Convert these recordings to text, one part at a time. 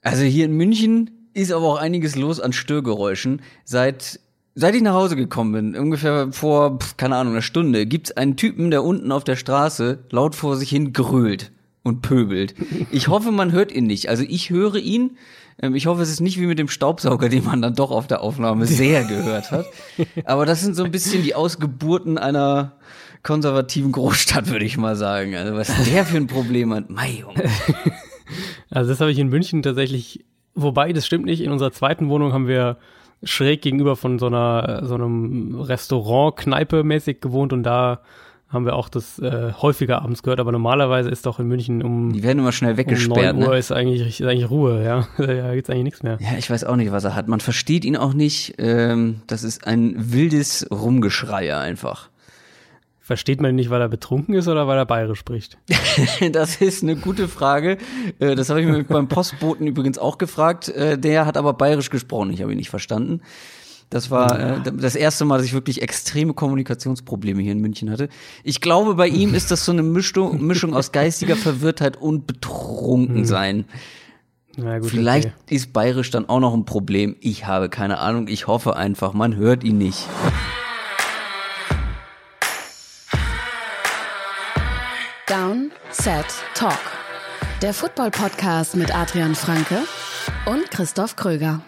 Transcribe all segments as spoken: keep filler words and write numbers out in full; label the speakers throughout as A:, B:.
A: Also hier in München ist aber auch einiges los an Störgeräuschen. Seit Seit ich nach Hause gekommen bin, ungefähr vor, keine Ahnung, einer Stunde, gibt's einen Typen, der unten auf der Straße laut vor sich hin grölt und pöbelt. Ich hoffe, man hört ihn nicht. Also ich höre ihn. Ich hoffe, es ist nicht wie mit dem Staubsauger, den man dann doch auf der Aufnahme sehr gehört hat. Aber das sind so ein bisschen die Ausgeburten einer konservativen Großstadt, würde ich mal sagen. Also was der für ein Problem hat. Mei, Junge.
B: Also das habe ich in München tatsächlich, wobei, das stimmt nicht. In unserer zweiten Wohnung haben wir schräg gegenüber von so einer so einem Restaurant, Kneipe mäßig gewohnt und da haben wir auch das äh, häufiger abends gehört, aber normalerweise ist doch in München um
A: Die werden immer schnell weggesperrt,
B: um neun Uhr
A: ne?
B: ist eigentlich, ist eigentlich Ruhe, ja. Da gibt's eigentlich nichts mehr.
A: Ja, ich weiß auch nicht, was er hat. Man versteht ihn auch nicht. Ähm, das ist ein wildes Rumgeschrei einfach.
B: Versteht man ihn nicht, weil er betrunken ist oder weil er bayerisch spricht?
A: Das ist eine gute Frage. Das habe ich mir beim Postboten übrigens auch gefragt. Der hat aber bayerisch gesprochen. Ich habe ihn nicht verstanden. Das war ja. das erste Mal, dass ich wirklich extreme Kommunikationsprobleme hier in München hatte. Ich glaube, bei ihm ist das so eine Mischung, Mischung aus geistiger Verwirrtheit und Betrunkensein.
B: Na gut,
A: Vielleicht
B: okay.
A: ist bayerisch dann auch noch ein Problem. Ich habe keine Ahnung. Ich hoffe einfach, man hört ihn nicht.
C: Down, Set, Talk. Der Football-Podcast mit Adrian Franke und Christoph Kröger.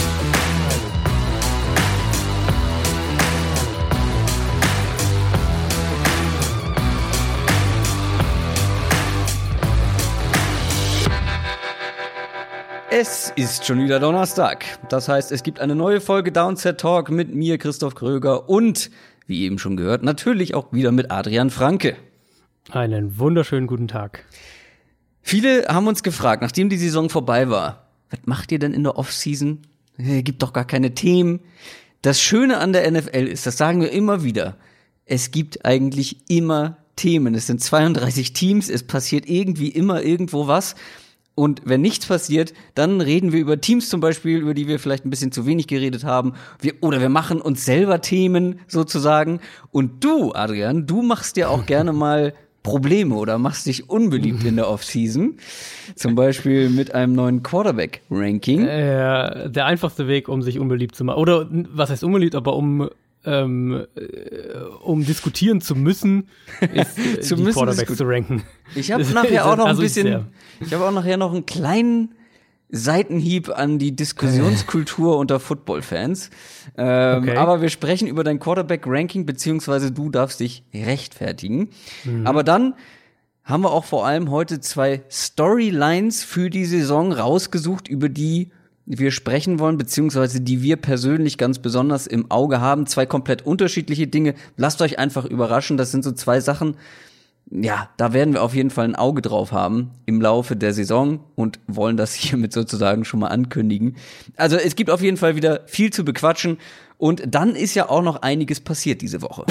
A: Es ist schon wieder Donnerstag. Das heißt, es gibt eine neue Folge Downset Talk mit mir, Christoph Kröger und, wie eben schon gehört, natürlich auch wieder mit Adrian Franke.
B: Einen wunderschönen guten Tag.
A: Viele haben uns gefragt, nachdem die Saison vorbei war, was macht ihr denn in der Offseason? Es gibt doch gar keine Themen. Das Schöne an der N F L ist, das sagen wir immer wieder, es gibt eigentlich immer Themen. Es sind zweiunddreißig Teams, es passiert irgendwie immer irgendwo was. Und wenn nichts passiert, dann reden wir über Teams zum Beispiel, über die wir vielleicht ein bisschen zu wenig geredet haben. Wir, oder wir machen uns selber Themen sozusagen. Und du, Adrian, du machst ja auch gerne mal Probleme oder machst dich unbeliebt in der Offseason. Zum Beispiel mit einem neuen Quarterback-Ranking.
B: Äh, der einfachste Weg, um sich unbeliebt zu machen. Oder was heißt unbeliebt, aber um ähm, um diskutieren zu müssen, ist äh,
A: zu
B: die
A: müssen
B: Quarterbacks zu ranken.
A: Ich habe nachher auch noch
B: also
A: ein bisschen,
B: sehr.
A: ich habe auch nachher noch einen kleinen Seitenhieb an die Diskussionskultur unter Football-Fans. Ähm,
B: okay.
A: Aber wir sprechen über dein Quarterback-Ranking, beziehungsweise du darfst dich rechtfertigen.
B: Mhm.
A: Aber dann haben wir auch vor allem heute zwei Storylines für die Saison rausgesucht, über die wir sprechen wollen, beziehungsweise die wir persönlich ganz besonders im Auge haben. Zwei komplett unterschiedliche Dinge. Lasst euch einfach überraschen. Das sind so zwei Sachen, ja, da werden wir auf jeden Fall ein Auge drauf haben im Laufe der Saison und wollen das hiermit sozusagen schon mal ankündigen. Also es gibt auf jeden Fall wieder viel zu bequatschen und dann ist ja auch noch einiges passiert diese Woche.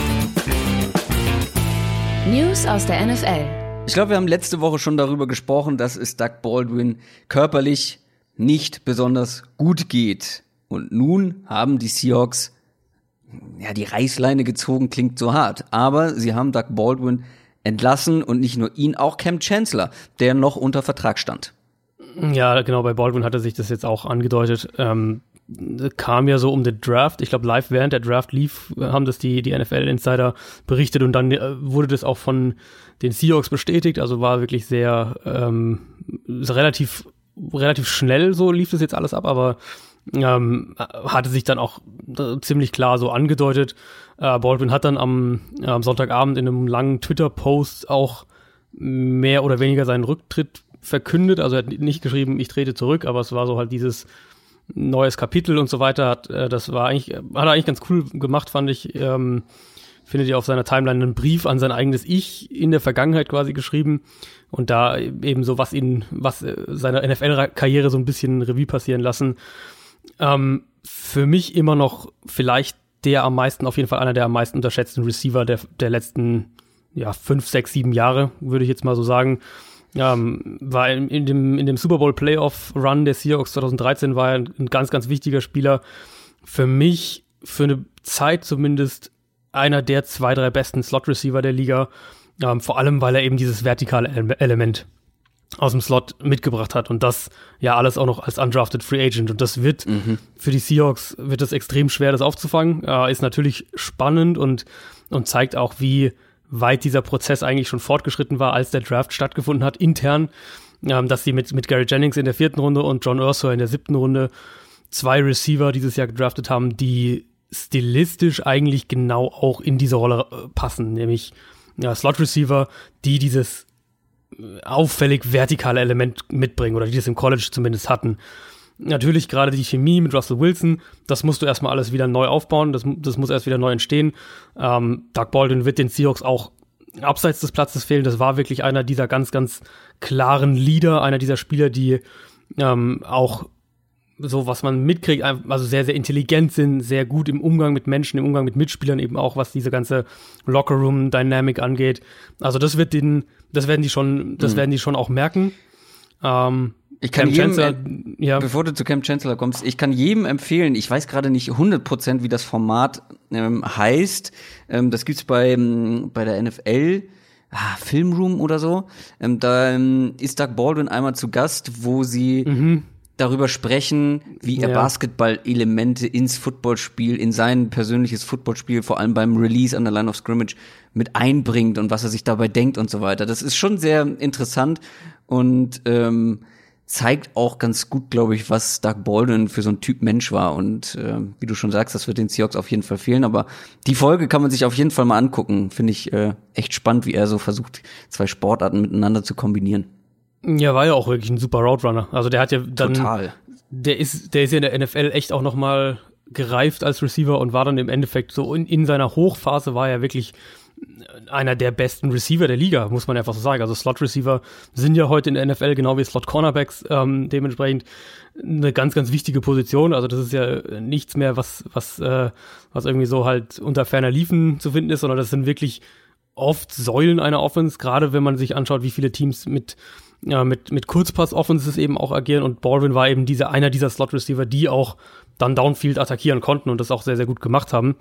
C: News aus der N F L.
A: Ich glaube, wir haben letzte Woche schon darüber gesprochen, dass es Doug Baldwin körperlich nicht besonders gut geht. Und nun haben die Seahawks ja die Reißleine gezogen, klingt so hart, aber sie haben Doug Baldwin entlassen und nicht nur ihn, auch Cam Chancellor, der noch unter Vertrag stand.
B: Ja, genau, bei Baldwin hatte sich das jetzt auch angedeutet. Ähm, kam ja so um den Draft, ich glaube live während der Draft lief, haben das die, die N F L-Insider berichtet und dann äh, wurde das auch von den Seahawks bestätigt, also war wirklich sehr ähm, relativ relativ schnell so lief das jetzt alles ab, aber ähm, hatte sich dann auch äh, ziemlich klar so angedeutet. Äh, Baldwin hat dann am, äh, am Sonntagabend in einem langen Twitter-Post auch mehr oder weniger seinen Rücktritt verkündet. Also er hat nicht geschrieben, ich trete zurück, aber es war so halt dieses neues Kapitel und so weiter. Hat, äh, das war eigentlich, hat er eigentlich ganz cool gemacht, fand ich. Ähm, findet ihr auf seiner Timeline einen Brief an sein eigenes Ich in der Vergangenheit quasi geschrieben und da eben so was ihn, was äh, seine N F L-Karriere so ein bisschen Revue passieren lassen. Ähm, für mich immer noch vielleicht der am meisten, auf jeden Fall einer der am meisten unterschätzten Receiver der, der letzten, ja, fünf, sechs, sieben Jahre, würde ich jetzt mal so sagen. Ähm, war in, in dem, in dem Super Bowl Playoff Run der Seahawks zwanzig dreizehn war er ein, ein ganz, ganz wichtiger Spieler. Für mich, für eine Zeit zumindest, einer der zwei, drei besten Slot-Receiver der Liga. Ähm, vor allem, weil er eben dieses vertikale Ele- Element aus dem Slot mitgebracht hat und das ja alles auch noch als undrafted Free Agent und das wird mhm. für die Seahawks wird es extrem schwer, das aufzufangen. Äh, ist natürlich spannend und, und zeigt auch, wie weit dieser Prozess eigentlich schon fortgeschritten war, als der Draft stattgefunden hat, intern, ähm, dass sie mit, mit Gary Jennings in der vierten Runde und John Ursula in der siebten Runde zwei Receiver dieses Jahr gedraftet haben, die stilistisch eigentlich genau auch in diese Rolle passen, nämlich ja, Slot-Receiver, die dieses auffällig vertikale Element mitbringen oder die das im College zumindest hatten. Natürlich gerade die Chemie mit Russell Wilson, das musst du erstmal alles wieder neu aufbauen, das, das muss erst wieder neu entstehen. Ähm, Doug Baldwin wird den Seahawks auch abseits des Platzes fehlen, das war wirklich einer dieser ganz, ganz klaren Leader, einer dieser Spieler, die ähm, auch so, was man mitkriegt, also sehr, sehr intelligent sind, sehr gut im Umgang mit Menschen, im Umgang mit Mitspielern eben auch, was diese ganze Lockerroom-Dynamic angeht. Also das wird den, das werden die schon, das mhm. werden die schon auch merken. Ähm,
A: ich kann Cam jedem, Chancellor, ja. Bevor du zu Cam Chancellor kommst, ich kann jedem empfehlen, ich weiß gerade nicht hundert Prozent, wie das Format ähm, heißt. Ähm, das gibt's bei, bei der N F L, ah, Filmroom oder so. Ähm, da ähm, ist Doug Baldwin einmal zu Gast, wo sie mhm. darüber sprechen, wie er ja. Basketball-Elemente ins Footballspiel, in sein persönliches Footballspiel, vor allem beim Release an der Line of Scrimmage, mit einbringt und was er sich dabei denkt und so weiter. Das ist schon sehr interessant und ähm, zeigt auch ganz gut, glaube ich, was Doug Baldwin für so ein Typ Mensch war. Und äh, wie du schon sagst, das wird den Seahawks auf jeden Fall fehlen. Aber die Folge kann man sich auf jeden Fall mal angucken. Finde ich äh, echt spannend, wie er so versucht, zwei Sportarten miteinander zu kombinieren.
B: Ja, war ja auch wirklich ein super Roadrunner. Also der hat ja dann
A: Total.
B: Der ist, der ist ja in der N F L echt auch noch mal gereift als Receiver und war dann im Endeffekt so in, in seiner Hochphase war er wirklich einer der besten Receiver der Liga, muss man einfach so sagen. Also Slot-Receiver sind ja heute in der N F L genau wie Slot-Cornerbacks ähm, dementsprechend eine ganz, ganz wichtige Position. Also das ist ja nichts mehr, was was äh, was irgendwie so halt unter ferner Liefen zu finden ist, sondern das sind wirklich oft Säulen einer Offense, gerade wenn man sich anschaut, wie viele Teams mit ja, mit, mit Kurzpass-Offenses eben auch agieren und Baldwin war eben diese, einer dieser Slot-Receiver, die auch dann Downfield attackieren konnten und das auch sehr, sehr gut gemacht haben.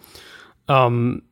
B: Ähm,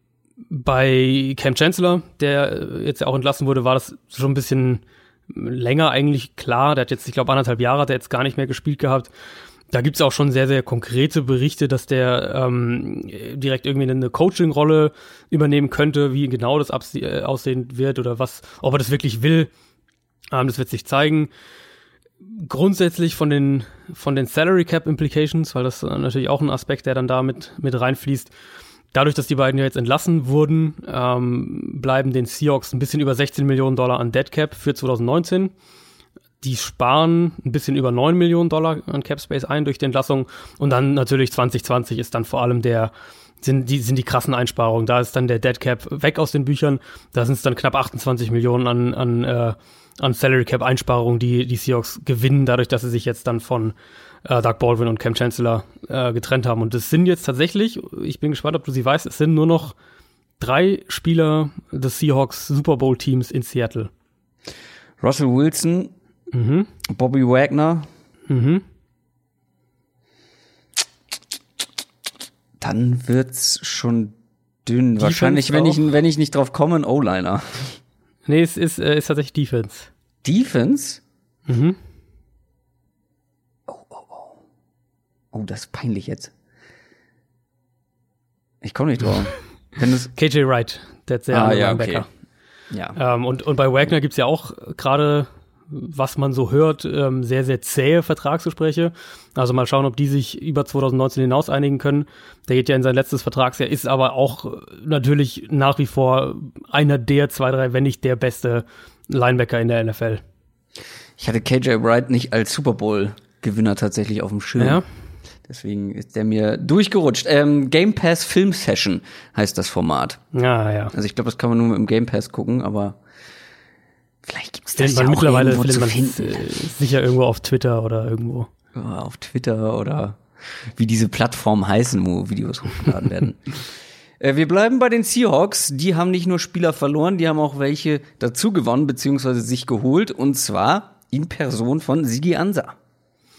B: bei Cam Chancellor, der jetzt ja auch entlassen wurde, war das schon ein bisschen länger eigentlich klar. Der hat jetzt, ich glaube, anderthalb Jahre hat er jetzt gar nicht mehr gespielt gehabt. Da gibt's auch schon sehr, sehr konkrete Berichte, dass der ähm, direkt irgendwie eine Coaching-Rolle übernehmen könnte, wie genau das abse- aussehen wird oder was, ob er das wirklich will. Das wird sich zeigen. Grundsätzlich von den von den Salary Cap Implications, weil das natürlich auch ein Aspekt, der dann da mit, mit reinfließt. Dadurch, dass die beiden ja jetzt entlassen wurden, ähm, bleiben den Seahawks ein bisschen über sechzehn Millionen Dollar an Dead Cap für zwanzig neunzehn. Die sparen ein bisschen über neun Millionen Dollar an Cap Space ein durch die Entlassung. Und dann natürlich zwanzig zwanzig ist dann vor allem der sind die sind die krassen Einsparungen. Da ist dann der Dead Cap weg aus den Büchern. Da sind es dann knapp achtundzwanzig Millionen an an äh, an Salary Cap Einsparungen, die die Seahawks gewinnen, dadurch, dass sie sich jetzt dann von äh, Doug Baldwin und Cam Chancellor äh, getrennt haben. Und es sind jetzt tatsächlich, ich bin gespannt, ob du sie weißt, es sind nur noch drei Spieler des Seahawks Super Bowl Teams in Seattle.
A: Russell Wilson, mhm. Bobby Wagner.
B: Mhm.
A: Dann wird's schon dünn. Defense wahrscheinlich, wenn ich, wenn ich nicht drauf komme, ein O-Liner.
B: Nee, es ist, äh, ist tatsächlich Defense.
A: Defense?
B: Mhm.
A: Oh, oh, oh. Oh, das ist peinlich jetzt. Ich komme nicht drauf.
B: K J Wright, der ist der
A: ah, ja,
B: Linebacker.
A: Okay. Ja.
B: Ähm, und, und bei Wagner gibt's ja auch gerade, was man so hört, ähm, sehr, sehr zähe Vertragsgespräche. Also mal schauen, ob die sich über zwanzig neunzehn hinaus einigen können. Der geht ja in sein letztes Vertragsjahr, ist aber auch natürlich nach wie vor einer der zwei, drei, wenn nicht der beste Linebacker in der N F L.
A: Ich hatte K J Wright nicht als Super Bowl-Gewinner tatsächlich auf dem Schirm.
B: Ja.
A: Deswegen ist der mir durchgerutscht. Ähm, Game Pass Film Session heißt das Format.
B: Ja, ja.
A: Also ich glaube, das kann man nur mit dem Game Pass gucken, aber vielleicht gibt's das
B: man
A: ja auch
B: mittlerweile
A: irgendwo zu
B: man
A: finden.
B: Äh, sicher irgendwo auf Twitter oder irgendwo.
A: Ja, auf Twitter oder wie diese Plattformen heißen, wo Videos hochgeladen werden. äh, wir bleiben bei den Seahawks. Die haben nicht nur Spieler verloren, die haben auch welche dazu gewonnen, beziehungsweise sich geholt. Und zwar in Person von Sigi Ansah.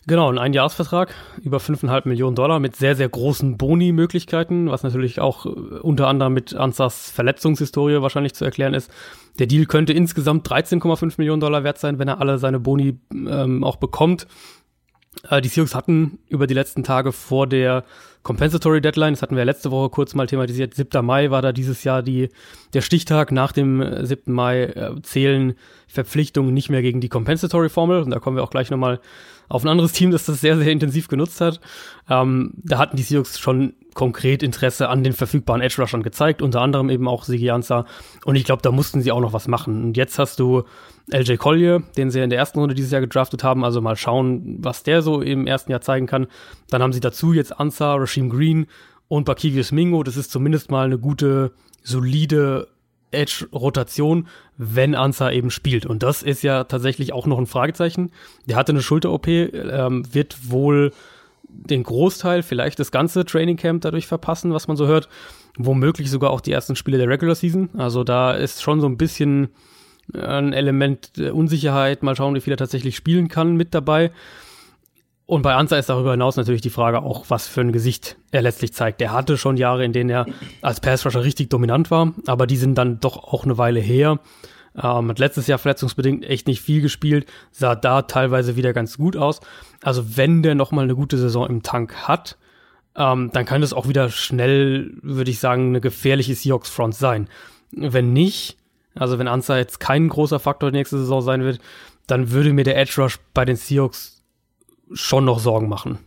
B: Genau, ein Einjahresvertrag, über fünfeinhalb Millionen Dollar mit sehr, sehr großen Boni-Möglichkeiten, was natürlich auch unter anderem mit Ansahs Verletzungshistorie wahrscheinlich zu erklären ist. Der Deal könnte insgesamt dreizehn Komma fünf Millionen Dollar wert sein, wenn er alle seine Boni ähm, auch bekommt. Äh, die Seahawks hatten über die letzten Tage vor der Compensatory Deadline, das hatten wir letzte Woche kurz mal thematisiert, siebter Mai war da dieses Jahr die der Stichtag. Nach dem siebten Mai äh, zählen Verpflichtungen nicht mehr gegen die Compensatory Formel, und da kommen wir auch gleich nochmal auf ein anderes Team, das das sehr, sehr intensiv genutzt hat. Ähm, da hatten die Seahawks schon konkret Interesse an den verfügbaren Edge-Rushern gezeigt, unter anderem eben auch Sigi Ansah. Und ich glaube, da mussten sie auch noch was machen. Und jetzt hast du L J Collier, den sie in der ersten Runde dieses Jahr gedraftet haben. Also mal schauen, was der so im ersten Jahr zeigen kann. Dann haben sie dazu jetzt Ansah, Rasheem Green und Barkevious Mingo. Das ist zumindest mal eine gute, solide Edge-Rotation, wenn Ansah eben spielt. Und das ist ja tatsächlich auch noch ein Fragezeichen. Der hatte eine Schulter-O P, ähm, wird wohl den Großteil, vielleicht das ganze Training Camp dadurch verpassen, was man so hört. Womöglich sogar auch die ersten Spiele der Regular Season. Also da ist schon so ein bisschen ein Element der Unsicherheit. Mal schauen, wie viel er tatsächlich spielen kann mit dabei. Und bei Ansah ist darüber hinaus natürlich die Frage auch, was für ein Gesicht er letztlich zeigt. Er hatte schon Jahre, in denen er als Pass-Rusher richtig dominant war, aber die sind dann doch auch eine Weile her. Ähm, hat letztes Jahr verletzungsbedingt echt nicht viel gespielt, sah da teilweise wieder ganz gut aus. Also wenn der nochmal eine gute Saison im Tank hat, ähm, dann kann das auch wieder schnell, würde ich sagen, eine gefährliche Seahawks-Front sein. Wenn nicht, also wenn Ansah jetzt kein großer Faktor nächste Saison sein wird, dann würde mir der Edge-Rush bei den Seahawks schon noch Sorgen machen.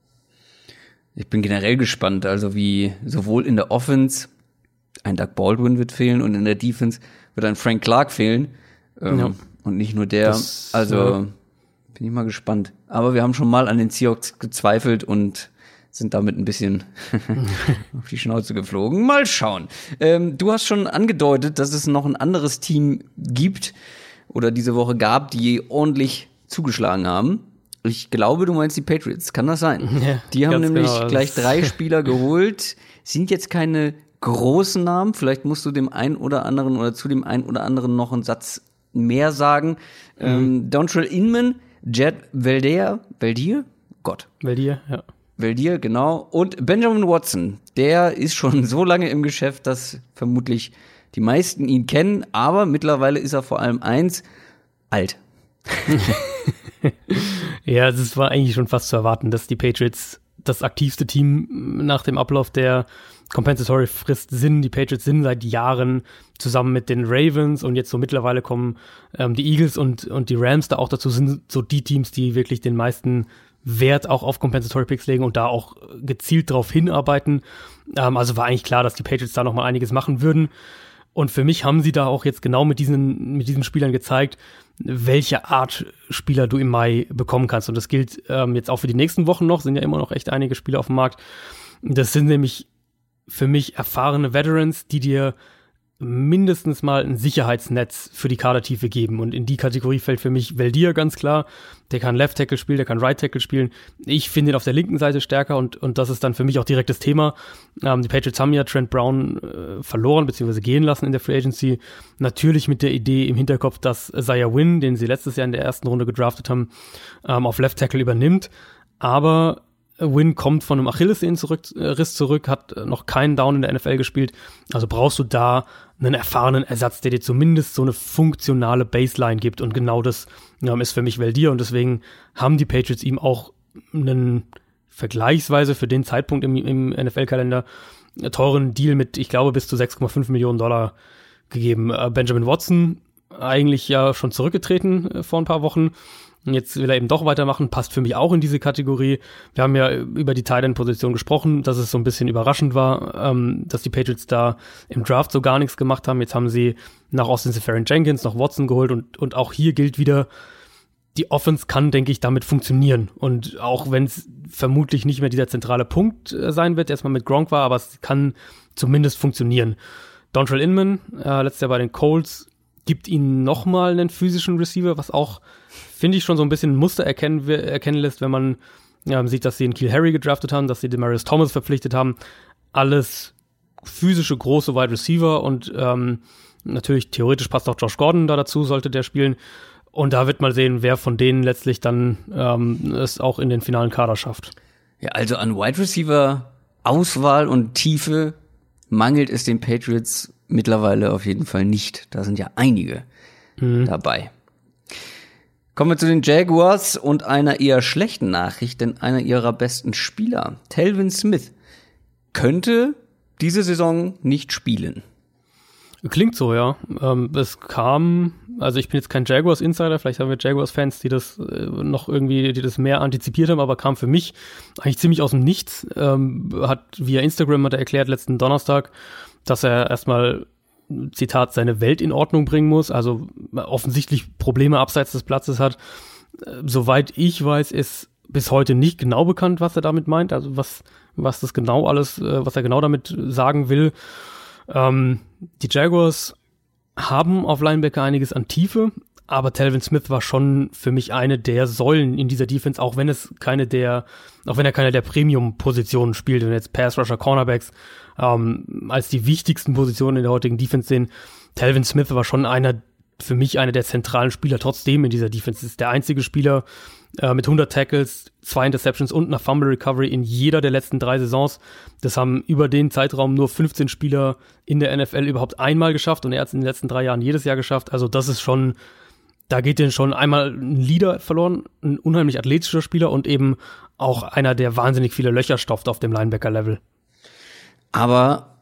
A: Ich bin generell gespannt, also wie sowohl in der Offense ein Doug Baldwin wird fehlen und in der Defense wird ein Frank Clark fehlen. Ähm, ja. Und nicht nur der. Das, also ja. bin ich mal gespannt. Aber wir haben schon mal an den Seahawks gezweifelt und sind damit ein bisschen auf die Schnauze geflogen. Mal schauen. Ähm, du hast schon angedeutet, dass es noch ein anderes Team gibt oder diese Woche gab, die ordentlich zugeschlagen haben. Ich glaube, du meinst die Patriots. Kann das sein? Ja, die haben nämlich genau. gleich drei Spieler geholt. Sind jetzt keine großen Namen. Vielleicht musst du dem einen oder anderen oder zu dem einen oder anderen noch einen Satz mehr sagen. Mhm. Ähm, Dontrell Inman, Jed Veldier, Veldier? Gott.
B: Veldier, ja.
A: Veldier, genau. Und Benjamin Watson. Der ist schon so lange im Geschäft, dass vermutlich die meisten ihn kennen. Aber mittlerweile ist er vor allem eins, alt.
B: Ja, es war eigentlich schon fast zu erwarten, dass die Patriots das aktivste Team nach dem Ablauf der Compensatory-Frist sind. Die Patriots sind seit Jahren zusammen mit den Ravens und jetzt so mittlerweile kommen ähm, die Eagles und, und die Rams da auch dazu, sind so die Teams, die wirklich den meisten Wert auch auf Compensatory Picks legen und da auch gezielt drauf hinarbeiten. Ähm, also war eigentlich klar, dass die Patriots da noch mal einiges machen würden. Und für mich haben sie da auch jetzt genau mit diesen, mit diesen Spielern gezeigt, welche Art Spieler du im Mai bekommen kannst. Und das gilt ähm, jetzt auch für die nächsten Wochen noch, sind ja immer noch echt einige Spieler auf dem Markt. Das sind nämlich für mich erfahrene Veterans, die dir mindestens mal ein Sicherheitsnetz für die Kadertiefe geben. Und in die Kategorie fällt für mich Veldier ganz klar. Der kann Left Tackle spielen, der kann Right Tackle spielen. Ich finde ihn auf der linken Seite stärker und, und das ist dann für mich auch direkt das Thema. Ähm, die Patriots haben ja Trent Brown äh, verloren bzw. gehen lassen in der Free Agency. Natürlich mit der Idee im Hinterkopf, dass Isaiah Wynn, den sie letztes Jahr in der ersten Runde gedraftet haben, ähm, auf Left Tackle übernimmt. Aber Wynn kommt von einem Achillessehnenriss zurück, äh, zurück, hat noch keinen Down in der N F L gespielt. Also brauchst du da einen erfahrenen Ersatz, der dir zumindest so eine funktionale Baseline gibt. Und genau das ja, ist für mich Veldier. Und deswegen haben die Patriots ihm auch einen vergleichsweise für den Zeitpunkt im, im N F L-Kalender teuren Deal mit, ich glaube, bis zu sechs Komma fünf Millionen Dollar gegeben. Äh, Benjamin Watson, eigentlich ja schon zurückgetreten äh, vor ein paar Wochen. Jetzt will er eben doch weitermachen, passt für mich auch in diese Kategorie. Wir haben ja über die Tight End-Position gesprochen, dass es so ein bisschen überraschend war, ähm, dass die Patriots da im Draft so gar nichts gemacht haben. Jetzt haben sie nach Austin Seferian-Jenkins noch Watson geholt und, und auch hier gilt wieder, die Offense kann, denke ich, damit funktionieren. Und auch wenn es vermutlich nicht mehr dieser zentrale Punkt äh, sein wird, der erstmal mit Gronk war, aber es kann zumindest funktionieren. Dontrell Inman, äh, letztes Jahr bei den Colts, gibt ihnen nochmal einen physischen Receiver, was auch, finde ich, schon so ein bisschen ein Muster erkennen, erkennen lässt, wenn man ja, sieht, dass sie einen Keel Harry gedraftet haben, dass sie Demaryius Thomas verpflichtet haben. Alles physische, große Wide Receiver und ähm, natürlich theoretisch passt auch Josh Gordon da dazu, sollte der spielen. Und da wird mal sehen, wer von denen letztlich dann ähm, es auch in den finalen Kader schafft.
A: Ja, also an Wide Receiver Auswahl und Tiefe mangelt es den Patriots mittlerweile auf jeden Fall nicht. Da sind ja einige mhm. dabei. Kommen wir zu den Jaguars und einer eher schlechten Nachricht, denn einer ihrer besten Spieler, Telvin Smith, könnte diese Saison nicht spielen.
B: Klingt so, ja. Ähm, es kam, also ich bin jetzt kein Jaguars-Insider, vielleicht haben wir Jaguars-Fans, die das äh, noch irgendwie, die das mehr antizipiert haben, aber kam für mich eigentlich ziemlich aus dem Nichts. Ähm, hat via Instagram hat er erklärt letzten Donnerstag, dass er erstmal, Zitat, seine Welt in Ordnung bringen muss, also offensichtlich Probleme abseits des Platzes hat. Äh, soweit ich weiß, ist bis heute nicht genau bekannt, was er damit meint, also was, was das genau alles, äh, was er genau damit sagen will. Ähm, die Jaguars haben auf Linebacker einiges an Tiefe, aber Telvin Smith war schon für mich eine der Säulen in dieser Defense, auch wenn es keine der, auch wenn er keine der Premium-Positionen spielt, wenn jetzt Pass-Rusher, Cornerbacks ähm, als die wichtigsten Positionen in der heutigen Defense sehen. Telvin Smith war schon einer, für mich einer der zentralen Spieler trotzdem in dieser Defense. Ist der einzige Spieler äh, mit hundert Tackles, zwei Interceptions und einer Fumble Recovery in jeder der letzten drei Saisons. Das haben über den Zeitraum nur fünfzehn Spieler in der N F L überhaupt einmal geschafft und er hat es in den letzten drei Jahren jedes Jahr geschafft. Also das ist schon, da geht denen schon einmal ein Leader verloren, ein unheimlich athletischer Spieler und eben auch einer, der wahnsinnig viele Löcher stopft auf dem Linebacker-Level.
A: Aber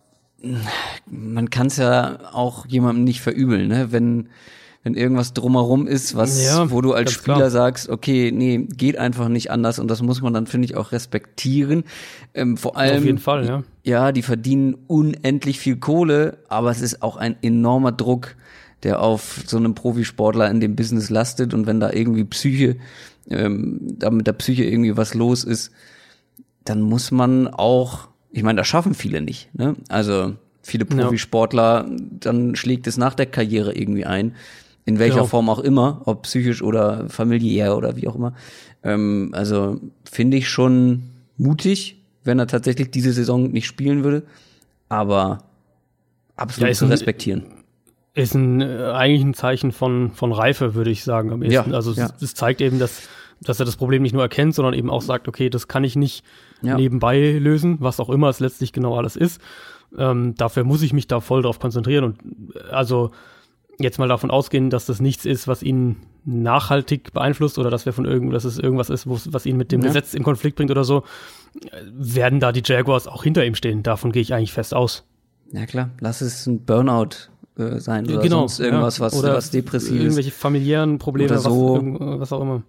A: man kann es ja auch jemandem nicht verübeln, ne? Wenn wenn irgendwas drumherum ist, was
B: ja,
A: wo du als Spieler
B: klar.
A: sagst, okay, nee, geht einfach nicht anders und das muss man dann, finde ich, auch respektieren. Ähm, vor allem,
B: auf jeden Fall, ja.
A: Ja, die verdienen unendlich viel Kohle, aber es ist auch ein enormer Druck, der auf so einem Profisportler in dem Business lastet und wenn da irgendwie Psyche, ähm, da mit der Psyche irgendwie was los ist, dann muss man auch, ich meine, das schaffen viele nicht, ne? Also viele Profisportler, ja. Dann schlägt es nach der Karriere irgendwie ein, in welcher genau. Form auch immer, ob psychisch oder familiär oder wie auch immer. Ähm, also finde ich schon mutig, wenn er tatsächlich diese Saison nicht spielen würde, aber absolut ja, zu respektieren.
B: Ist ein, eigentlich ein Zeichen von, von Reife, würde ich sagen, am ehesten. Ja, also ja. es, es zeigt eben, dass, dass er das Problem nicht nur erkennt, sondern eben auch sagt, okay, das kann ich nicht ja. nebenbei lösen, was auch immer es letztlich genau alles ist. Ähm, dafür muss ich mich da voll drauf konzentrieren und also jetzt mal davon ausgehen, dass das nichts ist, was ihn nachhaltig beeinflusst oder dass wir von irgend, dass es irgendwas ist, was ihn mit dem ja. Gesetz in Konflikt bringt oder so, werden da die Jaguars auch hinter ihm stehen. Davon gehe ich eigentlich fest aus.
A: Ja klar, lass es ein Burnout äh, sein oder
B: genau,
A: sonst irgendwas,
B: ja.
A: was,
B: oder
A: was depressiv ist.
B: Irgendwelche familiären Probleme,
A: oder so.
B: was, was auch immer.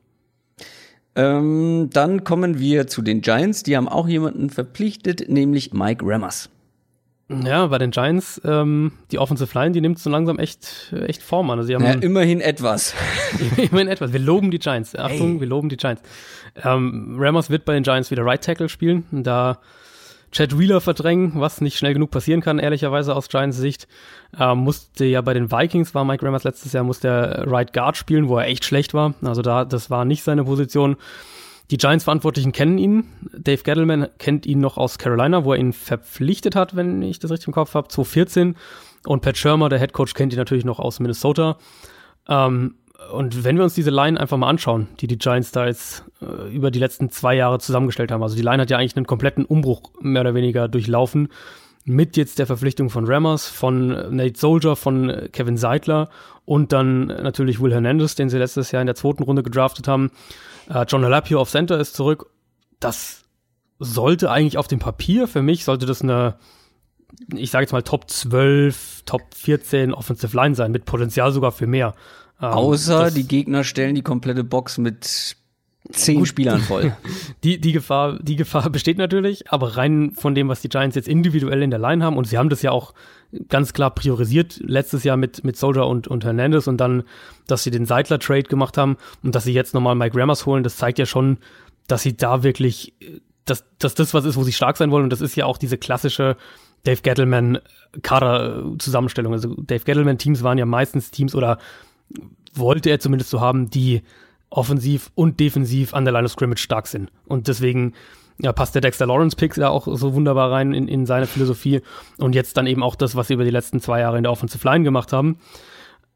A: Ähm, dann kommen wir zu den Giants. Die haben auch jemanden verpflichtet, nämlich Mike Remmers.
B: Ja, bei den Giants, ähm, die Offensive Line, die nimmt so langsam echt, echt Form an. Also sie haben
A: ja, immerhin etwas.
B: immerhin etwas. Wir loben die Giants. Achtung, hey. wir loben die Giants. Ähm, Remmers wird bei den Giants wieder Right Tackle spielen. Da Chad Wheeler verdrängen, was nicht schnell genug passieren kann, ehrlicherweise aus Giants Sicht. Ähm, musste ja bei den Vikings, war Mike Remmers letztes Jahr, musste er Right Guard spielen, wo er echt schlecht war. Also da, das war nicht seine Position. Die Giants-Verantwortlichen kennen ihn. Dave Gettleman kennt ihn noch aus Carolina, wo er ihn verpflichtet hat, wenn ich das richtig im Kopf habe, zwanzig vierzehn. Und Pat Shurmur, der Headcoach, kennt ihn natürlich noch aus Minnesota. Ähm, und wenn wir uns diese Line einfach mal anschauen, die die Giants da jetzt äh, über die letzten zwei Jahre zusammengestellt haben. Also die Line hat ja eigentlich einen kompletten Umbruch mehr oder weniger durchlaufen. Mit jetzt der Verpflichtung von Remmers, von Nate Soldier, von Kevin Seidler und dann natürlich Will Hernandez, den sie letztes Jahr in der zweiten Runde gedraftet haben. Uh, John Halapio auf Center ist zurück. Das sollte eigentlich auf dem Papier, für mich, sollte das eine, ich sage jetzt mal Top zwölf, Top vierzehn Offensive Line sein, mit Potenzial sogar für mehr. Um,
A: Außer die Gegner stellen die komplette Box mit zehn gut. Spielern voll.
B: Die, die Gefahr, die Gefahr besteht natürlich, aber rein von dem, was die Giants jetzt individuell in der Line haben, und sie haben das ja auch ganz klar priorisiert, letztes Jahr mit, mit Soldier und, und Hernandez und dann, dass sie den Seidler-Trade gemacht haben und dass sie jetzt nochmal Mike Remmers holen, das zeigt ja schon, dass sie da wirklich, dass, dass das was ist, wo sie stark sein wollen und das ist ja auch diese klassische Dave Gettleman-Kader-Zusammenstellung. Also Dave Gettleman-Teams waren ja meistens Teams oder wollte er zumindest so haben, die offensiv und defensiv an der Line of Scrimmage stark sind. Und deswegen ja, passt der Dexter Lawrence-Pick ja auch so wunderbar rein in, in seine Philosophie. Und jetzt dann eben auch das, was sie über die letzten zwei Jahre in der Offensive Line gemacht haben.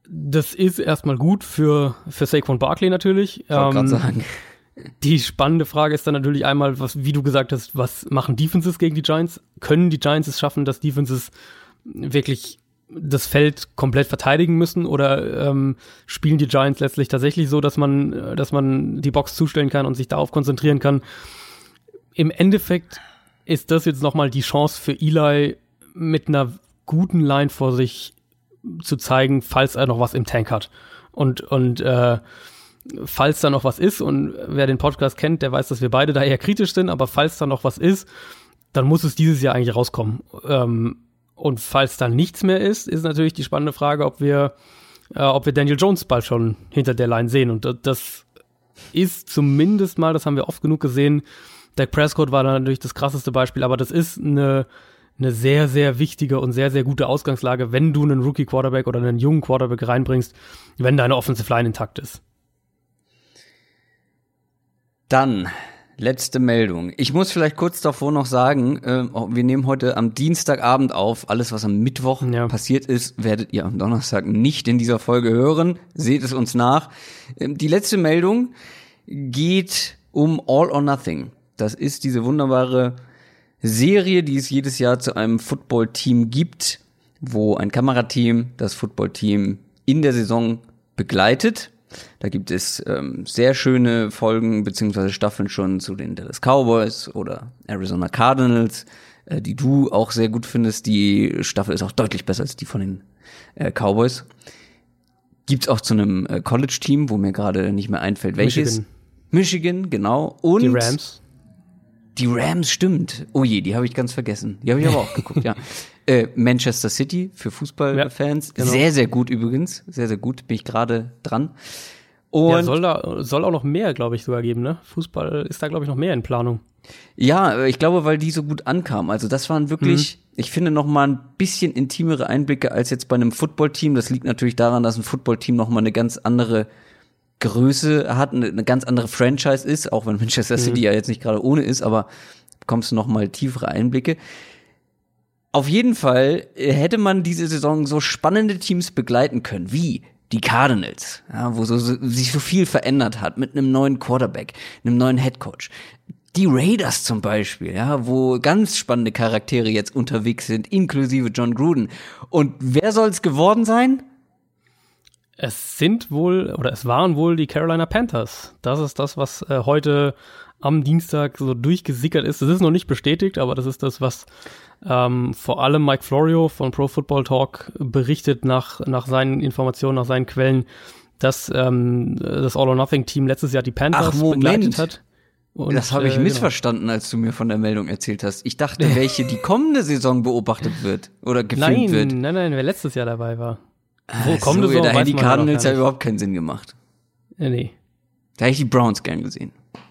B: Das ist erstmal gut für, für Saquon Barkley natürlich.
A: Ich wollte
B: ähm,
A: gerade sagen.
B: Die spannende Frage ist dann natürlich einmal, was, wie du gesagt hast, was machen Defenses gegen die Giants? Können die Giants es schaffen, dass Defenses wirklich das Feld komplett verteidigen müssen, oder ähm, spielen die Giants letztlich tatsächlich so, dass man, dass man die Box zustellen kann und sich darauf konzentrieren kann? Im Endeffekt ist das jetzt nochmal die Chance für Eli, mit einer guten Line vor sich zu zeigen, falls er noch was im Tank hat. Und, und äh, falls da noch was ist, und wer den Podcast kennt, der weiß, dass wir beide da eher kritisch sind, aber falls da noch was ist, dann muss es dieses Jahr eigentlich rauskommen. Ähm, und falls da nichts mehr ist, ist natürlich die spannende Frage, ob wir, äh, ob wir Daniel Jones bald schon hinter der Line sehen. Und das ist zumindest mal, das haben wir oft genug gesehen, Dak Prescott war da natürlich das krasseste Beispiel, aber das ist eine, eine sehr, sehr wichtige und sehr, sehr gute Ausgangslage, wenn du einen Rookie-Quarterback oder einen jungen Quarterback reinbringst, wenn deine Offensive Line intakt ist.
A: Dann, letzte Meldung. Ich muss vielleicht kurz davor noch sagen, äh, wir nehmen heute am Dienstagabend auf. Alles, was am Mittwoch ja. passiert ist, werdet ihr am Donnerstag nicht in dieser Folge hören. Seht es uns nach. Ähm, die letzte Meldung geht um All or Nothing. Das ist diese wunderbare Serie, die es jedes Jahr zu einem Football-Team gibt, wo ein Kamerateam das Football-Team in der Saison begleitet. Da gibt es ähm, sehr schöne Folgen beziehungsweise Staffeln schon zu den Dallas Cowboys oder Arizona Cardinals, äh, die du auch sehr gut findest. Die Staffel ist auch deutlich besser als die von den äh, Cowboys. Gibt's auch zu einem äh, College-Team, wo mir gerade nicht mehr einfällt, welches.
B: Michigan.
A: Michigan, genau. Und
B: die Rams.
A: Die Rams, stimmt. Oh je, die habe ich ganz vergessen. Die habe ich aber auch geguckt, ja. Äh, Manchester City für Fußballfans. Ja, genau. Sehr, sehr gut übrigens. Sehr, sehr gut. Bin ich gerade dran. Und
B: ja, soll da, soll auch noch mehr, glaube ich, sogar geben, ne? Fußball ist da, glaube ich, noch mehr in Planung.
A: Ja, ich glaube, weil die so gut ankam. Also das waren wirklich, mhm. ich finde, noch mal ein bisschen intimere Einblicke als jetzt bei einem Footballteam. Das liegt natürlich daran, dass ein Footballteam noch mal eine ganz andere Größe hat, eine, eine ganz andere Franchise ist, auch wenn Manchester City mhm. ja jetzt nicht gerade ohne ist, aber bekommst du noch mal tiefere Einblicke. Auf jeden Fall hätte man diese Saison so spannende Teams begleiten können, wie die Cardinals, ja, wo so, so, sich so viel verändert hat mit einem neuen Quarterback, einem neuen Headcoach. Die Raiders zum Beispiel, ja, wo ganz spannende Charaktere jetzt unterwegs sind, inklusive John Gruden. Und wer soll es geworden sein?
B: Es sind wohl, oder es waren wohl die Carolina Panthers. Das ist das, was äh, heute am Dienstag so durchgesickert ist. Das ist noch nicht bestätigt, aber das ist das, was ähm, vor allem Mike Florio von Pro Football Talk berichtet nach, nach seinen Informationen, nach seinen Quellen, dass ähm, das All-or-Nothing-Team letztes Jahr die Panthers
A: Ach,
B: begleitet hat.
A: Und, das habe ich äh, missverstanden, genau. als du mir von der Meldung erzählt hast. Ich dachte, welche die kommende Saison beobachtet wird oder gefilmt
B: nein,
A: wird.
B: Nein, nein, wer letztes Jahr dabei war.
A: Wo kommende Saison, da hätten die Cardinals ja überhaupt keinen Sinn gemacht.
B: Ja, nee.
A: Da hätte ich die Browns gern gesehen.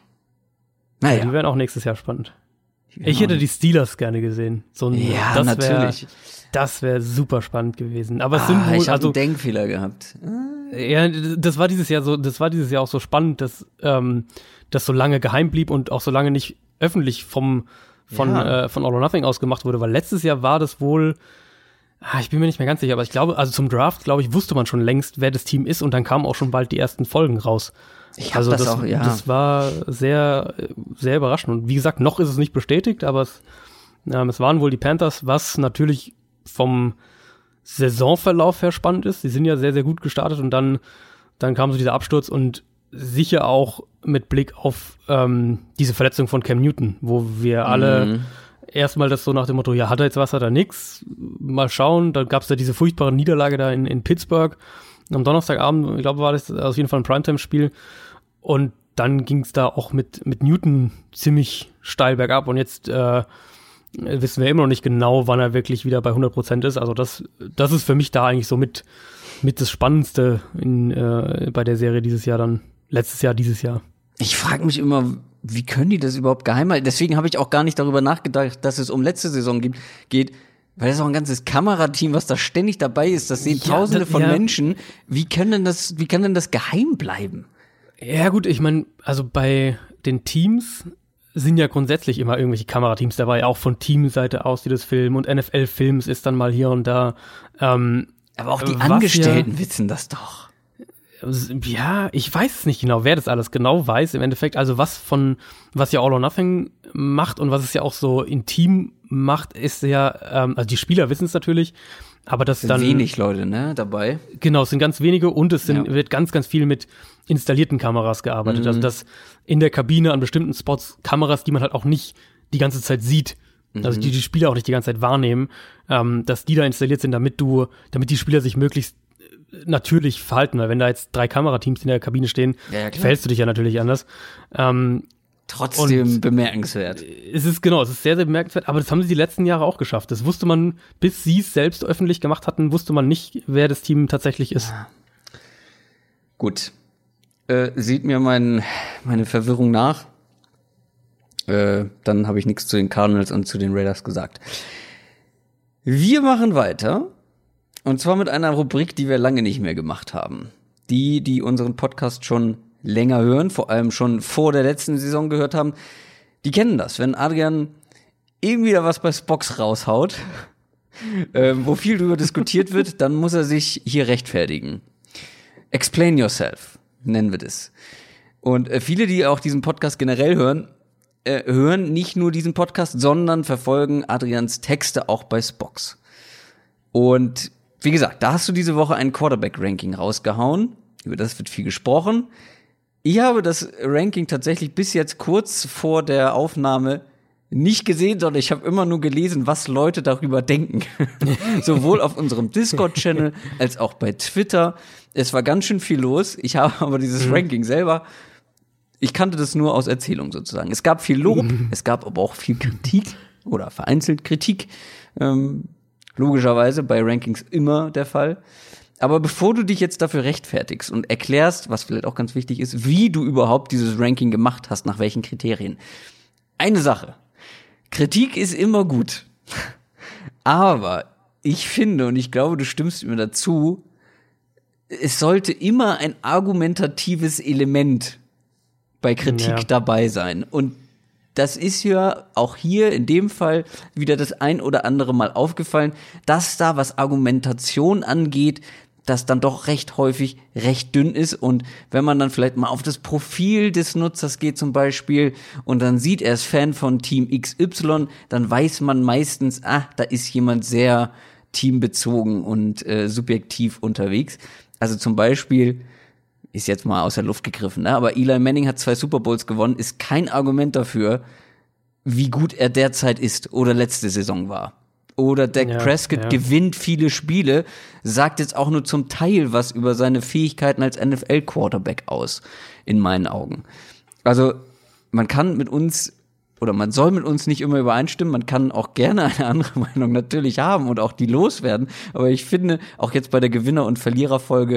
A: Naja.
B: Ja, die wären auch nächstes Jahr spannend. Ich hätte die Steelers gerne gesehen. So ein,
A: ja,
B: das
A: natürlich.
B: Wär, das wäre super spannend gewesen. Aber es
A: ah,
B: sind wohl,
A: ich habe
B: also,
A: einen Denkfehler gehabt.
B: Ja, das war dieses Jahr so, das war dieses Jahr auch so spannend, dass ähm, das so lange geheim blieb und auch so lange nicht öffentlich vom von
A: ja.
B: äh, von All or Nothing aus gemacht wurde, weil letztes Jahr war das wohl, ah, ich bin mir nicht mehr ganz sicher, aber ich glaube, also zum Draft, glaube ich, wusste man schon längst, wer das Team ist, und dann kamen auch schon bald die ersten Folgen raus.
A: Ich hab
B: also
A: das,
B: das
A: auch, ja.
B: Das war sehr, sehr überraschend. Und wie gesagt, noch ist es nicht bestätigt, aber es, ähm, es waren wohl die Panthers, was natürlich vom Saisonverlauf her spannend ist. Sie sind ja sehr, sehr gut gestartet, und dann, dann kam so dieser Absturz, und sicher auch mit Blick auf ähm, diese Verletzung von Cam Newton, wo wir alle
A: mhm. erstmal
B: das so nach dem Motto, ja, hat er jetzt was, hat er nix, mal schauen. Dann gab es da diese furchtbare Niederlage da in, in Pittsburgh am Donnerstagabend, ich glaube, war das auf jeden Fall ein Primetime-Spiel, und dann ging es da auch mit, mit Newton ziemlich steil bergab, und jetzt äh, wissen wir immer noch nicht genau, wann er wirklich wieder bei hundert Prozent ist. Also das, das ist für mich da eigentlich so mit, mit das Spannendste in, äh, bei der Serie dieses Jahr dann, letztes Jahr, dieses Jahr.
A: Ich frage mich immer, wie können die das überhaupt geheim halten? Deswegen habe ich auch gar nicht darüber nachgedacht, dass es um letzte Saison gibt, geht, weil das ist auch ein ganzes Kamerateam, was da ständig dabei ist. Das sehen ja, Tausende das, von ja. Menschen. Wie können denn das, wie kann denn das geheim bleiben?
B: Ja gut, ich meine, also bei den Teams sind ja grundsätzlich immer irgendwelche Kamerateams dabei, auch von Teamseite aus, die das filmen, und N F L-Films ist dann mal hier und da. Ähm,
A: Aber auch die
B: Was
A: Angestellten
B: ja,
A: wissen das doch.
B: Ja, ich weiß es nicht genau, wer das alles genau weiß im Endeffekt. Also was von, was ja All or Nothing macht und was es ja auch so intim macht, ist ja, ähm, also die Spieler wissen es natürlich, aber das
A: sind
B: dann
A: wenig Leute, ne, dabei.
B: Genau, es sind ganz wenige und es sind,
A: Ja.
B: wird ganz, ganz viel mit installierten Kameras gearbeitet.
A: Mhm.
B: Also dass in der Kabine an bestimmten Spots Kameras, die man halt auch nicht die ganze Zeit sieht,
A: Mhm.
B: also die die Spieler auch nicht die ganze Zeit wahrnehmen, ähm, dass die da installiert sind, damit du, damit die Spieler sich möglichst natürlich verhalten, weil wenn da jetzt drei Kamerateams in der Kabine stehen,
A: Ja, ja, klar.
B: verhältst du dich ja natürlich anders. Ähm,
A: Trotzdem
B: Und-
A: bemerkenswert.
B: es ist genau, es ist sehr, sehr bemerkenswert, aber das haben sie die letzten Jahre auch geschafft. Das wusste man, bis sie es selbst öffentlich gemacht hatten, wusste man nicht, wer das Team tatsächlich ist.
A: Gut. Äh, sieht mir mein, meine Verwirrung nach. Äh, dann habe ich nichts zu den Cardinals und zu den Raiders gesagt. Wir machen weiter. Und zwar mit einer Rubrik, die wir lange nicht mehr gemacht haben. Die, die unseren Podcast schon länger hören, vor allem schon vor der letzten Saison gehört haben, die kennen das. Wenn Adrian irgendwie da was bei Spox raushaut, äh, wo viel drüber diskutiert wird, dann muss er sich hier rechtfertigen. Explain yourself, nennen wir das. Und äh, viele, die auch diesen Podcast generell hören, äh, hören nicht nur diesen Podcast, sondern verfolgen Adrians Texte auch bei Spox. Und wie gesagt, da hast du diese Woche ein Quarterback-Ranking rausgehauen. Über das wird viel gesprochen. Ich habe das Ranking tatsächlich bis jetzt kurz vor der Aufnahme nicht gesehen, sondern ich habe immer nur gelesen, was Leute darüber denken. Sowohl auf unserem Discord-Channel als auch bei Twitter. Es war ganz schön viel los. Ich habe aber dieses mhm. Ranking selber, ich kannte das nur aus Erzählung sozusagen. Es gab viel Lob, mhm. es gab aber auch viel Kritik oder vereinzelt Kritik. Ähm, logischerweise bei Rankings immer der Fall. Aber bevor du dich jetzt dafür rechtfertigst und erklärst, was vielleicht auch ganz wichtig ist, wie du überhaupt dieses Ranking gemacht hast, nach welchen Kriterien. Eine Sache. Kritik ist immer gut. Aber ich finde, und ich glaube, du stimmst mir dazu, es sollte immer ein argumentatives Element bei Kritik
B: ja.
A: dabei sein. Und das ist ja auch hier in dem Fall wieder das ein oder andere Mal aufgefallen, dass da, was Argumentation angeht, das dann doch recht häufig recht dünn ist. Und wenn man dann vielleicht mal auf das Profil des Nutzers geht zum Beispiel und dann sieht, er ist Fan von Team X Y, dann weiß man meistens, ah, da ist jemand sehr teambezogen und äh, subjektiv unterwegs. Also zum Beispiel, ist jetzt mal aus der Luft gegriffen, ne? Aber Eli Manning hat zwei Super Bowls gewonnen, ist kein Argument dafür, wie gut er derzeit ist oder letzte Saison war. Oder Dak
B: ja,
A: Prescott
B: ja.
A: gewinnt viele Spiele, sagt jetzt auch nur zum Teil was über seine Fähigkeiten als N F L-Quarterback aus, in meinen Augen. Also man kann mit uns, oder man soll mit uns nicht immer übereinstimmen, man kann auch gerne eine andere Meinung natürlich haben und auch die loswerden, aber ich finde, auch jetzt bei der Gewinner- und Verliererfolge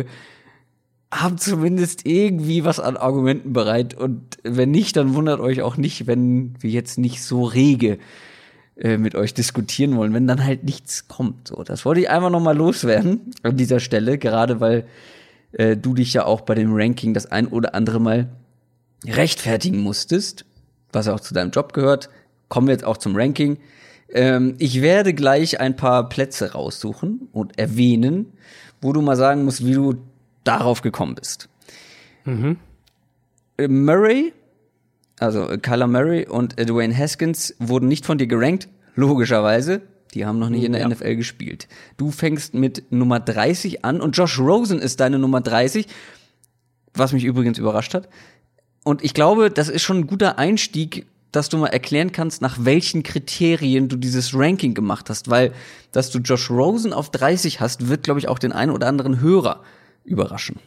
A: haben zumindest irgendwie was an Argumenten bereit. Und wenn nicht, dann wundert euch auch nicht, wenn wir jetzt nicht so rege äh, mit euch diskutieren wollen, wenn dann halt nichts kommt. So, das wollte ich einfach noch mal loswerden an dieser Stelle, gerade weil äh, du dich ja auch bei dem Ranking das ein oder andere Mal rechtfertigen musstest, was ja auch zu deinem Job gehört. Kommen wir jetzt auch zum Ranking. Ähm, ich werde gleich ein paar Plätze raussuchen und erwähnen, wo du mal sagen musst, wie du darauf gekommen bist.
B: Mhm.
A: Murray, also Kyler Murray und Dwayne Haskins wurden nicht von dir gerankt, logischerweise. Die haben noch nicht in der
B: ja.
A: N F L gespielt. Du fängst mit Nummer dreißig an und Josh Rosen ist deine Nummer dreißig, was mich übrigens überrascht hat. Und ich glaube, das ist schon ein guter Einstieg, dass du mal erklären kannst, nach welchen Kriterien du dieses Ranking gemacht hast, weil, dass du Josh Rosen auf dreißig hast, wird, glaube ich, auch den einen oder anderen Hörer überraschen.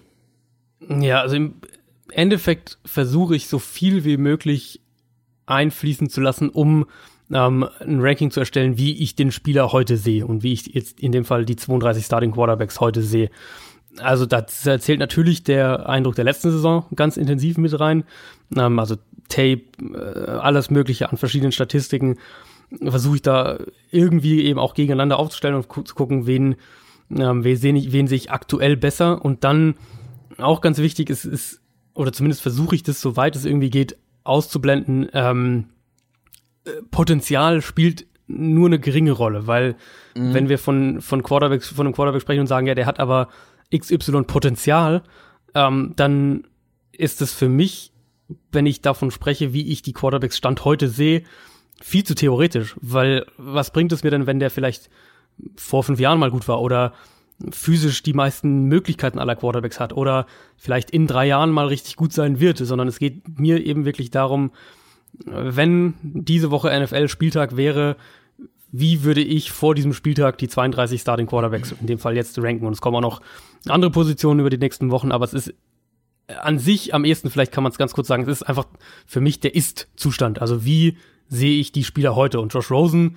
B: Ja, also im Endeffekt versuche ich so viel wie möglich einfließen zu lassen, um ähm, ein Ranking zu erstellen, wie ich den Spieler heute sehe und wie ich jetzt in dem Fall die zweiunddreißig Starting Quarterbacks heute sehe. Also da zählt natürlich der Eindruck der letzten Saison ganz intensiv mit rein. Ähm, also Tape, äh, alles Mögliche an verschiedenen Statistiken versuche ich da irgendwie eben auch gegeneinander aufzustellen und gu- zu gucken, wen Ähm, wen, sehe ich, wen sehe ich aktuell besser und dann auch ganz wichtig ist, ist oder zumindest versuche ich das, soweit es irgendwie geht, auszublenden, ähm, Potenzial spielt nur eine geringe Rolle, weil mhm. wenn wir von, von Quarterbacks, von einem Quarterback sprechen und sagen, ja, der hat aber X Y Potenzial, ähm, dann ist es für mich, wenn ich davon spreche, wie ich die Quarterbacks Stand heute sehe, viel zu theoretisch, weil was bringt es mir denn, wenn der vielleicht vor fünf Jahren mal gut war oder physisch die meisten Möglichkeiten aller Quarterbacks hat oder vielleicht in drei Jahren mal richtig gut sein wird, sondern es geht mir eben wirklich darum, wenn diese Woche N F L-Spieltag wäre, wie würde ich vor diesem Spieltag die zweiunddreißig Starting Quarterbacks in dem Fall jetzt ranken? Und es kommen auch noch andere Positionen über die nächsten Wochen, aber es ist an sich am ehesten, vielleicht kann man es ganz kurz sagen, es ist einfach für mich der Ist-Zustand. Also wie sehe ich die Spieler heute? Und Josh Rosen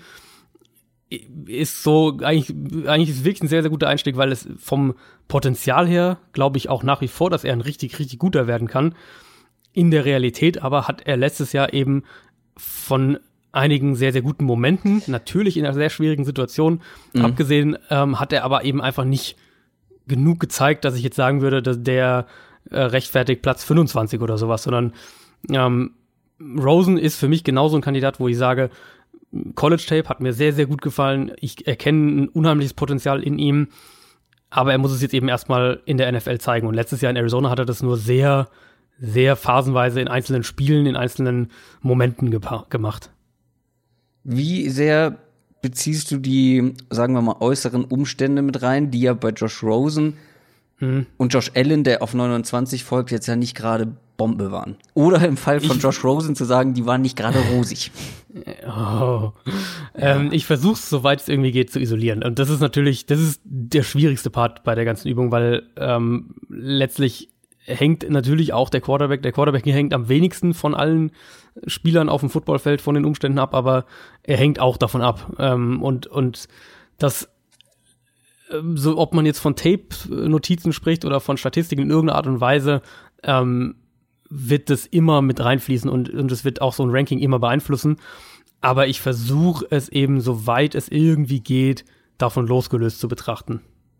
B: ist so, eigentlich, eigentlich ist es wirklich ein sehr, sehr guter Einstieg, weil es vom Potenzial her, glaube ich, auch nach wie vor, dass er ein richtig, richtig guter werden kann. In der Realität aber hat er letztes Jahr eben von einigen sehr, sehr guten Momenten, natürlich in einer sehr schwierigen Situation, mhm. abgesehen, ähm, hat er aber eben einfach nicht genug gezeigt, dass ich jetzt sagen würde, dass der äh, rechtfertigt Platz fünfundzwanzig oder sowas, sondern ähm, Rosen ist für mich genauso ein Kandidat, wo ich sage, College Tape hat mir sehr, sehr gut gefallen. Ich erkenne ein unheimliches Potenzial in ihm, aber er muss es jetzt eben erstmal in der N F L zeigen. Und letztes Jahr in Arizona hat er das nur sehr, sehr phasenweise in einzelnen Spielen, in einzelnen Momenten gepa- gemacht.
A: Wie sehr beziehst du die, sagen wir mal, äußeren Umstände mit rein, die ja bei Josh Rosen hm. und Josh Allen, der auf neunundzwanzig folgt, jetzt ja nicht gerade Bombe waren? Oder im Fall von ich, Josh Rosen zu sagen, die waren nicht gerade rosig.
B: Oh. Ja. Ähm, ich versuche es, soweit es irgendwie geht, zu isolieren. Und das ist natürlich, das ist der schwierigste Part bei der ganzen Übung, weil ähm, letztlich hängt natürlich auch der Quarterback. Der Quarterback hängt am wenigsten von allen Spielern auf dem Footballfeld von den Umständen ab, aber er hängt auch davon ab. Ähm, und, und das, ähm, so ob man jetzt von Tape-Notizen spricht oder von Statistiken in irgendeiner Art und Weise, ähm, wird das immer mit reinfließen und und es wird auch so ein Ranking immer beeinflussen. Aber ich versuche es eben, soweit es irgendwie geht, davon losgelöst zu betrachten.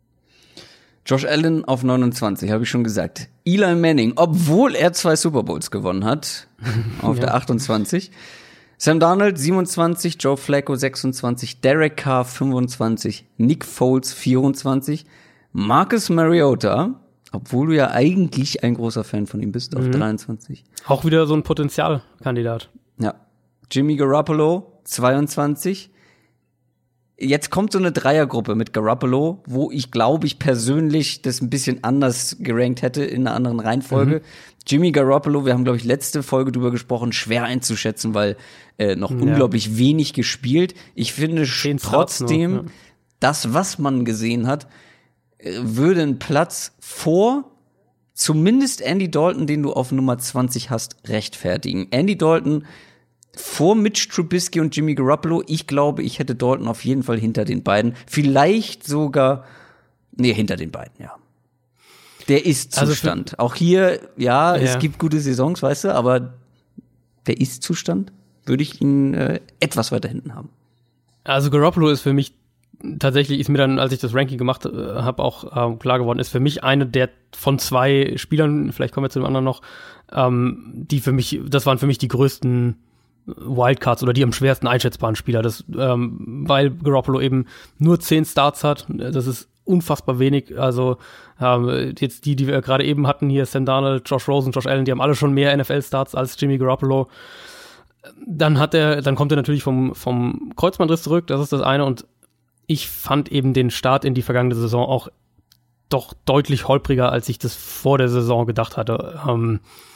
A: Josh Allen auf neunundzwanzig, habe ich schon gesagt. Eli Manning, obwohl er zwei Super Bowls gewonnen hat, auf ja. der achtundzwanzig. Sam Darnold siebenundzwanzig, Joe Flacco sechsundzwanzig, Derek Carr fünfundzwanzig, Nick Foles vierundzwanzig, Marcus Mariota, obwohl du ja eigentlich ein großer Fan von ihm bist, auf mhm. dreiundzwanzig.
B: Auch wieder so ein Potenzialkandidat.
A: Ja. Jimmy Garoppolo, zweiundzwanzig. Jetzt kommt so eine Dreiergruppe mit Garoppolo, wo ich, glaube ich, persönlich das ein bisschen anders gerankt hätte, in einer anderen Reihenfolge. Mhm. Jimmy Garoppolo, wir haben, glaube ich, letzte Folge drüber gesprochen, schwer einzuschätzen, weil äh, noch ja. unglaublich wenig gespielt. Ich finde trotzdem, noch, ja. das, was man gesehen hat, würde einen Platz vor zumindest Andy Dalton, den du auf Nummer zwanzig hast, rechtfertigen. Andy Dalton vor Mitch Trubisky und Jimmy Garoppolo. Ich glaube, ich hätte Dalton auf jeden Fall hinter den beiden. Vielleicht sogar, nee, hinter den beiden, ja. Der Ist-Zustand. Also auch hier, ja, ja, es gibt gute Saisons, weißt du, aber der Ist-Zustand würde ich ihn äh, etwas weiter hinten haben.
B: Also Garoppolo ist für mich tatsächlich, ist mir dann, als ich das Ranking gemacht äh, habe, auch ähm, klar geworden, ist für mich eine der von zwei Spielern, vielleicht kommen wir zu dem anderen noch, ähm, die für mich, das waren für mich die größten Wildcards oder die am schwersten einschätzbaren Spieler, das, ähm, weil Garoppolo eben nur zehn Starts hat, das ist unfassbar wenig, also ähm, jetzt die, die wir gerade eben hatten, hier Sam Darnold, Josh Rosen, Josh Allen, die haben alle schon mehr N F L-Starts als Jimmy Garoppolo. Dann hat er, dann kommt er natürlich vom, vom Kreuzbandriss zurück, das ist das eine, und ich fand eben den Start in die vergangene Saison auch doch deutlich holpriger, als ich das vor der Saison gedacht hatte. Ähm,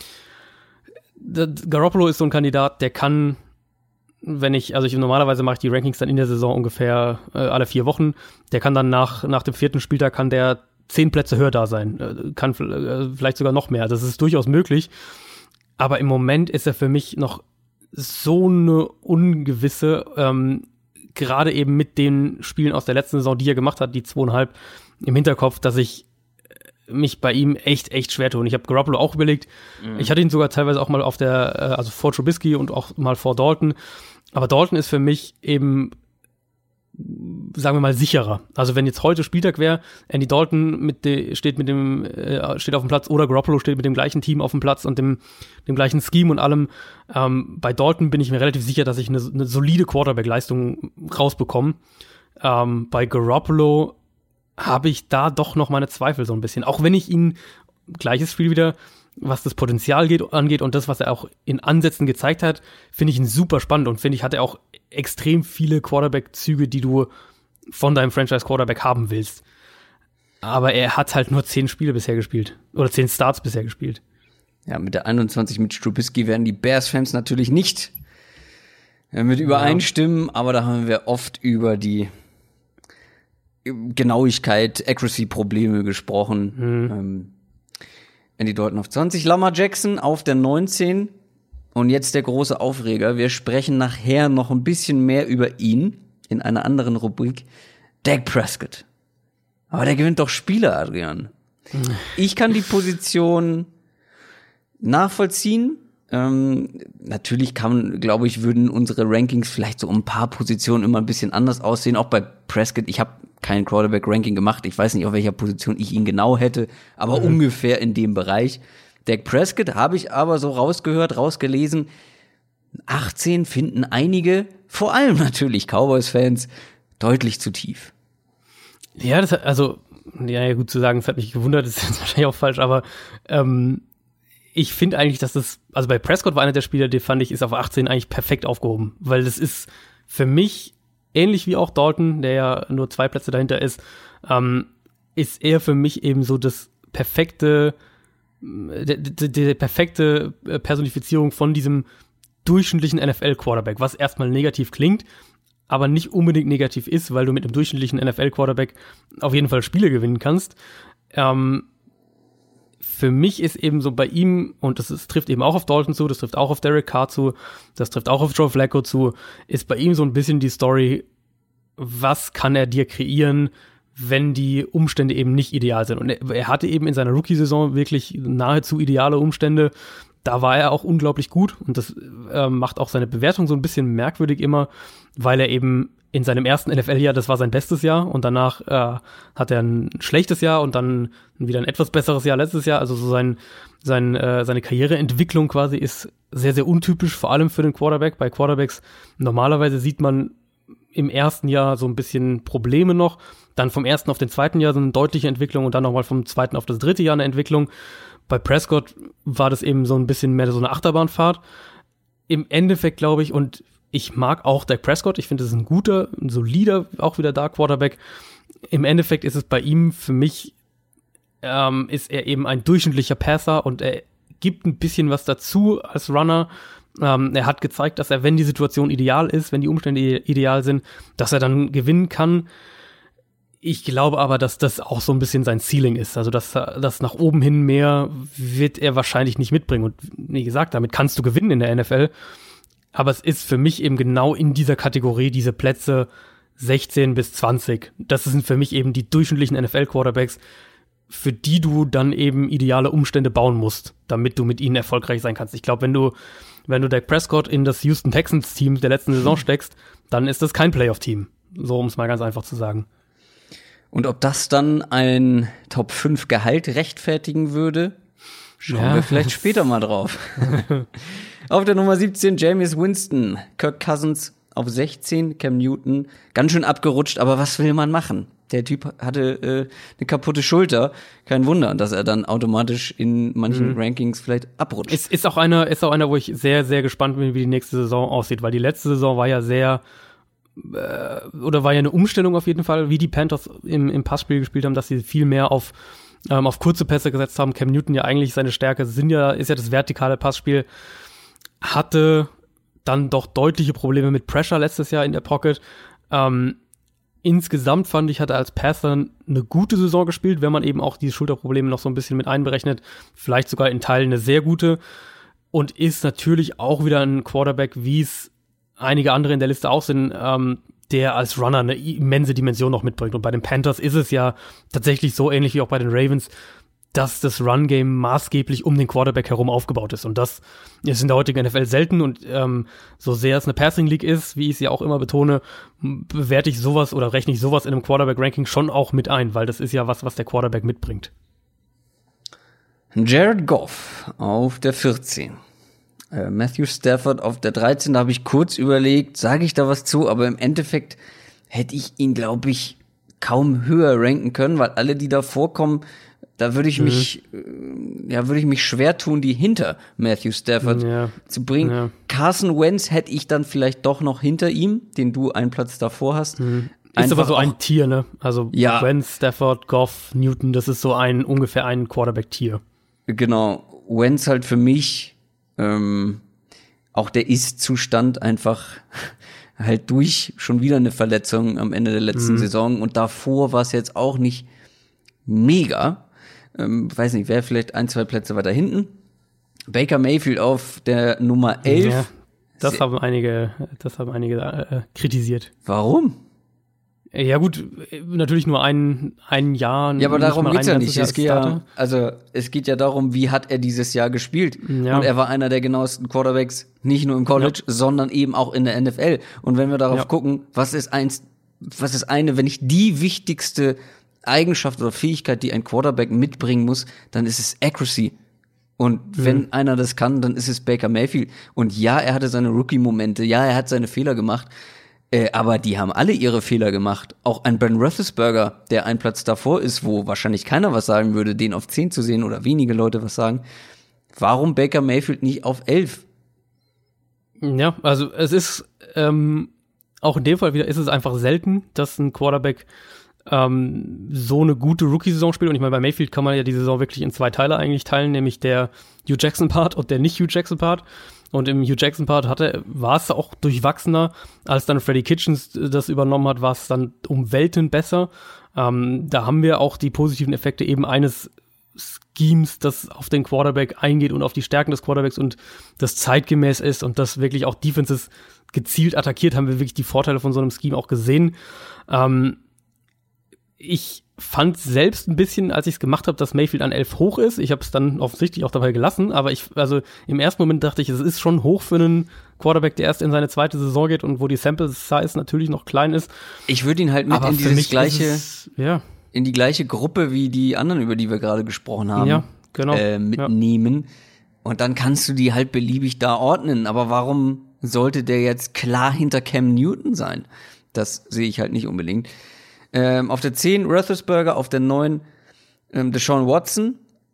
B: Garoppolo ist so ein Kandidat, der kann, wenn ich, also ich normalerweise mache ich die Rankings dann in der Saison ungefähr äh, alle vier Wochen, der kann dann nach, nach dem vierten Spieltag kann der zehn Plätze höher da sein, äh, kann äh, vielleicht sogar noch mehr, das ist durchaus möglich, aber im Moment ist er für mich noch so eine ungewisse, ähm, gerade eben mit den Spielen aus der letzten Saison, die er gemacht hat, die zweieinhalb im Hinterkopf, dass ich mich bei ihm echt, echt schwer tue. Und ich habe Garoppolo auch überlegt, mhm. ich hatte ihn sogar teilweise auch mal auf der, also vor Trubisky und auch mal vor Dalton, aber Dalton ist für mich eben sagen wir mal, sicherer. Also wenn jetzt heute Spieltag wäre, Andy Dalton mit de, steht mit dem äh, steht auf dem Platz oder Garoppolo steht mit dem gleichen Team auf dem Platz und dem dem gleichen Scheme und allem. Ähm, bei Dalton bin ich mir relativ sicher, dass ich eine, eine solide Quarterback-Leistung rausbekomme. Ähm, bei Garoppolo habe ich da doch noch meine Zweifel so ein bisschen. Auch wenn ich ihn, gleiches Spiel wieder, was das Potenzial geht, angeht und das, was er auch in Ansätzen gezeigt hat, finde ich ihn super spannend und finde ich, hat er auch extrem viele Quarterback-Züge, die du von deinem Franchise-Quarterback haben willst. Aber er hat halt nur zehn Spiele bisher gespielt. Oder zehn Starts bisher gespielt.
A: Ja, mit der einundzwanzig mit Trubisky werden die Bears-Fans natürlich nicht mit übereinstimmen, ja. Aber da haben wir oft über die Genauigkeit, Accuracy-Probleme gesprochen. Mhm. Ähm, Andy Dalton auf zwanzig, Lamar Jackson auf der neunzehn. Und jetzt der große Aufreger. Wir sprechen nachher noch ein bisschen mehr über ihn in einer anderen Rubrik. Dak Prescott. Aber der gewinnt doch Spiele, Adrian. Mhm. Ich kann die Position nachvollziehen. Ähm, natürlich kann, glaube ich, würden unsere Rankings vielleicht so um ein paar Positionen immer ein bisschen anders aussehen. Auch bei Prescott. Ich habe kein Quarterback-Ranking gemacht. Ich weiß nicht, auf welcher Position ich ihn genau hätte, aber mhm. ungefähr in dem Bereich. Dak Prescott habe ich aber so rausgehört, rausgelesen. achtzehn finden einige, vor allem natürlich Cowboys-Fans, deutlich zu tief.
B: Ja, das hat, also, ja, gut zu sagen, das hat mich gewundert, das ist jetzt wahrscheinlich auch falsch, aber ähm, ich finde eigentlich, dass das, also bei Prescott war einer der Spieler, den fand ich, ist auf achtzehn eigentlich perfekt aufgehoben, weil das ist für mich ähnlich wie auch Dalton, der ja nur zwei Plätze dahinter ist, ähm, ist er für mich eben so das perfekte, die, die, die perfekte Personifizierung von diesem durchschnittlichen N F L-Quarterback, was erstmal negativ klingt, aber nicht unbedingt negativ ist, weil du mit einem durchschnittlichen N F L-Quarterback auf jeden Fall Spiele gewinnen kannst. Ähm, für mich ist eben so bei ihm, und das, ist, trifft eben auch auf Dalton zu, das trifft auch auf Derek Carr zu, das trifft auch auf Joe Flacco zu, ist bei ihm so ein bisschen die Story, was kann er dir kreieren, wenn die Umstände eben nicht ideal sind. Und er, er hatte eben in seiner Rookie-Saison wirklich nahezu ideale Umstände. Da war er auch unglaublich gut und das äh, macht auch seine Bewertung so ein bisschen merkwürdig immer, weil er eben in seinem ersten N F L-Jahr, das war sein bestes Jahr und danach äh, hat er ein schlechtes Jahr und dann wieder ein etwas besseres Jahr letztes Jahr. Also so sein, sein, äh, seine Karriereentwicklung quasi ist sehr, sehr untypisch, vor allem für den Quarterback. Bei Quarterbacks normalerweise sieht man im ersten Jahr so ein bisschen Probleme noch, dann vom ersten auf den zweiten Jahr so eine deutliche Entwicklung und dann nochmal vom zweiten auf das dritte Jahr eine Entwicklung. Bei Prescott war das eben so ein bisschen mehr so eine Achterbahnfahrt. Im Endeffekt glaube ich, und ich mag auch Dak Prescott, ich finde, das ist ein guter, ein solider, auch wieder da Quarterback. Im Endeffekt ist es bei ihm für mich, ähm, ist er eben ein durchschnittlicher Passer und er gibt ein bisschen was dazu als Runner. Ähm, er hat gezeigt, dass er, wenn die Situation ideal ist, wenn die Umstände ideal sind, dass er dann gewinnen kann. Ich glaube aber, dass das auch so ein bisschen sein Ceiling ist. Also, dass das nach oben hin mehr wird er wahrscheinlich nicht mitbringen. Und wie gesagt, damit kannst du gewinnen in der N F L. Aber es ist für mich eben genau in dieser Kategorie diese Plätze sechzehn bis zwanzig. Das sind für mich eben die durchschnittlichen N F L-Quarterbacks, für die du dann eben ideale Umstände bauen musst, damit du mit ihnen erfolgreich sein kannst. Ich glaube, wenn du, wenn du Dak Prescott in das Houston Texans-Team der letzten Saison steckst, dann ist das kein Playoff-Team. So, um es mal ganz einfach zu sagen.
A: Und ob das dann ein Top fünf Gehalt rechtfertigen würde, schauen ja. wir vielleicht später mal drauf. Auf der Nummer siebzehn Jameis Winston, Kirk Cousins auf sechzehn, Cam Newton, ganz schön abgerutscht, aber was will man machen? Der Typ hatte äh, eine kaputte Schulter, kein Wunder, dass er dann automatisch in manchen mhm. Rankings vielleicht abrutscht.
B: Ist, ist auch einer, ist auch einer, wo ich sehr, sehr gespannt bin, wie die nächste Saison aussieht, weil die letzte Saison war ja sehr oder war ja eine Umstellung auf jeden Fall, wie die Panthers im, im Passspiel gespielt haben, dass sie viel mehr auf, ähm, auf kurze Pässe gesetzt haben. Cam Newton ja eigentlich seine Stärke sind ja, ist ja das vertikale Passspiel, hatte dann doch deutliche Probleme mit Pressure letztes Jahr in der Pocket. Ähm, insgesamt fand ich, hat er als Passer eine gute Saison gespielt, wenn man eben auch die Schulterprobleme noch so ein bisschen mit einberechnet, vielleicht sogar in Teilen eine sehr gute und ist natürlich auch wieder ein Quarterback, wie es einige andere in der Liste auch sind, ähm, der als Runner eine immense Dimension noch mitbringt. Und bei den Panthers ist es ja tatsächlich so ähnlich wie auch bei den Ravens, dass das Run-Game maßgeblich um den Quarterback herum aufgebaut ist. Und das ist in der heutigen N F L selten. Und ähm, so sehr es eine Passing-League ist, wie ich es ja auch immer betone, bewerte ich sowas oder rechne ich sowas in einem Quarterback-Ranking schon auch mit ein, weil das ist ja was, was der Quarterback mitbringt.
A: Jared Goff auf der vierzehn. Äh, Matthew Stafford auf der dreizehn. Da habe ich kurz überlegt, sage ich da was zu, aber im Endeffekt hätte ich ihn, glaube ich, kaum höher ranken können, weil alle, die da vorkommen, da würde ich mich, mhm. ja, würde ich mich schwer tun, die hinter Matthew Stafford
B: ja.
A: zu bringen. Ja. Carson Wentz hätte ich dann vielleicht doch noch hinter ihm, den du einen Platz davor hast.
B: Mhm. Ist aber so ein Tier, ne? Also
A: ja.
B: Wentz, Stafford, Goff, Newton, das ist so ein ungefähr ein Quarterback-Tier.
A: Genau. Wentz halt für mich ähm, auch der Ist-Zustand einfach halt durch schon wieder eine Verletzung am Ende der letzten mhm. Saison und davor war es jetzt auch nicht mega. Ähm, weiß nicht, wer vielleicht ein, zwei Plätze weiter hinten. Baker Mayfield auf der Nummer elf. Ja,
B: das
A: Se-
B: haben einige, das haben einige äh, kritisiert.
A: Warum?
B: Ja gut, natürlich nur ein, ein Jahr.
A: Ja, aber darum geht's ja nicht.
B: Jahr
A: Es geht ja, also es geht ja darum, wie hat er dieses Jahr gespielt.
B: Ja.
A: Und er war einer der genauesten Quarterbacks, nicht nur im College, ja. sondern eben auch in der N F L. Und wenn wir darauf
B: ja.
A: gucken, was ist eins, was ist eine, wenn nicht die wichtigste Eigenschaft oder Fähigkeit, die ein Quarterback mitbringen muss, dann ist es Accuracy. Und mhm. wenn einer das kann, dann ist es Baker Mayfield. Und ja, er hatte seine Rookie-Momente, ja, er hat seine Fehler gemacht. Äh, aber die haben alle ihre Fehler gemacht. Auch ein Ben Roethlisberger, der einen Platz davor ist, wo wahrscheinlich keiner was sagen würde, den auf zehn zu sehen oder wenige Leute was sagen. Warum Baker Mayfield nicht auf elf?
B: Ja, also es ist ähm, auch in dem Fall wieder ist es einfach selten, dass ein Quarterback ähm, so eine gute Rookie-Saison spielt. Und ich meine, bei Mayfield kann man ja die Saison wirklich in zwei Teile eigentlich teilen, nämlich der Hugh Jackson-Part und der nicht-Hugh Jackson-Part. Und im Hugh Jackson-Part hatte, war es auch durchwachsener. Als dann Freddie Kitchens das übernommen hat, war es dann um Welten besser. Ähm, da haben wir auch die positiven Effekte eben eines Schemes, das auf den Quarterback eingeht und auf die Stärken des Quarterbacks und das zeitgemäß ist und das wirklich auch Defenses gezielt attackiert, haben wir wirklich die Vorteile von so einem Scheme auch gesehen. Ähm, ich fand selbst ein bisschen, als ich es gemacht habe, dass Mayfield an elf hoch ist. Ich habe es dann offensichtlich auch dabei gelassen, aber ich, also im ersten Moment dachte ich, es ist schon hoch für einen Quarterback, der erst in seine zweite Saison geht und wo die Sample Size natürlich noch klein ist.
A: Ich würde ihn halt mit
B: aber
A: in
B: für
A: dieses
B: mich
A: gleiche,
B: es, ja.
A: in die gleiche Gruppe wie die anderen, über die wir gerade gesprochen haben,
B: ja, genau.
A: äh, mitnehmen. Ja. Und dann kannst du die halt beliebig da ordnen. Aber warum sollte der jetzt klar hinter Cam Newton sein? Das sehe ich halt nicht unbedingt. Ähm, auf der zehn Roethlisberger, auf der neun ähm, Deshaun Watson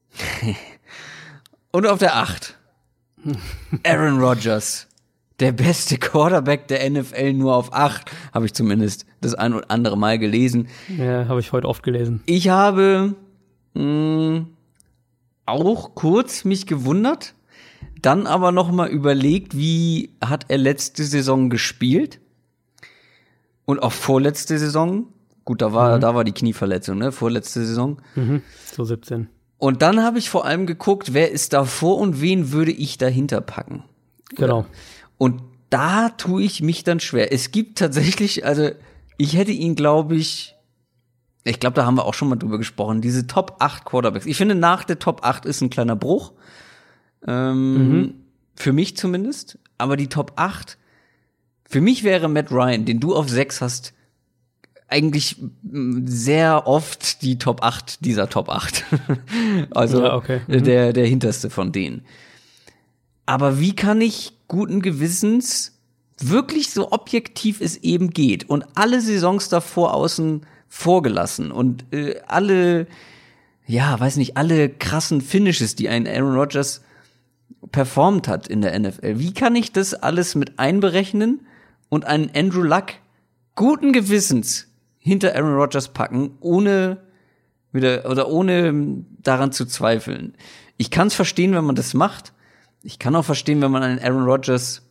A: und auf der acht Aaron Rodgers. Der beste Quarterback der N F L nur auf acht, habe ich zumindest das ein oder andere Mal gelesen.
B: Ja, habe ich heute oft gelesen.
A: Ich habe mh, auch kurz mich gewundert, dann aber noch mal überlegt, wie hat er letzte Saison gespielt und auch vorletzte Saison. Gut, da war, mhm. da war die Knieverletzung, ne? Vorletzte Saison.
B: Mhm. So siebzehn.
A: Und dann habe ich vor allem geguckt, wer ist davor und wen würde ich dahinter packen.
B: Genau.
A: Und da tue ich mich dann schwer. Es gibt tatsächlich, also ich hätte ihn, glaube ich, ich glaube, da haben wir auch schon mal drüber gesprochen, diese Top acht Quarterbacks. Ich finde, nach der Top acht ist ein kleiner Bruch. Ähm, mhm. Für mich zumindest. Aber die Top acht, für mich wäre Matt Ryan, den du auf sechs hast, eigentlich sehr oft die Top acht dieser Top acht. Also
B: ja, okay. mhm.
A: der, der hinterste von denen. Aber wie kann ich guten Gewissens wirklich so objektiv es eben geht und alle Saisons davor außen vorgelassen und äh, alle, ja, weiß nicht, alle krassen Finishes, die ein Aaron Rodgers performt hat in der N F L, wie kann ich das alles mit einberechnen und einen Andrew Luck guten Gewissens hinter Aaron Rodgers packen, ohne wieder oder ohne daran zu zweifeln? Ich kann es verstehen, wenn man das macht. Ich kann auch verstehen, wenn man einen Aaron Rodgers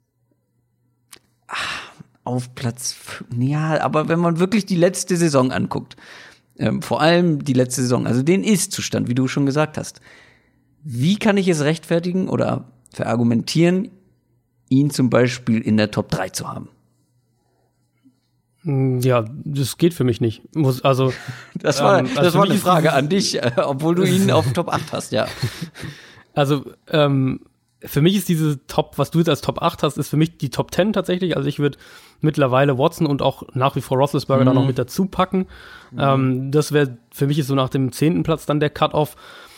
A: ach, auf Platz, ja, aber wenn man wirklich die letzte Saison anguckt, ähm, vor allem die letzte Saison, also den Ist-Zustand, wie du schon gesagt hast, wie kann ich es rechtfertigen oder verargumentieren, ihn zum Beispiel in der Top drei zu haben?
B: Ja, das geht für mich nicht. Muss, also,
A: das war,
B: ähm, also
A: das war eine Frage
B: dieses,
A: an dich, äh, obwohl du ihn auf Top acht hast, ja.
B: Also, ähm, für mich ist diese Top, was du jetzt als Top acht hast, ist für mich die Top zehn tatsächlich. Also ich würde mittlerweile Watson und auch nach wie vor Roethlisberger mhm. da noch mit dazu packen. Mhm. Ähm, das wäre, für mich ist so nach dem zehnten Platz dann der Cut-Off.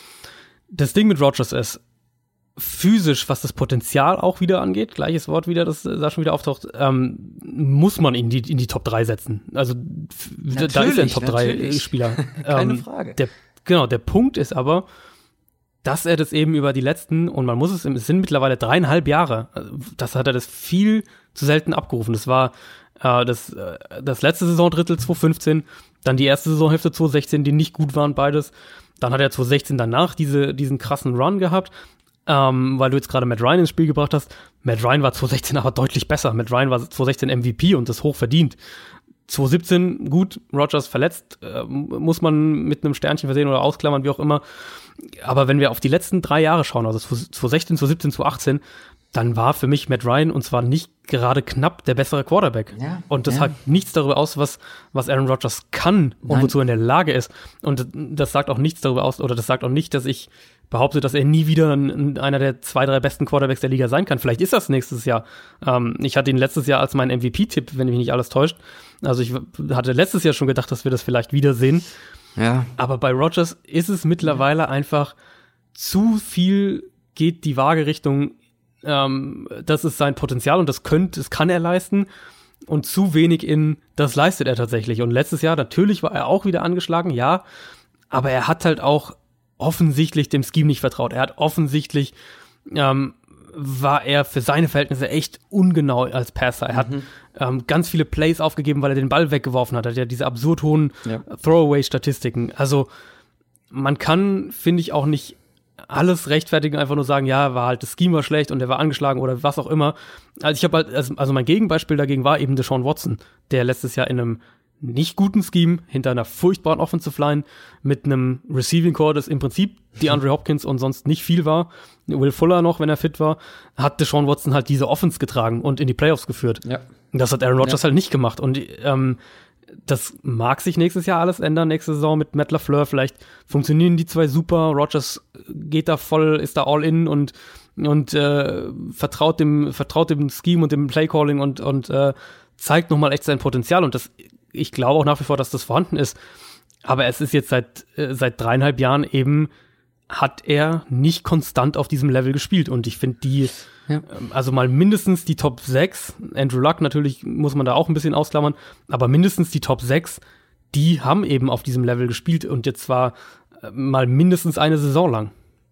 B: Das Ding mit Rodgers ist, physisch, was das Potenzial auch wieder angeht, gleiches Wort wieder, das da schon wieder auftaucht, ähm, muss man ihn die, in die Top drei setzen. Also natürlich, da ist er ein Top drei Spieler.
A: Keine
B: ähm,
A: Frage.
B: Der, genau, der Punkt ist aber, dass er das eben über die letzten, und man muss es, es sind mittlerweile dreieinhalb Jahre, das hat er das viel zu selten abgerufen. Das war äh, das, äh, das letzte Saisondrittel zwanzig fünfzehn, dann die erste Saisonhälfte zwanzig sechzehn, die nicht gut waren, beides. Dann hat er zwanzig sechzehn danach diese, diesen krassen Run gehabt. Ähm, weil du jetzt gerade Matt Ryan ins Spiel gebracht hast. Matt Ryan war zwanzig sechzehn aber deutlich besser. Matt Ryan war zwanzig sechzehn M V P und das hoch verdient. zwanzig siebzehn, gut, Rodgers verletzt, äh, muss man mit einem Sternchen versehen oder ausklammern, wie auch immer. Aber wenn wir auf die letzten drei Jahre schauen, also zwanzig sechzehn, zwanzig siebzehn, zwanzig achtzehn, dann war für mich Matt Ryan, und zwar nicht gerade knapp, der bessere Quarterback. Ja, und das ja. sagt nichts darüber aus, was, was Aaron Rodgers kann und Nein. wozu er in der Lage ist. Und das sagt auch nichts darüber aus, oder das sagt auch nicht, dass ich behaupte, dass er nie wieder ein, einer der zwei, drei besten Quarterbacks der Liga sein kann. Vielleicht ist das nächstes Jahr. Ähm, ich hatte ihn letztes Jahr als meinen M V P-Tipp, wenn mich nicht alles täuscht. Also ich hatte letztes Jahr schon gedacht, dass wir das vielleicht wiedersehen. Ja. Aber bei Rodgers ist es mittlerweile einfach zu viel, geht die Waage Richtung, ähm, das ist sein Potenzial und das könnte, das kann er leisten, und zu wenig in, das leistet er tatsächlich. Und letztes Jahr, natürlich war er auch wieder angeschlagen, ja, aber er hat halt auch offensichtlich dem Scheme nicht vertraut. Er hat offensichtlich, ähm, war er für seine Verhältnisse echt ungenau als Passer. Er mhm. hat ähm, ganz viele Plays aufgegeben, weil er den Ball weggeworfen hat. Er hat ja diese absurd hohen ja. Throwaway-Statistiken. Also man kann, finde ich, auch nicht alles rechtfertigen, einfach nur sagen, ja, war halt das Scheme war schlecht und er war angeschlagen oder was auch immer. Also ich habe halt, also, also mein Gegenbeispiel dagegen war eben Deshaun Watson, der letztes Jahr in einem nicht guten Scheme, hinter einer furchtbaren Offensive Line, mit einem Receiving Core, das im Prinzip DeAndre Hopkins und sonst nicht viel war, Will Fuller noch, wenn er fit war, hat Deshaun Watson halt diese Offense getragen und in die Playoffs geführt. Ja. Und das hat Aaron Rodgers ja. halt nicht gemacht. Und ähm, das mag sich nächstes Jahr alles ändern, nächste Saison mit Matt LaFleur. Vielleicht funktionieren die zwei super, Rodgers geht da voll, ist da all in und und äh, vertraut dem vertraut dem Scheme und dem Playcalling und und äh, zeigt nochmal echt sein Potenzial. Und das, ich glaube auch nach wie vor, dass das vorhanden ist. Aber es ist jetzt seit äh, seit dreieinhalb Jahren eben, hat er nicht konstant auf diesem Level gespielt. Und ich finde die, ja. also mal mindestens die Top sechs, Andrew Luck natürlich muss man da auch ein bisschen ausklammern, aber mindestens die Top sechs, die haben eben auf diesem Level gespielt und jetzt zwar äh, mal mindestens eine Saison lang.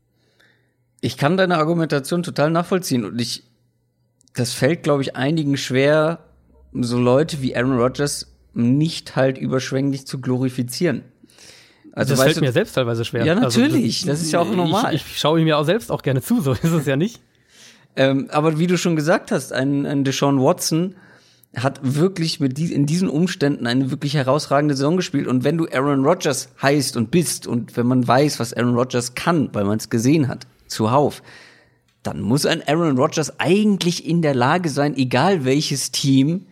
A: Ich kann deine Argumentation total nachvollziehen und ich, das fällt, glaube ich, einigen schwer, so Leute wie Aaron Rodgers nicht halt überschwänglich zu glorifizieren.
B: Also, das fällt du, mir selbst teilweise schwer.
A: Ja, natürlich. Also, das, das ist ja auch normal.
B: Ich, ich schaue ihm ja auch selbst auch gerne zu, so ist es ja nicht.
A: ähm, aber wie du schon gesagt hast, ein, ein Deshaun Watson hat wirklich mit die, in diesen Umständen eine wirklich herausragende Saison gespielt. Und wenn du Aaron Rodgers heißt und bist und wenn man weiß, was Aaron Rodgers kann, weil man es gesehen hat, zuhauf, dann muss ein Aaron Rodgers eigentlich in der Lage sein, egal welches Team,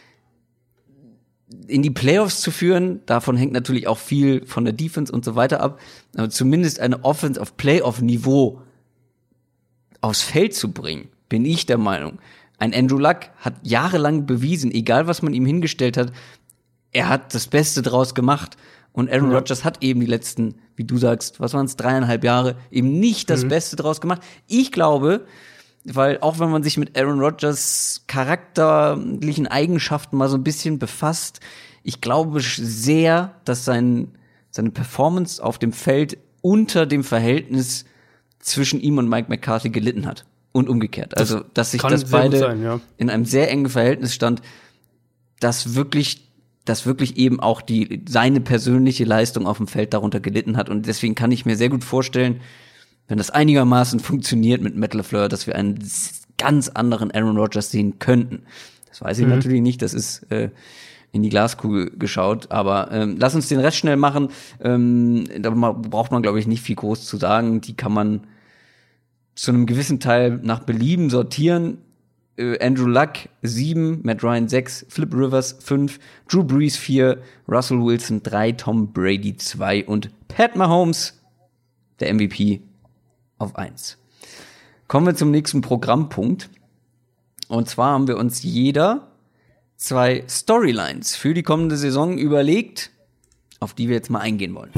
A: in die Playoffs zu führen. Davon hängt natürlich auch viel von der Defense und so weiter ab, aber zumindest eine Offense auf Playoff-Niveau aufs Feld zu bringen, bin ich der Meinung. Ein Andrew Luck hat jahrelang bewiesen, egal was man ihm hingestellt hat, er hat das Beste draus gemacht. Und Aaron ja. Rodgers hat eben die letzten, wie du sagst, was waren es, dreieinhalb Jahre, eben nicht das mhm. Beste draus gemacht. Ich glaube, weil auch wenn man sich mit Aaron Rodgers charakterlichen Eigenschaften mal so ein bisschen befasst, ich glaube sehr, dass sein, seine Performance auf dem Feld unter dem Verhältnis zwischen ihm und Mike McCarthy gelitten hat. Und umgekehrt. Also, dass sich das beide sein, ja. in einem sehr engen Verhältnis stand, dass wirklich dass wirklich eben auch die seine persönliche Leistung auf dem Feld darunter gelitten hat. Und deswegen kann ich mir sehr gut vorstellen, wenn das einigermaßen funktioniert mit Matt LaFleur, dass wir einen ganz anderen Aaron Rodgers sehen könnten. Das weiß ich mhm. natürlich nicht, das ist äh, in die Glaskugel geschaut. Aber ähm, lass uns den Rest schnell machen. Ähm, da braucht man, glaube ich, nicht viel groß zu sagen. Die kann man zu einem gewissen Teil nach Belieben sortieren. äh, Andrew Luck sieben, Matt Ryan sechs, Philip Rivers fünf, Drew Brees vier, Russell Wilson drei, Tom Brady zwei und Pat Mahomes, der M V P, auf eins. Kommen wir zum nächsten Programmpunkt. Und zwar haben wir uns jeder zwei Storylines für die kommende Saison überlegt, auf die wir jetzt mal eingehen wollen.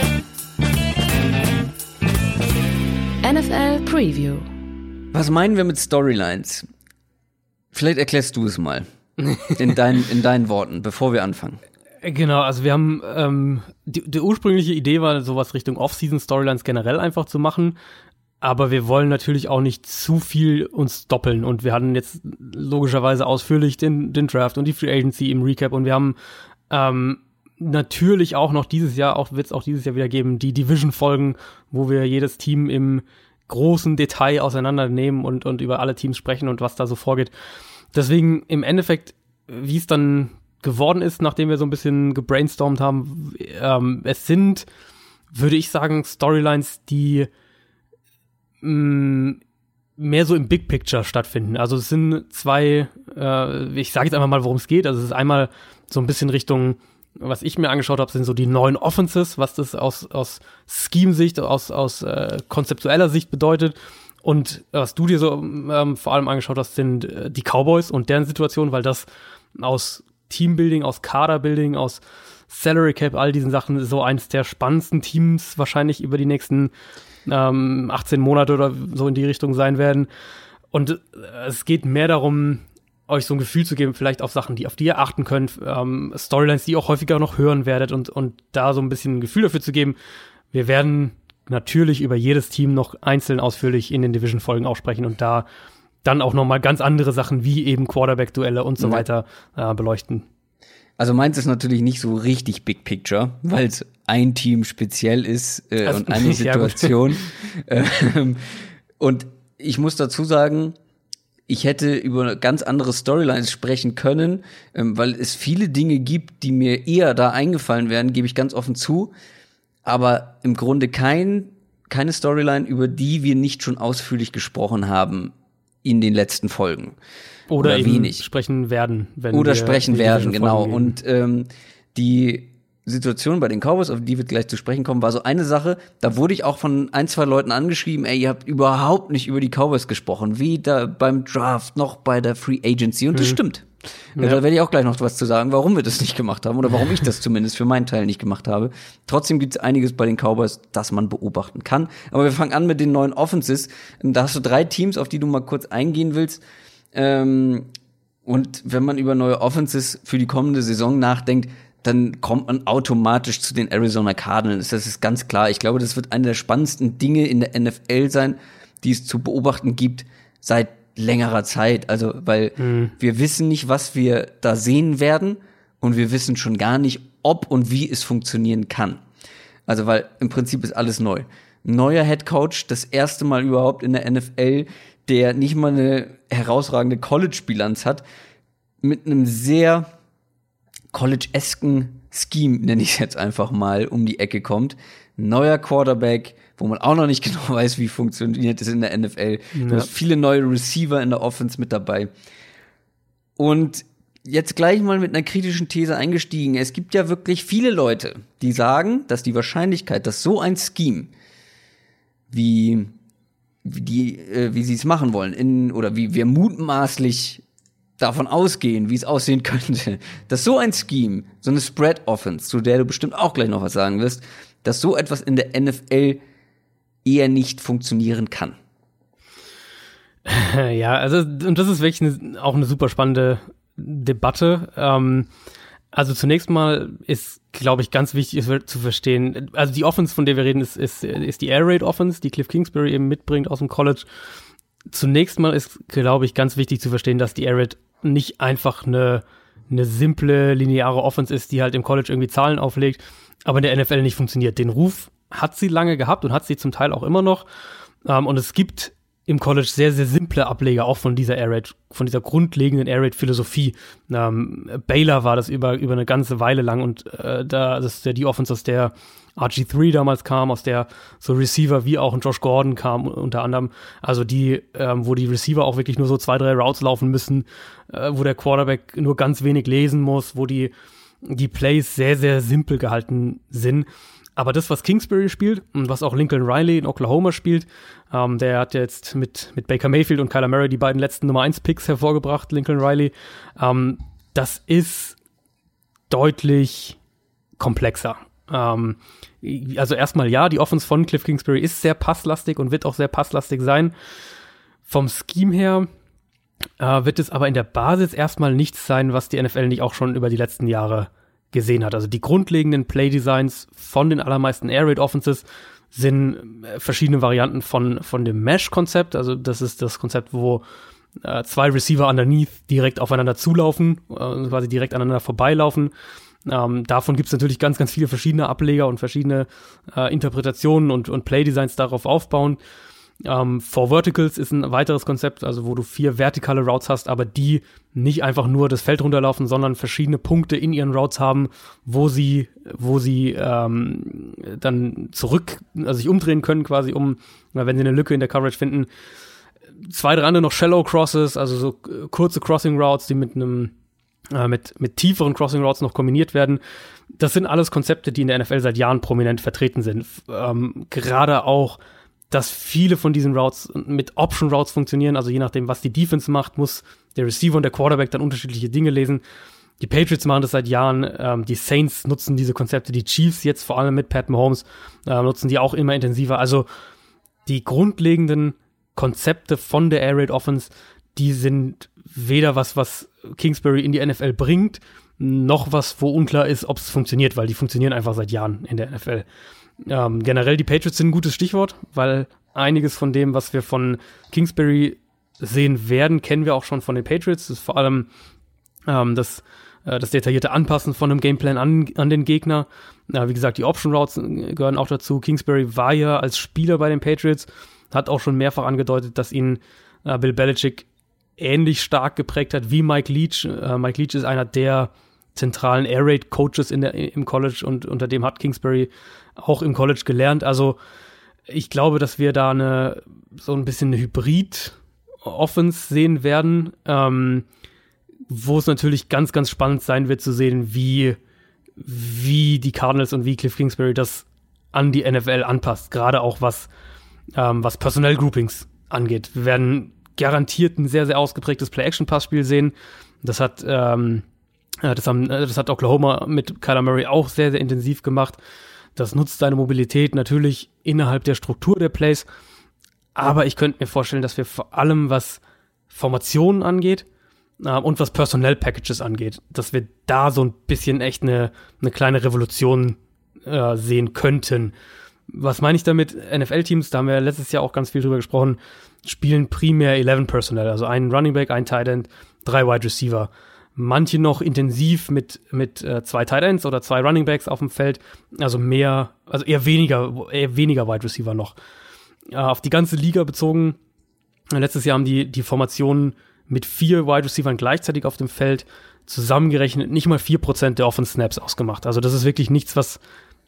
C: N F L Preview.
A: Was meinen wir mit Storylines? Vielleicht erklärst du es mal in, dein, in deinen Worten, bevor wir anfangen.
B: Genau, also wir haben, ähm, die, die ursprüngliche Idee war, sowas Richtung Off-Season-Storylines generell einfach zu machen, aber wir wollen natürlich auch nicht zu viel uns doppeln und wir hatten jetzt logischerweise ausführlich den, den Draft und die Free Agency im Recap und wir haben ähm, natürlich auch noch dieses Jahr, auch wird es auch dieses Jahr wieder geben, die Division-Folgen, wo wir jedes Team im großen Detail auseinandernehmen und, und über alle Teams sprechen und was da so vorgeht. Deswegen im Endeffekt, wie es dann geworden ist, nachdem wir so ein bisschen gebrainstormt haben, ähm, es sind, würde ich sagen, Storylines, die mh, mehr so im Big Picture stattfinden. Also es sind zwei, äh, ich sage jetzt einfach mal, worum es geht. Also es ist einmal so ein bisschen Richtung, was ich mir angeschaut habe, sind so die neuen Offenses, was das aus, aus Scheme-Sicht, aus, aus äh, konzeptueller Sicht bedeutet. Und was du dir so ähm, vor allem angeschaut hast, sind äh, die Cowboys und deren Situation, weil das aus Teambuilding, aus Kaderbuilding, aus Salary Cap, all diesen Sachen so eins der spannendsten Teams wahrscheinlich über die nächsten ähm, achtzehn Monate oder so in die Richtung sein werden. Und äh, es geht mehr darum, euch so ein Gefühl zu geben, vielleicht auf Sachen, die auf die ihr achten könnt, ähm, Storylines, die ihr auch häufiger noch hören werdet und, und da so ein bisschen ein Gefühl dafür zu geben. Wir werden natürlich über jedes Team noch einzeln ausführlich in den Division-Folgen auch sprechen und da dann auch noch mal ganz andere Sachen wie eben Quarterback-Duelle und so mhm. weiter äh, beleuchten.
A: Also meins ist natürlich nicht so richtig Big Picture, weil es ein Team speziell ist äh, also, und eine Situation. ähm, und ich muss dazu sagen, ich hätte über ganz andere Storylines sprechen können, ähm, weil es viele Dinge gibt, die mir eher da eingefallen wären, gebe ich ganz offen zu. Aber im Grunde kein, keine Storyline, über die wir nicht schon ausführlich gesprochen haben in den letzten Folgen.
B: Oder, Oder eben
A: wenig.
B: sprechen werden. Wenn
A: Oder
B: wir
A: sprechen werden, genau. Und ähm, die Situation bei den Cowboys, auf die wir gleich zu sprechen kommen, war so eine Sache, da wurde ich auch von ein, zwei Leuten angeschrieben, ey, ihr habt überhaupt nicht über die Cowboys gesprochen, weder beim Draft noch bei der Free Agency. Und das hm. stimmt. Ja. Da werde ich auch gleich noch was zu sagen, warum wir das nicht gemacht haben oder warum ich das zumindest für meinen Teil nicht gemacht habe. Trotzdem gibt es einiges bei den Cowboys, das man beobachten kann. Aber wir fangen an mit den neuen Offenses. Da hast du drei Teams, auf die du mal kurz eingehen willst. Und wenn man über neue Offenses für die kommende Saison nachdenkt, dann kommt man automatisch zu den Arizona Cardinals. Das ist ganz klar. Ich glaube, das wird eine der spannendsten Dinge in der N F L sein, die es zu beobachten gibt seit längerer Zeit. Also, weil mhm. wir wissen nicht, was wir da sehen werden und wir wissen schon gar nicht, ob und wie es funktionieren kann. Also, weil im Prinzip ist alles neu. Neuer Head Coach, das erste Mal überhaupt in der N F L, der nicht mal eine herausragende College-Bilanz hat, mit einem sehr College-esken Scheme, nenne ich es jetzt einfach mal, um die Ecke kommt. Neuer Quarterback, wo man auch noch nicht genau weiß, wie funktioniert es in der N F L. Ja. Du hast viele neue Receiver in der Offense mit dabei. Und jetzt gleich mal mit einer kritischen These eingestiegen. Es gibt ja wirklich viele Leute, die sagen, dass die Wahrscheinlichkeit, dass so ein Scheme, wie, wie die, äh, wie sie es machen wollen, in, oder wie wir mutmaßlich davon ausgehen, wie es aussehen könnte, dass so ein Scheme, so eine Spread-Offense, zu der du bestimmt auch gleich noch was sagen wirst, dass so etwas in der N F L eher nicht funktionieren kann.
B: Ja, also und das ist wirklich eine, auch eine super spannende Debatte. Ähm, also zunächst mal ist, glaube ich, ganz wichtig ist zu verstehen, also die Offense, von der wir reden, ist, ist, ist die Air Raid Offense, die Cliff Kingsbury eben mitbringt aus dem College. Zunächst mal ist, glaube ich, ganz wichtig zu verstehen, dass die Air Raid nicht einfach eine, eine simple, lineare Offense ist, die halt im College irgendwie Zahlen auflegt, aber in der N F L nicht funktioniert. Den Ruf hat sie lange gehabt und hat sie zum Teil auch immer noch. Ähm, und es gibt im College sehr, sehr simple Ableger auch von dieser Air Raid, von dieser grundlegenden Air Raid-Philosophie. Ähm, Baylor war das über, über eine ganze Weile lang und äh, da, das ist ja die Offense, aus der R G drei damals kam, aus der so Receiver wie auch ein Josh Gordon kam unter anderem. Also die, ähm, wo die Receiver auch wirklich nur so zwei, drei Routes laufen müssen, äh, wo der Quarterback nur ganz wenig lesen muss, wo die, die Plays sehr, sehr simpel gehalten sind. Aber das, was Kingsbury spielt und was auch Lincoln Riley in Oklahoma spielt, ähm, der hat jetzt mit, mit Baker Mayfield und Kyler Murray die beiden letzten Nummer eins Picks hervorgebracht, Lincoln Riley. Ähm, das ist deutlich komplexer. Ähm, also erstmal ja, die Offense von Cliff Kingsbury ist sehr passlastig und wird auch sehr passlastig sein. Vom Scheme her äh, wird es aber in der Basis erstmal nichts sein, was die N F L nicht auch schon über die letzten Jahre gesehen hat. Also die grundlegenden Play-Designs von den allermeisten Air Raid Offenses sind verschiedene Varianten von, von dem Mesh-Konzept. Also das ist das Konzept, wo äh, zwei Receiver underneath direkt aufeinander zulaufen, äh, quasi direkt aneinander vorbeilaufen. Ähm, davon gibt es natürlich ganz, ganz viele verschiedene Ableger und verschiedene äh, Interpretationen und, und Play-Designs darauf aufbauen. Ähm, Four Verticals ist ein weiteres Konzept, also wo du vier vertikale Routes hast, aber die nicht einfach nur das Feld runterlaufen, sondern verschiedene Punkte in ihren Routes haben, wo sie, wo sie ähm, dann zurück, also sich umdrehen können quasi, um, wenn sie eine Lücke in der Coverage finden. Zwei, drei andere noch Shallow Crosses, also so kurze Crossing Routes, die mit einem äh, mit, mit tieferen Crossing Routes noch kombiniert werden. Das sind alles Konzepte, die in der N F L seit Jahren prominent vertreten sind. Ähm, gerade auch dass viele von diesen Routes mit Option Routes funktionieren, also je nachdem, was die Defense macht, muss der Receiver und der Quarterback dann unterschiedliche Dinge lesen. Die Patriots machen das seit Jahren, ähm, die Saints nutzen diese Konzepte, die Chiefs jetzt vor allem mit Pat Mahomes äh, nutzen die auch immer intensiver. Also die grundlegenden Konzepte von der Air Raid Offense, die sind weder was, was Kingsbury in die N F L bringt, noch was, wo unklar ist, ob es funktioniert, weil die funktionieren einfach seit Jahren in der N F L. Ähm, generell die Patriots sind ein gutes Stichwort, weil einiges von dem, was wir von Kingsbury sehen werden, kennen wir auch schon von den Patriots. Das ist vor allem ähm, das, äh, das detaillierte Anpassen von einem Gameplan an, an den Gegner. Äh, wie gesagt, die Option Routes gehören auch dazu. Kingsbury war ja als Spieler bei den Patriots, hat auch schon mehrfach angedeutet, dass ihn äh, Bill Belichick ähnlich stark geprägt hat wie Mike Leach. Äh, Mike Leach ist einer der zentralen Air Raid Coaches in der, im College und unter dem hat Kingsbury auch im College gelernt. Also ich glaube, dass wir da eine so ein bisschen eine Hybrid-Offense sehen werden, ähm, wo es natürlich ganz, ganz spannend sein wird zu sehen, wie, wie die Cardinals und wie Cliff Kingsbury das an die N F L anpasst, gerade auch was, ähm, was Personnel-Groupings angeht. Wir werden garantiert ein sehr, sehr ausgeprägtes Play-Action-Pass-Spiel sehen. Das hat ähm, das, haben, das hat Oklahoma mit Kyler Murray auch sehr, sehr intensiv gemacht. Das nutzt seine Mobilität natürlich innerhalb der Struktur der Plays. Aber ich könnte mir vorstellen, dass wir vor allem, was Formationen angeht äh, und was Personnel-Packages angeht, dass wir da so ein bisschen echt eine, eine kleine Revolution äh, sehen könnten. Was meine ich damit? N F L-Teams, da haben wir letztes Jahr auch ganz viel drüber gesprochen, spielen primär elf Personnel, also einen Running Back, ein Tight End, drei Wide Receiver. Manche noch intensiv mit mit äh, zwei Tight Ends oder zwei Running Backs auf dem Feld, also mehr, also eher weniger, eher weniger Wide Receiver noch. Äh, auf die ganze Liga bezogen, letztes Jahr haben die die Formationen mit vier Wide Receivern gleichzeitig auf dem Feld zusammengerechnet nicht mal vier Prozent der Offense Snaps ausgemacht. Also das ist wirklich nichts, was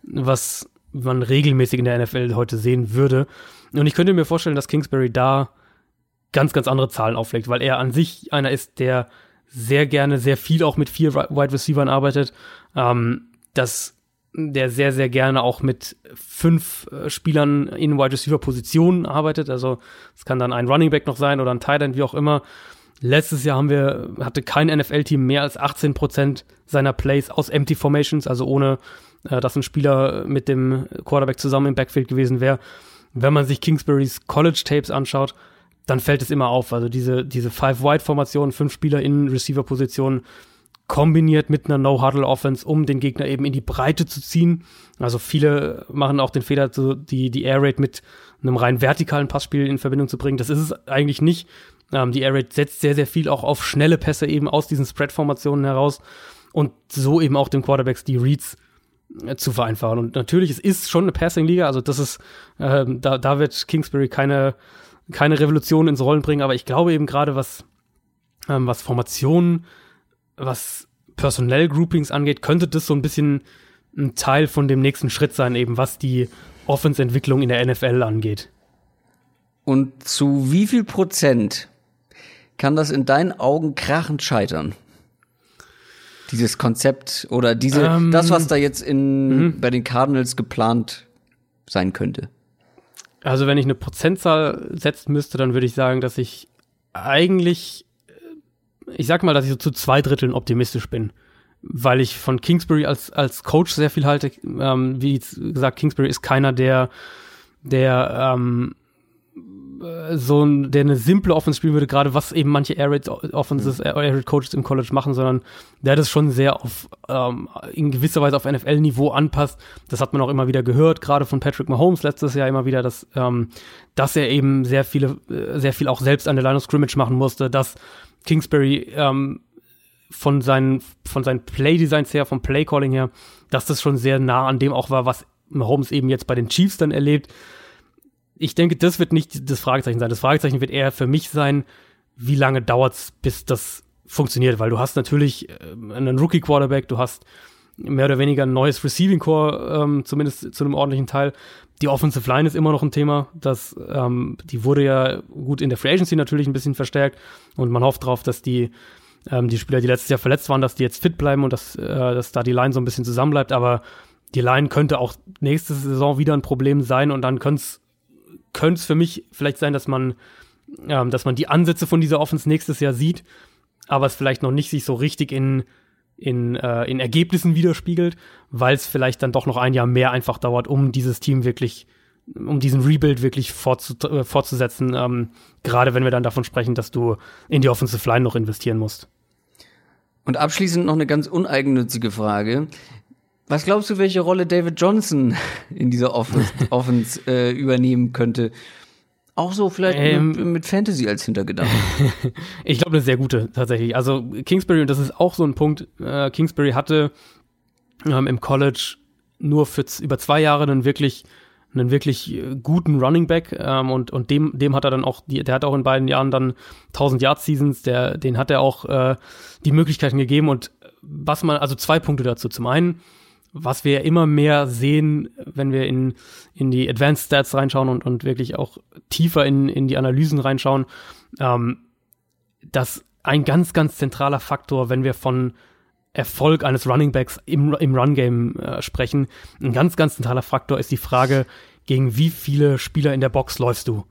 B: was man regelmäßig in der N F L heute sehen würde. Und ich könnte mir vorstellen, dass Kingsbury da ganz, ganz andere Zahlen auflegt, weil er an sich einer ist, der sehr gerne, sehr viel auch mit vier Wide Receivern arbeitet, ähm, dass der sehr, sehr gerne auch mit fünf äh, Spielern in Wide Receiver Positionen arbeitet, also es kann dann ein Running Back noch sein oder ein Tight End, wie auch immer. Letztes Jahr haben wir, hatte kein N F L-Team mehr als achtzehn Prozent seiner Plays aus Empty Formations, also ohne, äh, dass ein Spieler mit dem Quarterback zusammen im Backfield gewesen wäre. Wenn man sich Kingsburys College-Tapes anschaut, dann fällt es immer auf. Also diese, diese Five-Wide-Formation, fünf Spieler in Receiver-Positionen, kombiniert mit einer No-Huddle-Offense, um den Gegner eben in die Breite zu ziehen. Also viele machen auch den Fehler, so die, die Air Raid mit einem rein vertikalen Passspiel in Verbindung zu bringen. Das ist es eigentlich nicht. Ähm, die Air Raid setzt sehr, sehr viel auch auf schnelle Pässe eben aus diesen Spread-Formationen heraus und so eben auch den Quarterbacks die Reads äh, zu vereinfachen. Und natürlich, es ist schon eine Passing-Liga, also das ist, äh, da, da wird Kingsbury keine keine Revolution ins Rollen bringen, aber ich glaube eben gerade, was, ähm, was Formationen, was Personnel-Groupings angeht, könnte das so ein bisschen ein Teil von dem nächsten Schritt sein, eben was die Offense-Entwicklung in der N F L angeht.
A: Und zu wie viel Prozent kann das in deinen Augen krachend scheitern? Dieses Konzept oder diese, ähm, das, was da jetzt in, mhm. bei den Cardinals geplant sein könnte?
B: Also wenn ich eine Prozentzahl setzen müsste, dann würde ich sagen, dass ich eigentlich, ich sag mal, dass ich so zu zwei Dritteln optimistisch bin, weil ich von Kingsbury als als Coach sehr viel halte. Ähm, wie gesagt, Kingsbury ist keiner, der der ähm, so ein, der eine simple Offense spielen würde, gerade was eben manche Air Raid Offenses, Air Raid Coaches im College machen, sondern der das schon sehr auf ähm, in gewisser Weise auf N F L-Niveau anpasst. Das hat man auch immer wieder gehört, gerade von Patrick Mahomes letztes Jahr immer wieder, dass ähm, dass er eben sehr viele, sehr viel auch selbst an der Line of Scrimmage machen musste, dass Kingsbury ähm, von seinen von seinen Play-Designs her, vom Play-Calling her, dass das schon sehr nah an dem auch war, was Mahomes eben jetzt bei den Chiefs dann erlebt. Ich denke, das wird nicht das Fragezeichen sein. Das Fragezeichen wird eher für mich sein, wie lange dauert's, bis das funktioniert, weil du hast natürlich äh, einen Rookie-Quarterback, du hast mehr oder weniger ein neues Receiving-Core, ähm, zumindest zu einem ordentlichen Teil. Die Offensive Line ist immer noch ein Thema, das, ähm, die wurde ja gut in der Free Agency natürlich ein bisschen verstärkt und man hofft darauf, dass die ähm, die Spieler, die letztes Jahr verletzt waren, dass die jetzt fit bleiben und dass, äh, dass da die Line so ein bisschen zusammenbleibt, aber die Line könnte auch nächste Saison wieder ein Problem sein und dann könnte es könnte es für mich vielleicht sein, dass man, ähm, dass man die Ansätze von dieser Offense nächstes Jahr sieht, aber es vielleicht noch nicht sich so richtig in, in, äh, in Ergebnissen widerspiegelt, weil es vielleicht dann doch noch ein Jahr mehr einfach dauert, um dieses Team wirklich, um diesen Rebuild wirklich fortzu äh, fortzusetzen, ähm, gerade wenn wir dann davon sprechen, dass du in die Offensive Line noch investieren musst.
A: Und abschließend noch eine ganz uneigennützige Frage. Was glaubst du, welche Rolle David Johnson in dieser Offense, Offense äh, übernehmen könnte? Auch so vielleicht ähm, mit, mit Fantasy als Hintergedanke.
B: Ich glaube, eine sehr gute tatsächlich. Also Kingsbury, und das ist auch so ein Punkt, äh, Kingsbury hatte ähm, im College nur für z- über zwei Jahre einen wirklich einen wirklich guten Running Back ähm, und und dem dem hat er dann auch, die, der hat auch in beiden Jahren dann tausend Yard Seasons, der den hat er auch äh, die Möglichkeiten gegeben und was man, also zwei Punkte dazu. Zum einen, was wir immer mehr sehen, wenn wir in, in die Advanced Stats reinschauen und, und wirklich auch tiefer in, in die Analysen reinschauen, ähm, dass ein ganz, ganz zentraler Faktor, wenn wir von Erfolg eines Running Backs im, im Run-Game äh, sprechen, ein ganz, ganz zentraler Faktor ist die Frage, gegen wie viele Spieler in der Box läufst du?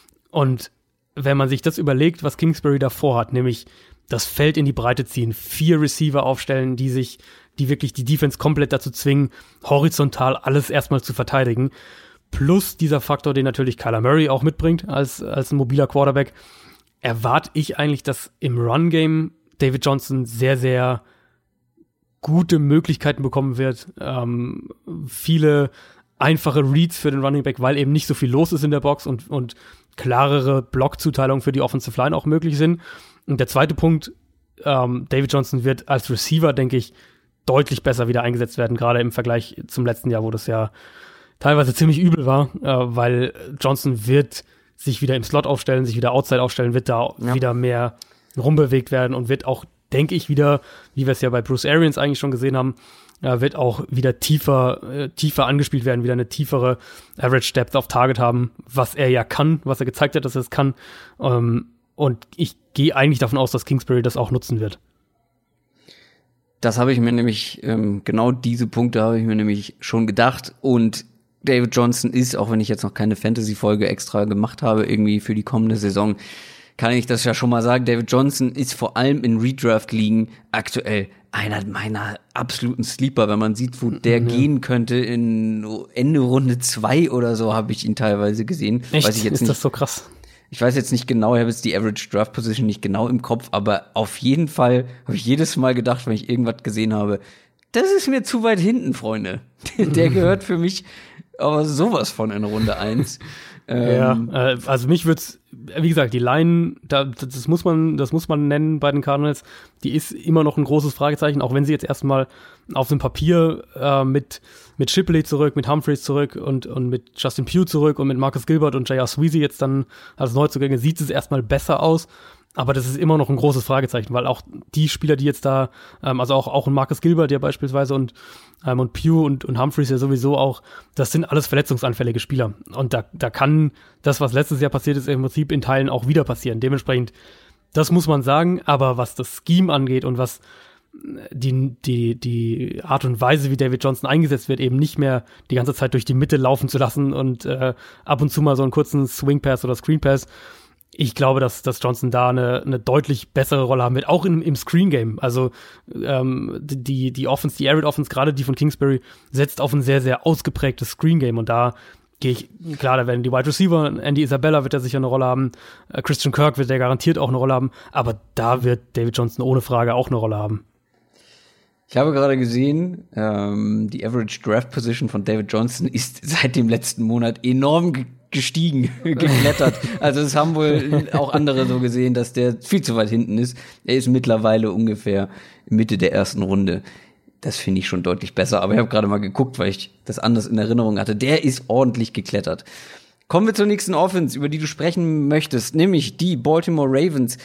B: Und wenn man sich das überlegt, was Kingsbury davor hat, nämlich das Feld in die Breite ziehen, vier Receiver aufstellen, die sich die wirklich die Defense komplett dazu zwingen, horizontal alles erstmal zu verteidigen. Plus dieser Faktor, den natürlich Kyler Murray auch mitbringt als, als ein mobiler Quarterback, erwarte ich eigentlich, dass im Run-Game David Johnson sehr, sehr gute Möglichkeiten bekommen wird. Ähm, viele einfache Reads für den Running Back, weil eben nicht so viel los ist in der Box und, und klarere Blockzuteilungen für die Offensive Line auch möglich sind. Und der zweite Punkt, ähm, David Johnson wird als Receiver, denke ich, deutlich besser wieder eingesetzt werden, gerade im Vergleich zum letzten Jahr, wo das ja teilweise ziemlich übel war, äh, weil Johnson wird sich wieder im Slot aufstellen, sich wieder outside aufstellen, wird da ja. wieder mehr rumbewegt werden und wird auch, denke ich, wieder, wie wir es ja bei Bruce Arians eigentlich schon gesehen haben, äh, wird auch wieder tiefer, äh, tiefer angespielt werden, wieder eine tiefere Average Depth auf Target haben, was er ja kann, was er gezeigt hat, dass er es kann. Ähm, und ich gehe eigentlich davon aus, dass Kingsbury das auch nutzen wird.
A: Das habe ich mir nämlich, ähm, genau diese Punkte habe ich mir nämlich schon gedacht. Und David Johnson ist, auch wenn ich jetzt noch keine Fantasy-Folge extra gemacht habe, irgendwie für die kommende Saison, kann ich das ja schon mal sagen. David Johnson ist vor allem in Redraft-Ligen aktuell einer meiner absoluten Sleeper. Wenn man sieht, wo der mhm. gehen könnte, in Ende Runde zwei oder so, habe ich ihn teilweise gesehen.
B: Echt?
A: Weiß ich jetzt
B: ist
A: nicht.
B: Das so krass?
A: Ich weiß jetzt nicht genau, ich habe jetzt die Average Draft Position nicht genau im Kopf, aber auf jeden Fall habe ich jedes Mal gedacht, wenn ich irgendwas gesehen habe, das ist mir zu weit hinten, Freunde. Der gehört für mich aber sowas von in Runde eins.
B: Ähm, ja, äh, also mich wird's, wie gesagt, die Line, da, das muss man, das muss man nennen bei den Cardinals, die ist immer noch ein großes Fragezeichen, auch wenn sie jetzt erstmal auf dem Papier äh, mit mit Shipley zurück, mit Humphreys zurück und und mit Justin Pugh zurück und mit Marcus Gilbert und J R. Sweezy jetzt dann als Neuzugänge sieht es erstmal besser aus. Aber das ist immer noch ein großes Fragezeichen, weil auch die Spieler, die jetzt da, ähm, also auch, auch ein Marcus Gilbert, der beispielsweise und, ähm, und Pugh und, und Humphreys ja sowieso auch, das sind alles verletzungsanfällige Spieler. Und da, da kann das, was letztes Jahr passiert ist, im Prinzip in Teilen auch wieder passieren. Dementsprechend, das muss man sagen, aber was das Scheme angeht und was die, die, die Art und Weise, wie David Johnson eingesetzt wird, eben nicht mehr die ganze Zeit durch die Mitte laufen zu lassen und äh, ab und zu mal so einen kurzen Swing Pass oder Screen Pass. Ich glaube, dass, dass Johnson da eine, eine deutlich bessere Rolle haben wird, auch im, im Screen-Game. Also ähm, die, die Offense, die Air Raid Offense, gerade die von Kingsbury, setzt auf ein sehr, sehr ausgeprägtes Screen-Game. Und da gehe ich, klar, da werden die Wide Receiver, Andy Isabella wird da sicher eine Rolle haben, äh, Christian Kirk wird der garantiert auch eine Rolle haben, aber da wird David Johnson ohne Frage auch eine Rolle haben.
A: Ich habe gerade gesehen, ähm, die Average Draft Position von David Johnson ist seit dem letzten Monat enorm ge- gestiegen, geklettert. Also es haben wohl auch andere so gesehen, dass der viel zu weit hinten ist. Er ist mittlerweile ungefähr Mitte der ersten Runde. Das finde ich schon deutlich besser. Aber ich habe gerade mal geguckt, weil ich das anders in Erinnerung hatte. Der ist ordentlich geklettert. Kommen wir zur nächsten Offense, über die du sprechen möchtest, nämlich die Baltimore Ravens.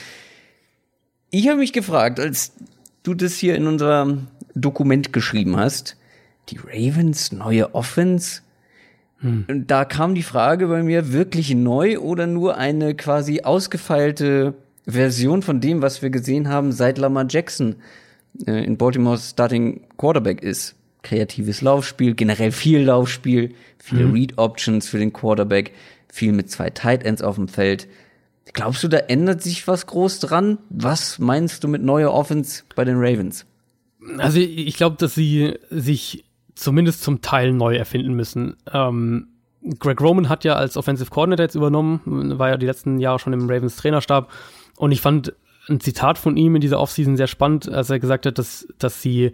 A: Ich habe mich gefragt, als du das hier in unser Dokument geschrieben hast, die Ravens, neue Offense? Hm. Und da kam die Frage bei mir, wirklich neu oder nur eine quasi ausgefeilte Version von dem, was wir gesehen haben, seit Lamar Jackson äh, in Baltimore's Starting Quarterback ist. Kreatives Laufspiel, generell viel Laufspiel, viele hm. Read-Options für den Quarterback, viel mit zwei Tight Ends auf dem Feld. Glaubst du, da ändert sich was groß dran? Was meinst du mit neuer Offense bei den Ravens?
B: Also ich glaube, dass sie sich zumindest zum Teil neu erfinden müssen. Ähm, Greg Roman hat ja als Offensive Coordinator jetzt übernommen, war ja die letzten Jahre schon im Ravens Trainerstab, und ich fand ein Zitat von ihm in dieser Offseason sehr spannend, als er gesagt hat, dass, dass sie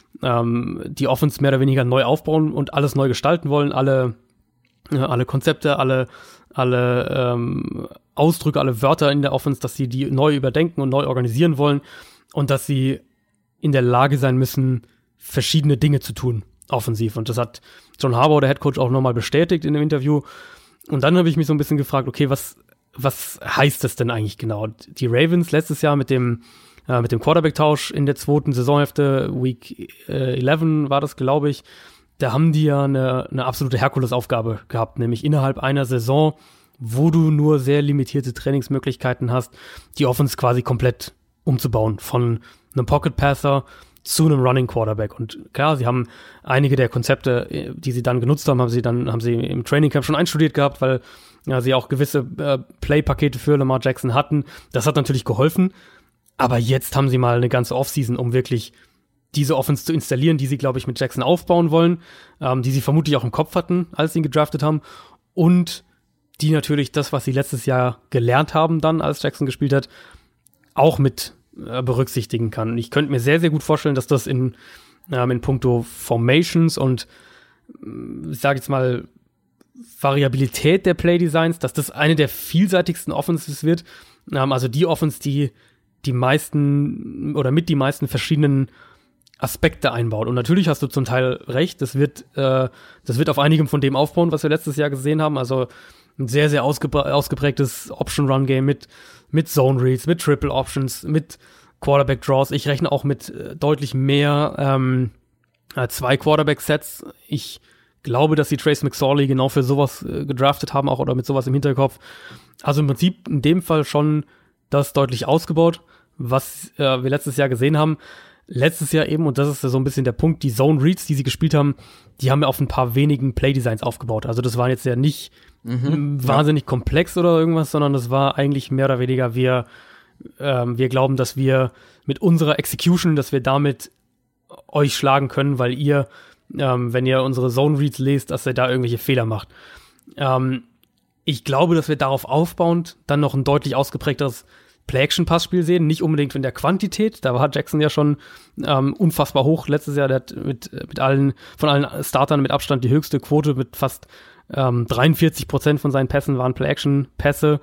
B: ähm, die Offense mehr oder weniger neu aufbauen und alles neu gestalten wollen, alle, äh, alle Konzepte, alle, alle ähm, Ausdrücke, alle Wörter in der Offense, dass sie die neu überdenken und neu organisieren wollen und dass sie in der Lage sein müssen, verschiedene Dinge zu tun, offensiv. Und das hat John Harbaugh, der Headcoach, auch nochmal bestätigt in dem Interview. Und dann habe ich mich so ein bisschen gefragt, okay, was, was heißt das denn eigentlich genau? Die Ravens letztes Jahr mit dem, äh, mit dem Quarterback-Tausch in der zweiten Saisonhälfte, Week äh, elf war das, glaube ich, da haben die ja eine, eine absolute Herkulesaufgabe gehabt, nämlich innerhalb einer Saison, wo du nur sehr limitierte Trainingsmöglichkeiten hast, die Offense quasi komplett umzubauen, von einem Pocket-Passer zu einem Running Quarterback. Und klar, sie haben einige der Konzepte, die sie dann genutzt haben, haben sie dann haben sie im Training Camp schon einstudiert gehabt, weil ja, sie auch gewisse äh, Play-Pakete für Lamar Jackson hatten. Das hat natürlich geholfen. Aber jetzt haben sie mal eine ganze Offseason, um wirklich diese Offense zu installieren, die sie, glaube ich, mit Jackson aufbauen wollen, ähm, die sie vermutlich auch im Kopf hatten, als sie ihn gedraftet haben. Und die natürlich das, was sie letztes Jahr gelernt haben dann, als Jackson gespielt hat, auch mit berücksichtigen kann. Und ich könnte mir sehr, sehr gut vorstellen, dass das in, ähm, in puncto Formations und ich sage jetzt mal Variabilität der Playdesigns, dass das eine der vielseitigsten Offenses wird. Ähm, also die Offense, die die meisten oder mit die meisten verschiedenen Aspekte einbaut. Und natürlich hast du zum Teil recht, das wird, äh, das wird auf einigem von dem aufbauen, was wir letztes Jahr gesehen haben. Also ein sehr, sehr ausgepr- ausgeprägtes Option-Run-Game mit mit Zone-Reads, mit Triple-Options, mit Quarterback-Draws. Ich rechne auch mit äh, deutlich mehr ähm, äh, zwei Quarterback-Sets. Ich glaube, dass sie Trace McSorley genau für sowas äh, gedraftet haben, auch oder mit sowas im Hinterkopf. Also im Prinzip in dem Fall schon das deutlich ausgebaut, was äh, wir letztes Jahr gesehen haben. Letztes Jahr eben, und das ist ja so ein bisschen der Punkt, die Zone-Reads, die sie gespielt haben, die haben ja auf ein paar wenigen Play-Designs aufgebaut. Also das waren jetzt ja nicht Mhm, wahnsinnig ja. komplex oder irgendwas, sondern das war eigentlich mehr oder weniger, wir, ähm, wir glauben, dass wir mit unserer Execution, dass wir damit euch schlagen können, weil ihr, ähm, wenn ihr unsere Zone-Reads lest, dass ihr da irgendwelche Fehler macht. Ähm, ich glaube, dass wir darauf aufbauend dann noch ein deutlich ausgeprägteres Play-Action-Passspiel sehen, nicht unbedingt in der Quantität, da war Jackson ja schon ähm, unfassbar hoch letztes Jahr, der hat mit, mit allen, von allen Startern mit Abstand die höchste Quote mit fast Ähm, dreiundvierzig Prozent von seinen Pässen waren Play-Action-Pässe.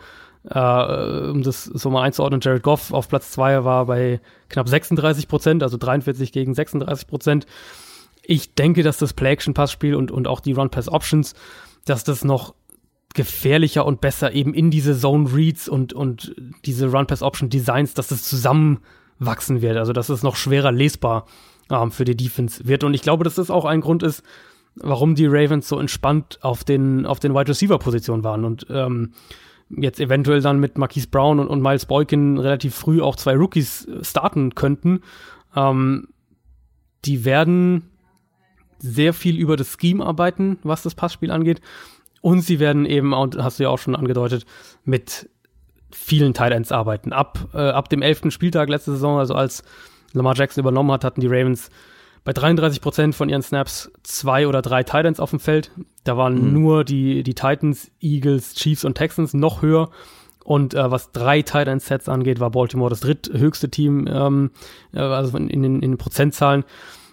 B: Uh, um das so mal einzuordnen, Jared Goff auf Platz zwei war bei knapp sechsunddreißig Prozent, also dreiundvierzig gegen sechsunddreißig Prozent. Ich denke, dass das Play-Action-Passspiel und, und auch die Run-Pass-Options, dass das noch gefährlicher und besser eben in diese Zone-Reads und, und diese Run-Pass-Option-Designs, dass das zusammenwachsen wird, also dass es noch schwerer lesbar ähm, für die Defense wird. Und ich glaube, dass das auch ein Grund ist, warum die Ravens so entspannt auf den, auf den Wide-Receiver-Positionen waren und ähm, jetzt eventuell dann mit Marquise Brown und, und Miles Boykin relativ früh auch zwei Rookies starten könnten. Ähm, die werden sehr viel über das Scheme arbeiten, was das Passspiel angeht. Und sie werden eben, hast du ja auch schon angedeutet, mit vielen Tight Ends arbeiten. Ab, äh, ab dem elften Spieltag letzte Saison, also als Lamar Jackson übernommen hat, hatten die Ravens bei dreiunddreißig Prozent von ihren Snaps zwei oder drei Tight Ends auf dem Feld. Da waren mhm. nur die, die Titans, Eagles, Chiefs und Texans noch höher. Und äh, was drei Tight End Sets angeht, war Baltimore das dritthöchste Team, ähm, also in, in, in den Prozentzahlen.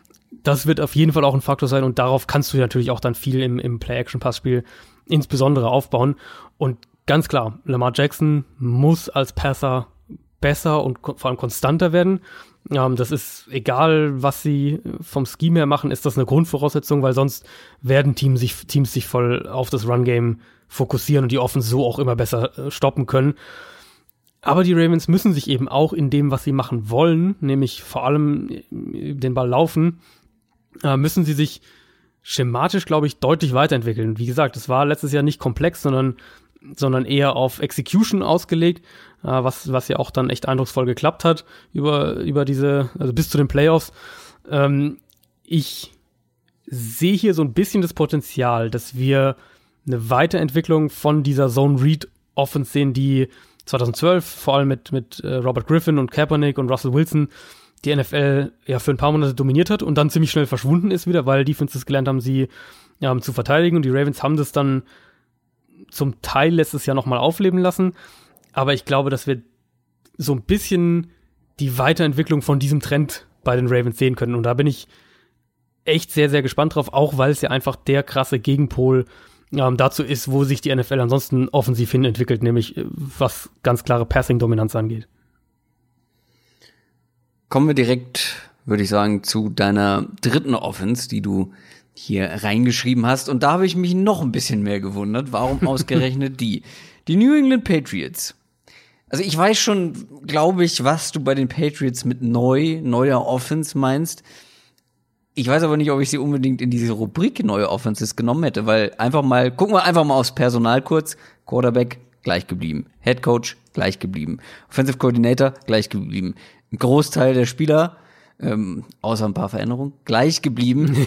B: Das wird auf jeden Fall auch ein Faktor sein und darauf kannst du natürlich auch dann viel im, im Play-Action-Passspiel insbesondere aufbauen. Und ganz klar, Lamar Jackson muss als Passer besser und ko- vor allem konstanter werden. Ähm, das ist egal, was sie vom Scheme her machen, ist das eine Grundvoraussetzung, weil sonst werden Teams sich, Teams sich voll auf das Run-Game fokussieren und die Offense so auch immer besser äh, stoppen können. Aber die Ravens müssen sich eben auch in dem, was sie machen wollen, nämlich vor allem den Ball laufen, äh, müssen sie sich schematisch, glaube ich, deutlich weiterentwickeln. Wie gesagt, es war letztes Jahr nicht komplex, sondern sondern eher auf Execution ausgelegt, äh, was was ja auch dann echt eindrucksvoll geklappt hat über über diese, also bis zu den Playoffs. Ähm, ich sehe hier so ein bisschen das Potenzial, dass wir eine Weiterentwicklung von dieser Zone Read Offense sehen, die zweitausendzwölf vor allem mit mit äh, Robert Griffin und Kaepernick und Russell Wilson die N F L ja für ein paar Monate dominiert hat und dann ziemlich schnell verschwunden ist wieder, weil Defenses gelernt haben, sie ja, zu verteidigen, und die Ravens haben das dann zum Teil letztes Jahr nochmal aufleben lassen, aber ich glaube, dass wir so ein bisschen die Weiterentwicklung von diesem Trend bei den Ravens sehen können, und da bin ich echt sehr, sehr gespannt drauf, auch weil es ja einfach der krasse Gegenpol ähm, dazu ist, wo sich die N F L ansonsten offensiv hin entwickelt, nämlich was ganz klare Passing-Dominanz angeht.
A: Kommen wir direkt, würde ich sagen, zu deiner dritten Offense, die du hier reingeschrieben hast. Und da habe ich mich noch ein bisschen mehr gewundert. Warum ausgerechnet die? Die New England Patriots. Also ich weiß schon, glaube ich, was du bei den Patriots mit neu, neuer Offense meinst. Ich weiß aber nicht, ob ich sie unbedingt in diese Rubrik neue Offenses genommen hätte, weil einfach mal, gucken wir einfach mal aufs Personal kurz. Quarterback gleich geblieben. Head Coach gleich geblieben. Offensive Coordinator gleich geblieben. Ein Großteil der Spieler, ähm, außer ein paar Veränderungen, gleich geblieben.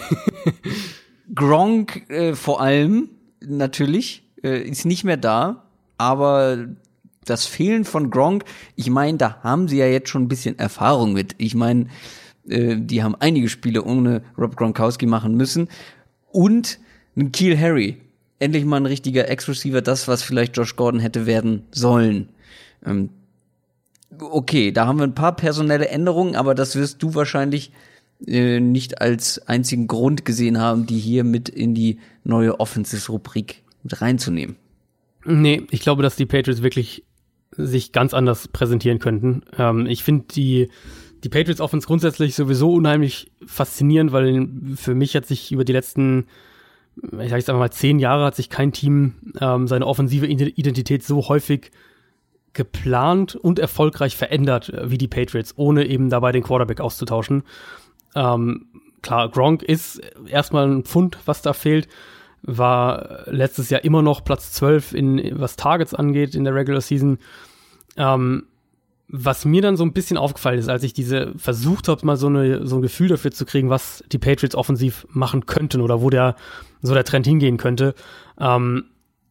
A: Gronk äh, vor allem, natürlich, äh, ist nicht mehr da, aber das Fehlen von Gronk, ich meine, da haben sie ja jetzt schon ein bisschen Erfahrung mit. Ich meine, äh, die haben einige Spiele ohne Rob Gronkowski machen müssen. Und ein N'Keal Harry, endlich mal ein richtiger Ex-Receiver, das, was vielleicht Josh Gordon hätte werden sollen. Ähm, Okay, da haben wir ein paar personelle Änderungen, aber das wirst du wahrscheinlich äh, nicht als einzigen Grund gesehen haben, die hier mit in die neue Offensive-Rubrik mit reinzunehmen.
B: Nee, ich glaube, dass die Patriots wirklich sich ganz anders präsentieren könnten. Ähm, ich finde die, die Patriots-Offense grundsätzlich sowieso unheimlich faszinierend, weil für mich hat sich über die letzten, ich sage jetzt einfach mal zehn Jahre, hat sich kein Team ähm, seine offensive Identität so häufig geplant und erfolgreich verändert wie die Patriots, ohne eben dabei den Quarterback auszutauschen. Ähm, klar, Gronk ist erstmal ein Pfund, was da fehlt, war letztes Jahr immer noch Platz zwölf, in was Targets angeht in der Regular Season. Ähm, was mir dann so ein bisschen aufgefallen ist, als ich diese versucht habe, mal so eine so ein Gefühl dafür zu kriegen, was die Patriots offensiv machen könnten oder wo der so der Trend hingehen könnte. Ähm,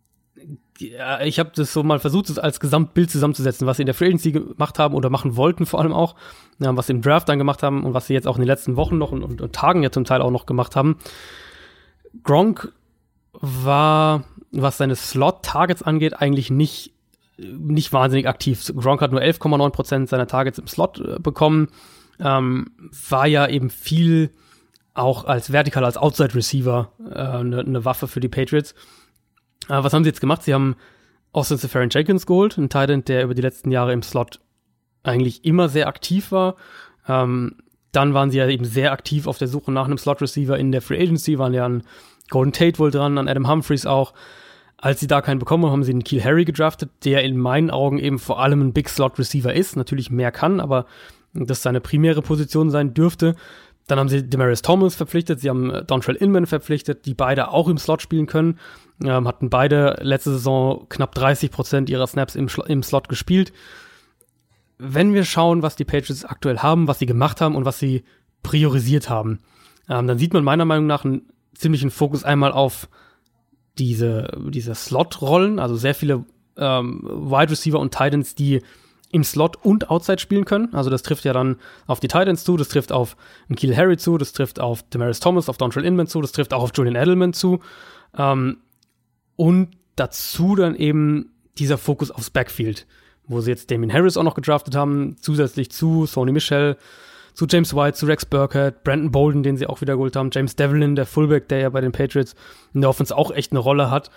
B: Ja, ich habe das so mal versucht, das als Gesamtbild zusammenzusetzen, was sie in der Free Agency gemacht haben oder machen wollten vor allem auch, ja, was sie im Draft dann gemacht haben und was sie jetzt auch in den letzten Wochen noch und, und, und Tagen ja zum Teil auch noch gemacht haben. Gronk war, was seine Slot-Targets angeht, eigentlich nicht nicht wahnsinnig aktiv. Gronk hat nur elf Komma neun Prozent seiner Targets im Slot äh, bekommen, ähm, war ja eben viel auch als vertikal, als Outside-Receiver eine äh, ne Waffe für die Patriots. Äh, was haben sie jetzt gemacht? Sie haben Austin Seferian-Jenkins geholt, ein Tight End, der über die letzten Jahre im Slot eigentlich immer sehr aktiv war. Ähm, dann waren sie ja eben sehr aktiv auf der Suche nach einem Slot-Receiver in der Free Agency, waren ja an Golden Tate wohl dran, an Adam Humphries auch. Als sie da keinen bekommen haben, haben sie einen N'Keal Harry gedraftet, der in meinen Augen eben vor allem ein Big-Slot-Receiver ist, natürlich mehr kann, aber das seine primäre Position sein dürfte. Dann haben sie Demaryius Thomas verpflichtet, sie haben Dontrell Inman verpflichtet, die beide auch im Slot spielen können, ähm, hatten beide letzte Saison knapp dreißig Prozent ihrer Snaps im, Schlo- im Slot gespielt. Wenn wir schauen, was die Patriots aktuell haben, was sie gemacht haben und was sie priorisiert haben, ähm, dann sieht man meiner Meinung nach einen ziemlichen Fokus einmal auf diese, diese Slot-Rollen, also sehr viele ähm, Wide Receiver und Tight Ends, die im Slot und Outside spielen können. Also das trifft ja dann auf die Tight Ends zu, das trifft auf N'Keal Harry zu, das trifft auf Demaryius Thomas, auf Dontrell Inman zu, das trifft auch auf Julian Edelman zu. Ähm, und dazu dann eben dieser Fokus aufs Backfield, wo sie jetzt Damien Harris auch noch gedraftet haben, zusätzlich zu Sony Michel, zu James White, zu Rex Burkhead, Brandon Bolden, den sie auch wieder geholt haben, James Devlin, der Fullback, der ja bei den Patriots in der Offense auch echt eine Rolle hat.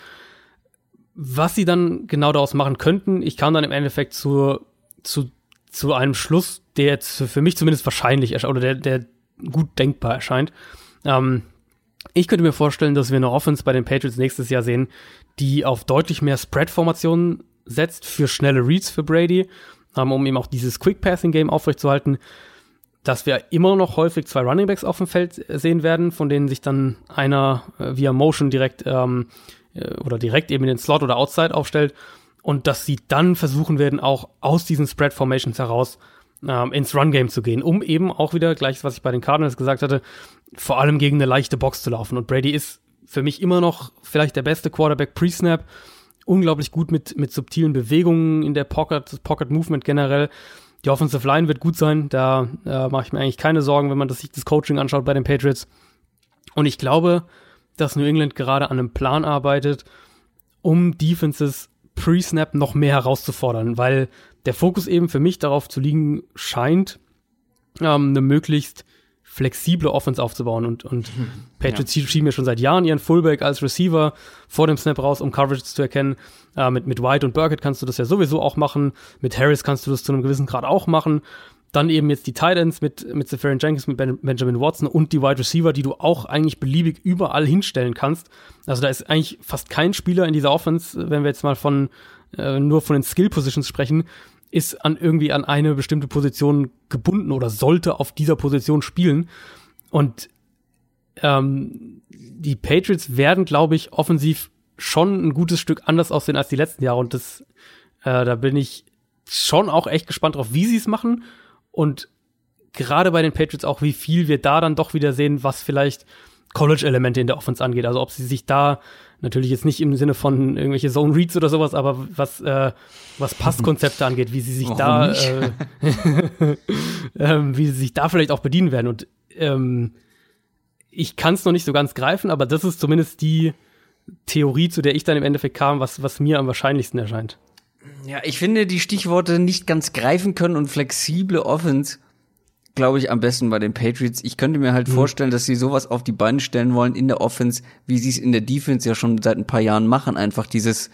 B: Was sie dann genau daraus machen könnten, ich kam dann im Endeffekt zu, zu, zu einem Schluss, der jetzt für mich zumindest wahrscheinlich erscheint, oder der, der gut denkbar erscheint. Ähm, ich könnte mir vorstellen, dass wir eine Offense bei den Patriots nächstes Jahr sehen, die auf deutlich mehr Spread-Formationen setzt für schnelle Reads für Brady, ähm, um eben auch dieses Quick-Passing-Game aufrechtzuerhalten, dass wir immer noch häufig zwei Runningbacks auf dem Feld sehen werden, von denen sich dann einer äh, via Motion direkt ähm, äh, oder direkt eben in den Slot oder Outside aufstellt und dass sie dann versuchen werden, auch aus diesen Spread-Formations heraus ähm, ins Run-Game zu gehen, um eben auch wieder, gleich was ich bei den Cardinals gesagt hatte, vor allem gegen eine leichte Box zu laufen. Und Brady ist für mich immer noch vielleicht der beste Quarterback pre-Snap, unglaublich gut mit, mit subtilen Bewegungen in der Pocket, Pocket Movement generell. Die Offensive Line wird gut sein, da äh, mache ich mir eigentlich keine Sorgen, wenn man das, sich das Coaching anschaut bei den Patriots. Und ich glaube, dass New England gerade an einem Plan arbeitet, um Defenses pre-Snap noch mehr herauszufordern, weil der Fokus eben für mich darauf zu liegen scheint, ähm, eine möglichst flexible Offense aufzubauen und, und hm, Patriots ja. schieben ja schon seit Jahren ihren Fullback als Receiver vor dem Snap raus, um Coverages zu erkennen. Äh, mit, mit White und Burkett kannst du das ja sowieso auch machen. Mit Harris kannst du das zu einem gewissen Grad auch machen. Dann eben jetzt die Tight Ends mit, mit Seferian-Jenkins, mit ben, Benjamin Watson und die Wide Receiver, die du auch eigentlich beliebig überall hinstellen kannst. Also da ist eigentlich fast kein Spieler in dieser Offense, wenn wir jetzt mal von äh, nur von den Skill-Positions sprechen, ist an irgendwie an eine bestimmte Position gebunden oder sollte auf dieser Position spielen. Und ähm, die Patriots werden, glaube ich, offensiv schon ein gutes Stück anders aussehen als die letzten Jahre. Und das, äh, da bin ich schon auch echt gespannt drauf, wie sie es machen. Und gerade bei den Patriots auch, wie viel wir da dann doch wieder sehen, was vielleicht College-Elemente in der Offense angeht. Also ob sie sich da natürlich jetzt nicht im Sinne von irgendwelche Zone Reads oder sowas, aber was äh, was Passkonzepte angeht, wie sie sich Warum da äh, äh, wie sie sich da vielleicht auch bedienen werden. Und ähm, ich kann es noch nicht so ganz greifen, aber das ist zumindest die Theorie, zu der ich dann im Endeffekt kam, was was mir am wahrscheinlichsten erscheint.
A: Ja, ich finde die Stichworte nicht ganz greifen können und flexible Offense, glaube ich, am besten bei den Patriots. Ich könnte mir halt mhm. vorstellen, dass sie sowas auf die Beine stellen wollen in der Offense, wie sie es in der Defense ja schon seit ein paar Jahren machen. Einfach dieses,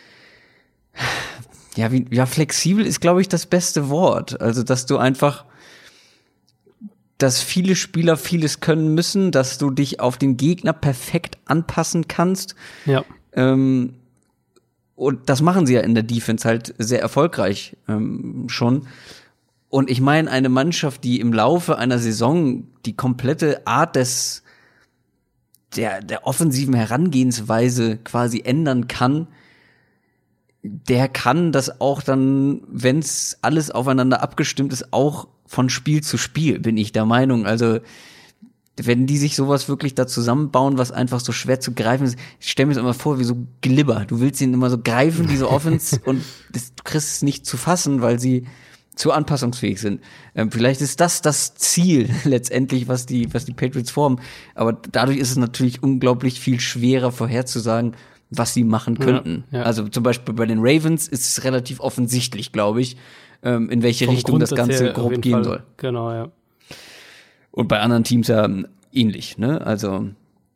A: ja, wie, ja, flexibel ist, glaube ich, das beste Wort. Also, dass du einfach, dass viele Spieler vieles können müssen, dass du dich auf den Gegner perfekt anpassen kannst.
B: Ja.
A: Ähm, und das machen sie ja in der Defense halt sehr erfolgreich ähm, schon. Und ich meine, eine Mannschaft, die im Laufe einer Saison die komplette Art des der der offensiven Herangehensweise quasi ändern kann, der kann das auch dann, wenn es alles aufeinander abgestimmt ist, auch von Spiel zu Spiel, bin ich der Meinung. Also wenn die sich sowas wirklich da zusammenbauen, was einfach so schwer zu greifen ist, ich stelle mir das immer vor wie so Glibber. Du willst ihn immer so greifen, diese Offense, und das, du kriegst es nicht zu fassen, weil sie zu anpassungsfähig sind. Ähm, vielleicht ist das das Ziel letztendlich, was die, was die Patriots formen. Aber dadurch ist es natürlich unglaublich viel schwerer vorherzusagen, was sie machen könnten. Ja, ja. Also zum Beispiel bei den Ravens ist es relativ offensichtlich, glaube ich, ähm, in welche Vom Richtung das Ganze grob gehen Fall. soll.
B: Genau, ja.
A: Und bei anderen Teams ja ähnlich, ne? Also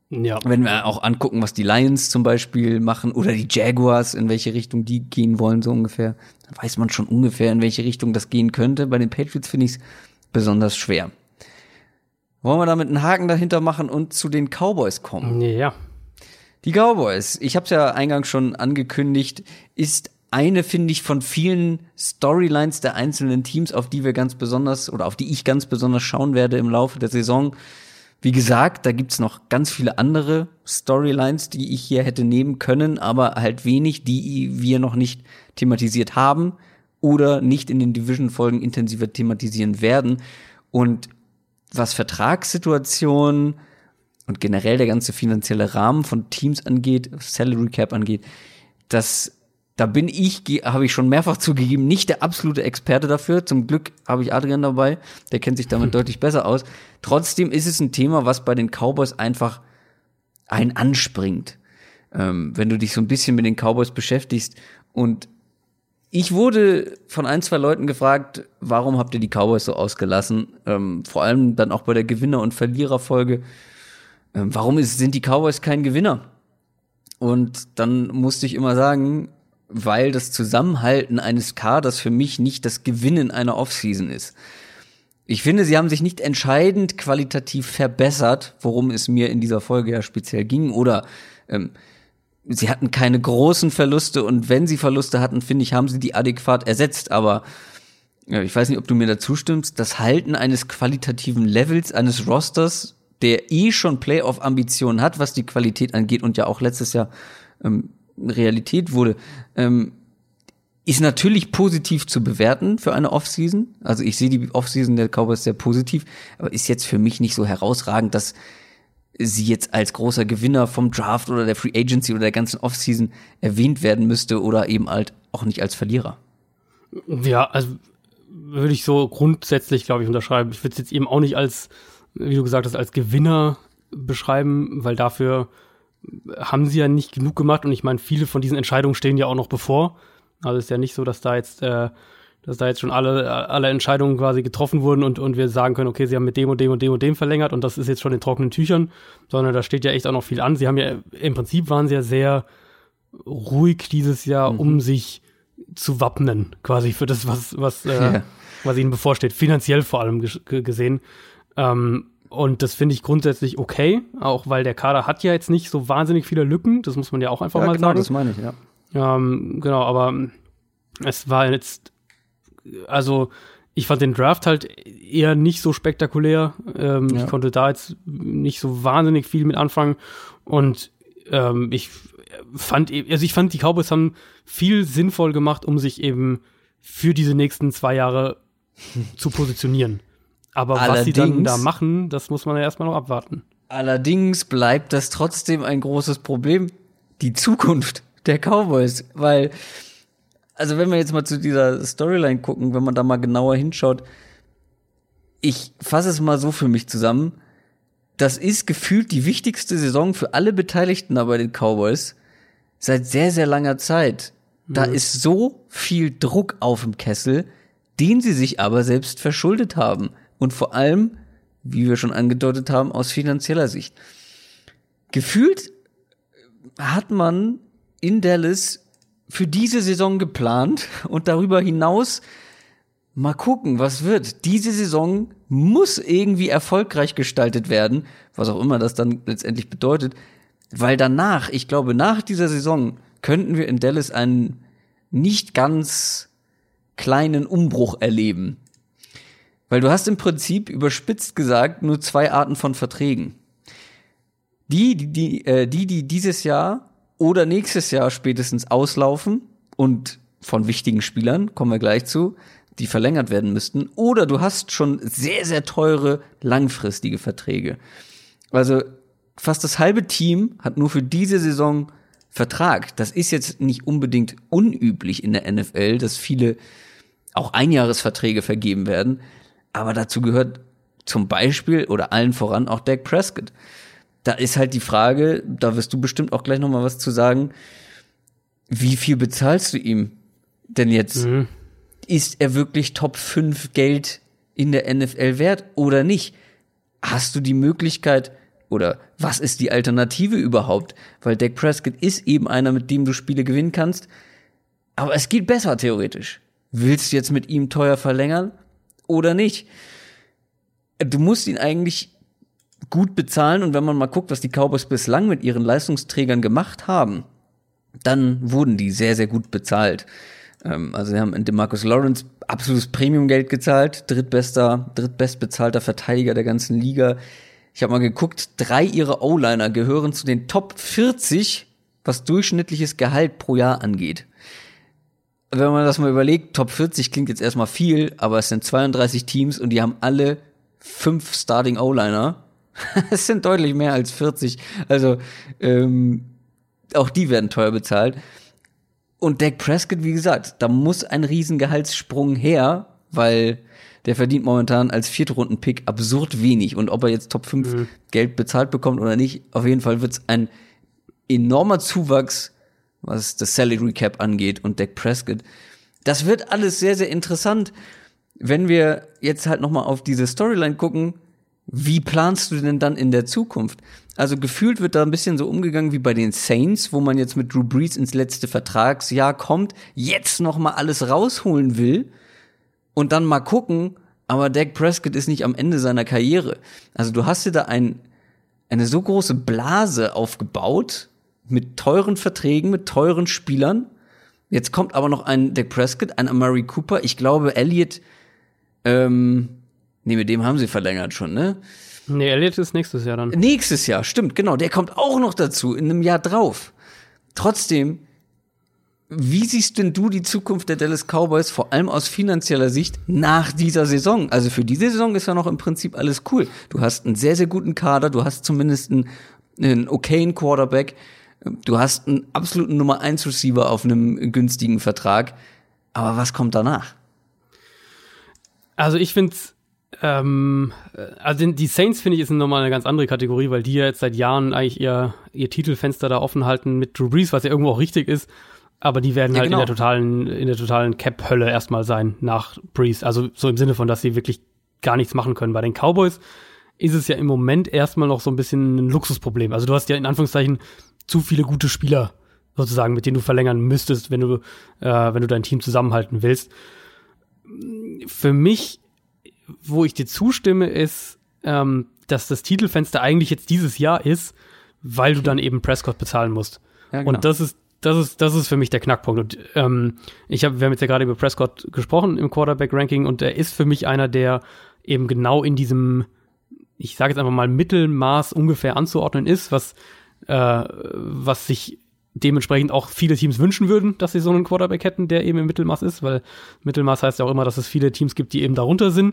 B: Ja.
A: Wenn wir auch angucken, was die Lions zum Beispiel machen oder die Jaguars, in welche Richtung die gehen wollen, so ungefähr, dann weiß man schon ungefähr, in welche Richtung das gehen könnte. Bei den Patriots finde ich es besonders schwer. Wollen wir damit einen Haken dahinter machen und zu den Cowboys kommen?
B: Ja.
A: Die Cowboys, ich habe es ja eingangs schon angekündigt, ist eine, finde ich, von vielen Storylines der einzelnen Teams, auf die wir ganz besonders oder auf die ich ganz besonders schauen werde im Laufe der Saison. Wie gesagt, da gibt's noch ganz viele andere Storylines, die ich hier hätte nehmen können, aber halt wenig, die wir noch nicht thematisiert haben oder nicht in den Division-Folgen intensiver thematisieren werden. Und was Vertragssituationen und generell der ganze finanzielle Rahmen von Teams angeht, Salary Cap angeht, das Da bin ich, habe ich schon mehrfach zugegeben, nicht der absolute Experte dafür. Zum Glück habe ich Adrian dabei, der kennt sich damit deutlich besser aus. Trotzdem ist es ein Thema, was bei den Cowboys einfach einen anspringt. Ähm, wenn du dich so ein bisschen mit den Cowboys beschäftigst. Und ich wurde von ein, zwei Leuten gefragt, warum habt ihr die Cowboys so ausgelassen? Ähm, vor allem dann auch bei der Gewinner- und Verliererfolge. Ähm, warum ist, sind die Cowboys kein Gewinner? Und dann musste ich immer sagen, weil das Zusammenhalten eines Kaders für mich nicht das Gewinnen einer Offseason ist. Ich finde, sie haben sich nicht entscheidend qualitativ verbessert, worum es mir in dieser Folge ja speziell ging, oder ähm, sie hatten keine großen Verluste, und wenn sie Verluste hatten, finde ich, haben sie die adäquat ersetzt, aber ja, ich weiß nicht, ob du mir dazu stimmst, das Halten eines qualitativen Levels, eines Rosters, der eh schon Playoff-Ambitionen hat, was die Qualität angeht und ja auch letztes Jahr ähm, Realität wurde, ähm, ist natürlich positiv zu bewerten für eine Offseason. Also ich sehe die Offseason der Cowboys sehr positiv, aber ist jetzt für mich nicht so herausragend, dass sie jetzt als großer Gewinner vom Draft oder der Free Agency oder der ganzen Offseason erwähnt werden müsste oder eben halt auch nicht als Verlierer.
B: Ja, also würde ich so grundsätzlich, glaube ich, unterschreiben. Ich würde es jetzt eben auch nicht als, wie du gesagt hast, als Gewinner beschreiben, weil dafür haben sie ja nicht genug gemacht, und ich meine, viele von diesen Entscheidungen stehen ja auch noch bevor. Also ist ja nicht so, dass da jetzt, äh, dass da jetzt schon alle, alle Entscheidungen quasi getroffen wurden und, und wir sagen können, okay, sie haben mit dem und dem und dem und dem verlängert und das ist jetzt schon in trockenen Tüchern, sondern da steht ja echt auch noch viel an. Sie haben ja, im Prinzip waren sie ja sehr ruhig dieses Jahr, mhm. um sich zu wappnen, quasi für das, was, was, äh, ja. was ihnen bevorsteht, finanziell vor allem g- gesehen. Ähm, Und das finde ich grundsätzlich okay, auch weil der Kader hat ja jetzt nicht so wahnsinnig viele Lücken, das muss man ja auch einfach
A: ja,
B: mal
A: genau,
B: sagen.
A: Das meine ich, ja.
B: Ähm, genau, aber es war jetzt, also ich fand den Draft halt eher nicht so spektakulär. Ähm, ja. Ich konnte da jetzt nicht so wahnsinnig viel mit anfangen, und ähm, ich fand, also ich fand, die Cowboys haben viel sinnvoll gemacht, um sich eben für diese nächsten zwei Jahre zu positionieren. Aber
A: Allerdings,
B: was sie dann da machen, das muss man ja erstmal noch abwarten.
A: Allerdings bleibt das trotzdem ein großes Problem, die Zukunft der Cowboys. Weil, also wenn wir jetzt mal zu dieser Storyline gucken, wenn man da mal genauer hinschaut, ich fasse es mal so für mich zusammen, das ist gefühlt die wichtigste Saison für alle Beteiligten da bei den Cowboys seit sehr, sehr langer Zeit. Da mhm. ist so viel Druck auf dem Kessel, den sie sich aber selbst verschuldet haben. Und vor allem, wie wir schon angedeutet haben, aus finanzieller Sicht. Gefühlt hat man in Dallas für diese Saison geplant und darüber hinaus mal gucken, was wird. Diese Saison muss irgendwie erfolgreich gestaltet werden, was auch immer das dann letztendlich bedeutet, weil danach, ich glaube, nach dieser Saison könnten wir in Dallas einen nicht ganz kleinen Umbruch erleben. Weil du hast im Prinzip, überspitzt gesagt, nur zwei Arten von Verträgen. Die, die, die, äh, die, die dieses Jahr oder nächstes Jahr spätestens auslaufen und von wichtigen Spielern, kommen wir gleich zu, die verlängert werden müssten. Oder du hast schon sehr, sehr teure, langfristige Verträge. Also fast das halbe Team hat nur für diese Saison Vertrag. Das ist jetzt nicht unbedingt unüblich in der N F L, dass viele auch Einjahresverträge vergeben werden. Aber dazu gehört zum Beispiel oder allen voran auch Dak Prescott. Da ist halt die Frage, da wirst du bestimmt auch gleich noch mal was zu sagen, wie viel bezahlst du ihm denn jetzt? Mhm. Ist er wirklich Top fünf Geld in der N F L wert oder nicht? Hast du die Möglichkeit, oder was ist die Alternative überhaupt? Weil Dak Prescott ist eben einer, mit dem du Spiele gewinnen kannst, aber es geht besser theoretisch. Willst du jetzt mit ihm teuer verlängern oder nicht? Du musst ihn eigentlich gut bezahlen, und wenn man mal guckt, was die Cowboys bislang mit ihren Leistungsträgern gemacht haben, dann wurden die sehr, sehr gut bezahlt. Ähm, also sie haben in DeMarcus Lawrence absolutes Premiumgeld gezahlt, drittbester, drittbestbezahlter Verteidiger der ganzen Liga. Ich habe mal geguckt, drei ihrer O-Liner gehören zu den Top vierzig, was durchschnittliches Gehalt pro Jahr angeht. Wenn man das mal überlegt, Top vierzig klingt jetzt erstmal viel, aber es sind zweiunddreißig Teams und die haben alle fünf Starting O-Liner. Es sind deutlich mehr als vierzig. Also ähm, auch die werden teuer bezahlt. Und Dak Prescott, wie gesagt, da muss ein riesen Gehaltssprung her, weil der verdient momentan als Viertrunden-Pick absurd wenig. Und ob er jetzt Top fünf mhm. Geld bezahlt bekommt oder nicht, auf jeden Fall wird es ein enormer Zuwachs, was das Salary Cap angeht und Dak Prescott. Das wird alles sehr, sehr interessant. Wenn wir jetzt halt nochmal auf diese Storyline gucken, wie planst du denn dann in der Zukunft? Also gefühlt wird da ein bisschen so umgegangen wie bei den Saints, wo man jetzt mit Drew Brees ins letzte Vertragsjahr kommt, jetzt noch mal alles rausholen will und dann mal gucken, aber Dak Prescott ist nicht am Ende seiner Karriere. Also du hast dir da ein, eine so große Blase aufgebaut mit teuren Verträgen, mit teuren Spielern. Jetzt kommt aber noch ein Dak Prescott, ein Amari Cooper. Ich glaube, Elliott, ähm, nee, mit dem haben sie verlängert schon, ne?
B: Nee, Elliott ist nächstes Jahr dann.
A: Nächstes Jahr, stimmt, genau. Der kommt auch noch dazu, in einem Jahr drauf. Trotzdem, wie siehst denn du die Zukunft der Dallas Cowboys, vor allem aus finanzieller Sicht, nach dieser Saison? Also für diese Saison ist ja noch im Prinzip alles cool. Du hast einen sehr, sehr guten Kader, du hast zumindest einen, einen okayen Quarterback, du hast einen absoluten Nummer eins Receiver auf einem günstigen Vertrag. Aber was kommt danach?
B: Also ich find's Ähm, also die Saints, finde ich, ist nochmal eine ganz andere Kategorie, weil die ja jetzt seit Jahren eigentlich ihr, ihr Titelfenster da offen halten mit Drew Brees, was ja irgendwo auch richtig ist, aber die werden
A: ja,
B: halt
A: genau.
B: in der totalen, in der totalen Cap-Hölle erstmal sein nach Brees, also so im Sinne von, dass sie wirklich gar nichts machen können. Bei den Cowboys ist es ja im Moment erstmal noch so ein bisschen ein Luxusproblem, also du hast ja in Anführungszeichen zu viele gute Spieler sozusagen, mit denen du verlängern müsstest, wenn du, äh, wenn du dein Team zusammenhalten willst. Für mich, wo ich dir zustimme, ist, ähm, dass das Titelfenster eigentlich jetzt dieses Jahr ist, weil du dann eben Prescott bezahlen musst. Ja, genau. Und das ist, das ist, das ist für mich der Knackpunkt. Und ähm, ich habe, wir haben jetzt ja gerade über Prescott gesprochen im Quarterback-Ranking und er ist für mich einer, der eben genau in diesem, ich sage jetzt einfach mal, Mittelmaß ungefähr anzuordnen ist, was, äh, was sich dementsprechend auch viele Teams wünschen würden, dass sie so einen Quarterback hätten, der eben im Mittelmaß ist, weil Mittelmaß heißt ja auch immer, dass es viele Teams gibt, die eben darunter sind.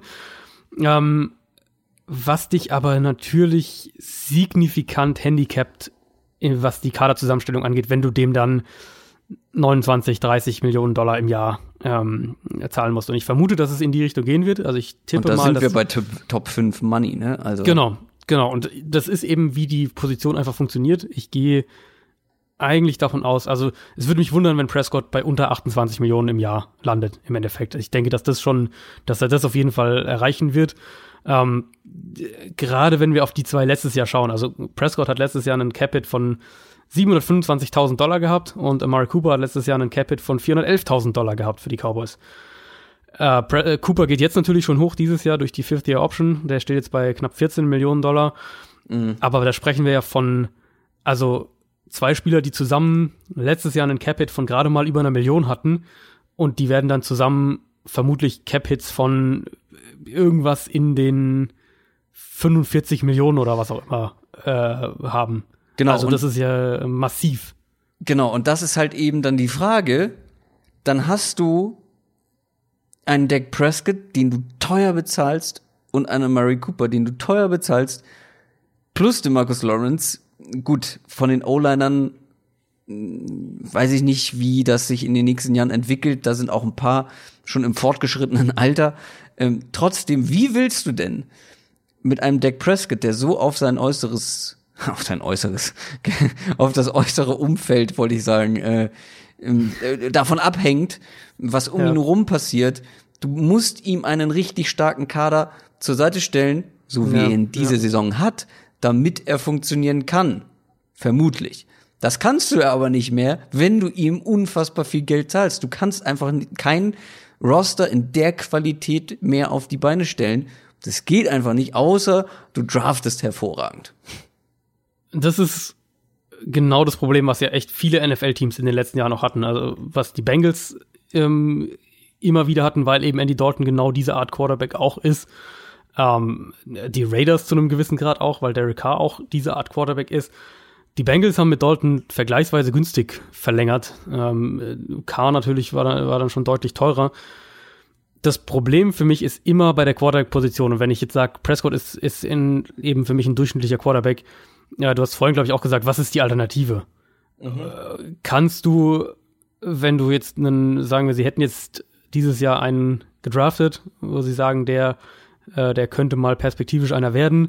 B: Ähm, was dich aber natürlich signifikant handicapt, was die Kaderzusammenstellung angeht, wenn du dem dann neunundzwanzig, dreißig Millionen Dollar im Jahr ähm, zahlen musst. Und ich vermute, dass es in die Richtung gehen wird. Also ich tippe
A: mal. Und da
B: mal,
A: sind
B: dass
A: wir bei Top, Top fünf Money, ne? Also
B: genau, genau. Und das ist eben, wie die Position einfach funktioniert. Ich gehe eigentlich davon aus, also es würde mich wundern, wenn Prescott bei unter achtundzwanzig Millionen im Jahr landet, im Endeffekt. Ich denke, dass das schon, dass er das auf jeden Fall erreichen wird. Ähm, gerade wenn wir auf die zwei letztes Jahr schauen, also Prescott hat letztes Jahr einen Cap-Hit von siebenhundertfünfundzwanzigtausend Dollar gehabt und Amari Cooper hat letztes Jahr einen Cap-Hit von vierhundertelftausend Dollar gehabt für die Cowboys. Äh, Pre- äh, Cooper geht jetzt natürlich schon hoch dieses Jahr durch die Fifth-Year-Option, der steht jetzt bei knapp vierzehn Millionen Dollar, mhm. aber da sprechen wir ja von, also zwei Spieler, die zusammen letztes Jahr einen Cap-Hit von gerade mal über einer Million hatten und die werden dann zusammen vermutlich Cap-Hits von irgendwas in den fünfundvierzig Millionen oder was auch immer äh, haben.
A: Genau.
B: Also das ist ja massiv.
A: Genau, und das ist halt eben dann die Frage, dann hast du einen Dak Prescott, den du teuer bezahlst und einen Amari Cooper, den du teuer bezahlst, plus DeMarcus Lawrence. Gut, von den O-Linern weiß ich nicht, wie das sich in den nächsten Jahren entwickelt. Da sind auch ein paar schon im fortgeschrittenen Alter. Ähm, trotzdem, wie willst du denn mit einem Dak Prescott, der so auf sein Äußeres, auf sein Äußeres, auf das äußere Umfeld, wollte ich sagen, äh, äh, davon abhängt, was um ja. ihn rum passiert, du musst ihm einen richtig starken Kader zur Seite stellen, so wie ja, er ihn diese ja. Saison hat, damit er funktionieren kann. Vermutlich. Das kannst du aber nicht mehr, wenn du ihm unfassbar viel Geld zahlst. Du kannst einfach kein Roster in der Qualität mehr auf die Beine stellen. Das geht einfach nicht, außer du draftest hervorragend.
B: Das ist genau das Problem, was ja echt viele N F L-Teams in den letzten Jahren noch hatten. Also was die Bengals ähm, immer wieder hatten, weil eben Andy Dalton genau diese Art Quarterback auch ist. Ähm, die Raiders zu einem gewissen Grad auch, weil Derek Carr auch diese Art Quarterback ist. Die Bengals haben mit Dalton vergleichsweise günstig verlängert. Ähm, Carr natürlich war dann, war dann schon deutlich teurer. Das Problem für mich ist immer bei der Quarterback-Position. Und wenn ich jetzt sage, Prescott ist, ist in, eben für mich ein durchschnittlicher Quarterback, ja, du hast vorhin, glaube ich, auch gesagt, was ist die Alternative? Mhm. Äh, kannst du, wenn du jetzt einen, sagen wir, sie hätten jetzt dieses Jahr einen gedraftet, wo sie sagen, der, äh, der könnte mal perspektivisch einer werden,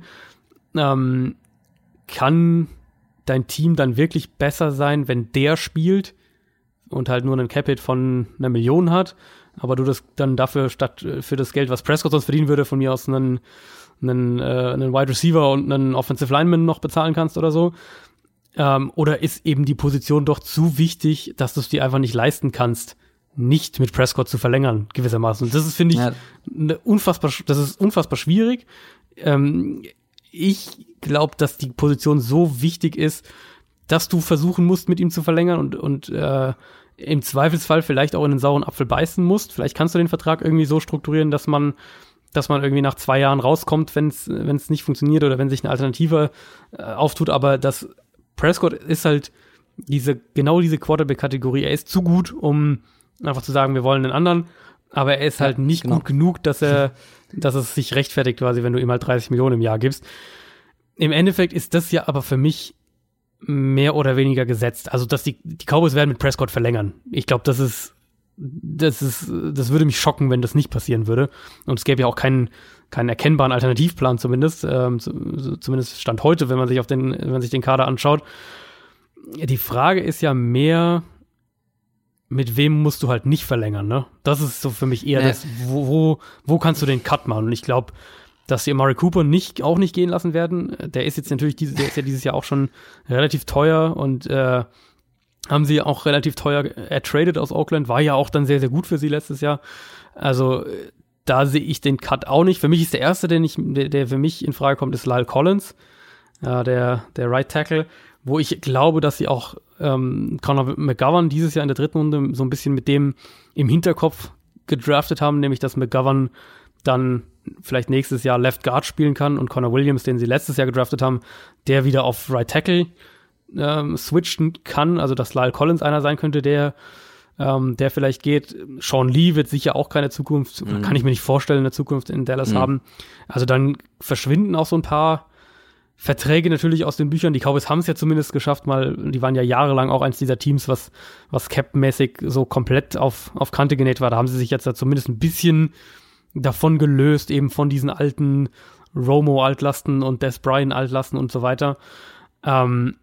B: ähm, kann dein Team dann wirklich besser sein, wenn der spielt und halt nur einen Cap-Hit von einer Million hat, aber du das dann dafür statt für das Geld, was Prescott sonst verdienen würde, von mir aus einen, einen, äh, einen Wide Receiver und einen Offensive Lineman noch bezahlen kannst oder so? Ähm, oder ist eben die Position doch zu wichtig, dass du es dir einfach nicht leisten kannst, nicht mit Prescott zu verlängern, gewissermaßen. Und das ist, finde ich, ja. ne, unfassbar, das ist unfassbar schwierig. Ähm, ich glaube, dass die Position so wichtig ist, dass du versuchen musst, mit ihm zu verlängern und, und äh, im Zweifelsfall vielleicht auch in den sauren Apfel beißen musst. Vielleicht kannst du den Vertrag irgendwie so strukturieren, dass man, dass man irgendwie nach zwei Jahren rauskommt, wenn es, wenn es nicht funktioniert oder wenn sich eine Alternative äh, auftut. Aber das Prescott ist halt diese, genau diese Quarterback-Kategorie. Er ist zu gut, um einfach zu sagen, wir wollen einen anderen. Aber er ist halt nicht genau. gut genug, dass er, dass es sich rechtfertigt quasi, wenn du ihm halt dreißig Millionen im Jahr gibst. Im Endeffekt ist das ja aber für mich mehr oder weniger gesetzt. Also, dass die, die Cowboys werden mit Prescott verlängern. Ich glaube, das ist, das ist, das würde mich schocken, wenn das nicht passieren würde. Und es gäbe ja auch keinen, keinen erkennbaren Alternativplan zumindest, ähm, zumindest Stand heute, wenn man sich auf den, wenn man sich den Kader anschaut. Die Frage ist ja mehr, mit wem musst du halt nicht verlängern, ne? Das ist so für mich eher nee. das, wo, wo, wo kannst du den Cut machen? Und ich glaube, dass sie Amari Cooper nicht, auch nicht gehen lassen werden. Der ist jetzt natürlich, diese, der ist ja dieses Jahr auch schon relativ teuer und äh, haben sie auch relativ teuer ertradet aus Oakland, war ja auch dann sehr, sehr gut für sie letztes Jahr. Also da sehe ich den Cut auch nicht. Für mich ist der erste, der, nicht, der, der für mich in Frage kommt, ist Lyle Collins, ja, der, der Right Tackle, wo ich glaube, dass sie auch ähm, Connor McGovern dieses Jahr in der dritten Runde so ein bisschen mit dem im Hinterkopf gedraftet haben, nämlich dass McGovern dann vielleicht nächstes Jahr Left Guard spielen kann und Connor Williams, den sie letztes Jahr gedraftet haben, der wieder auf Right Tackle ähm, switchen kann, also dass Lyle Collins einer sein könnte, der ähm, der vielleicht geht. Sean Lee wird sicher auch keine Zukunft, mhm. kann ich mir nicht vorstellen, eine Zukunft in Dallas mhm. haben. Also dann verschwinden auch so ein paar Verträge natürlich aus den Büchern. Die Cowboys haben es ja zumindest geschafft, mal, die waren ja jahrelang auch eins dieser Teams, was was Cap-mäßig so komplett auf auf Kante genäht war. Da haben sie sich jetzt da zumindest ein bisschen davon gelöst, eben von diesen alten Romo-Altlasten und Des Bryant-Altlasten und so weiter. Ähm,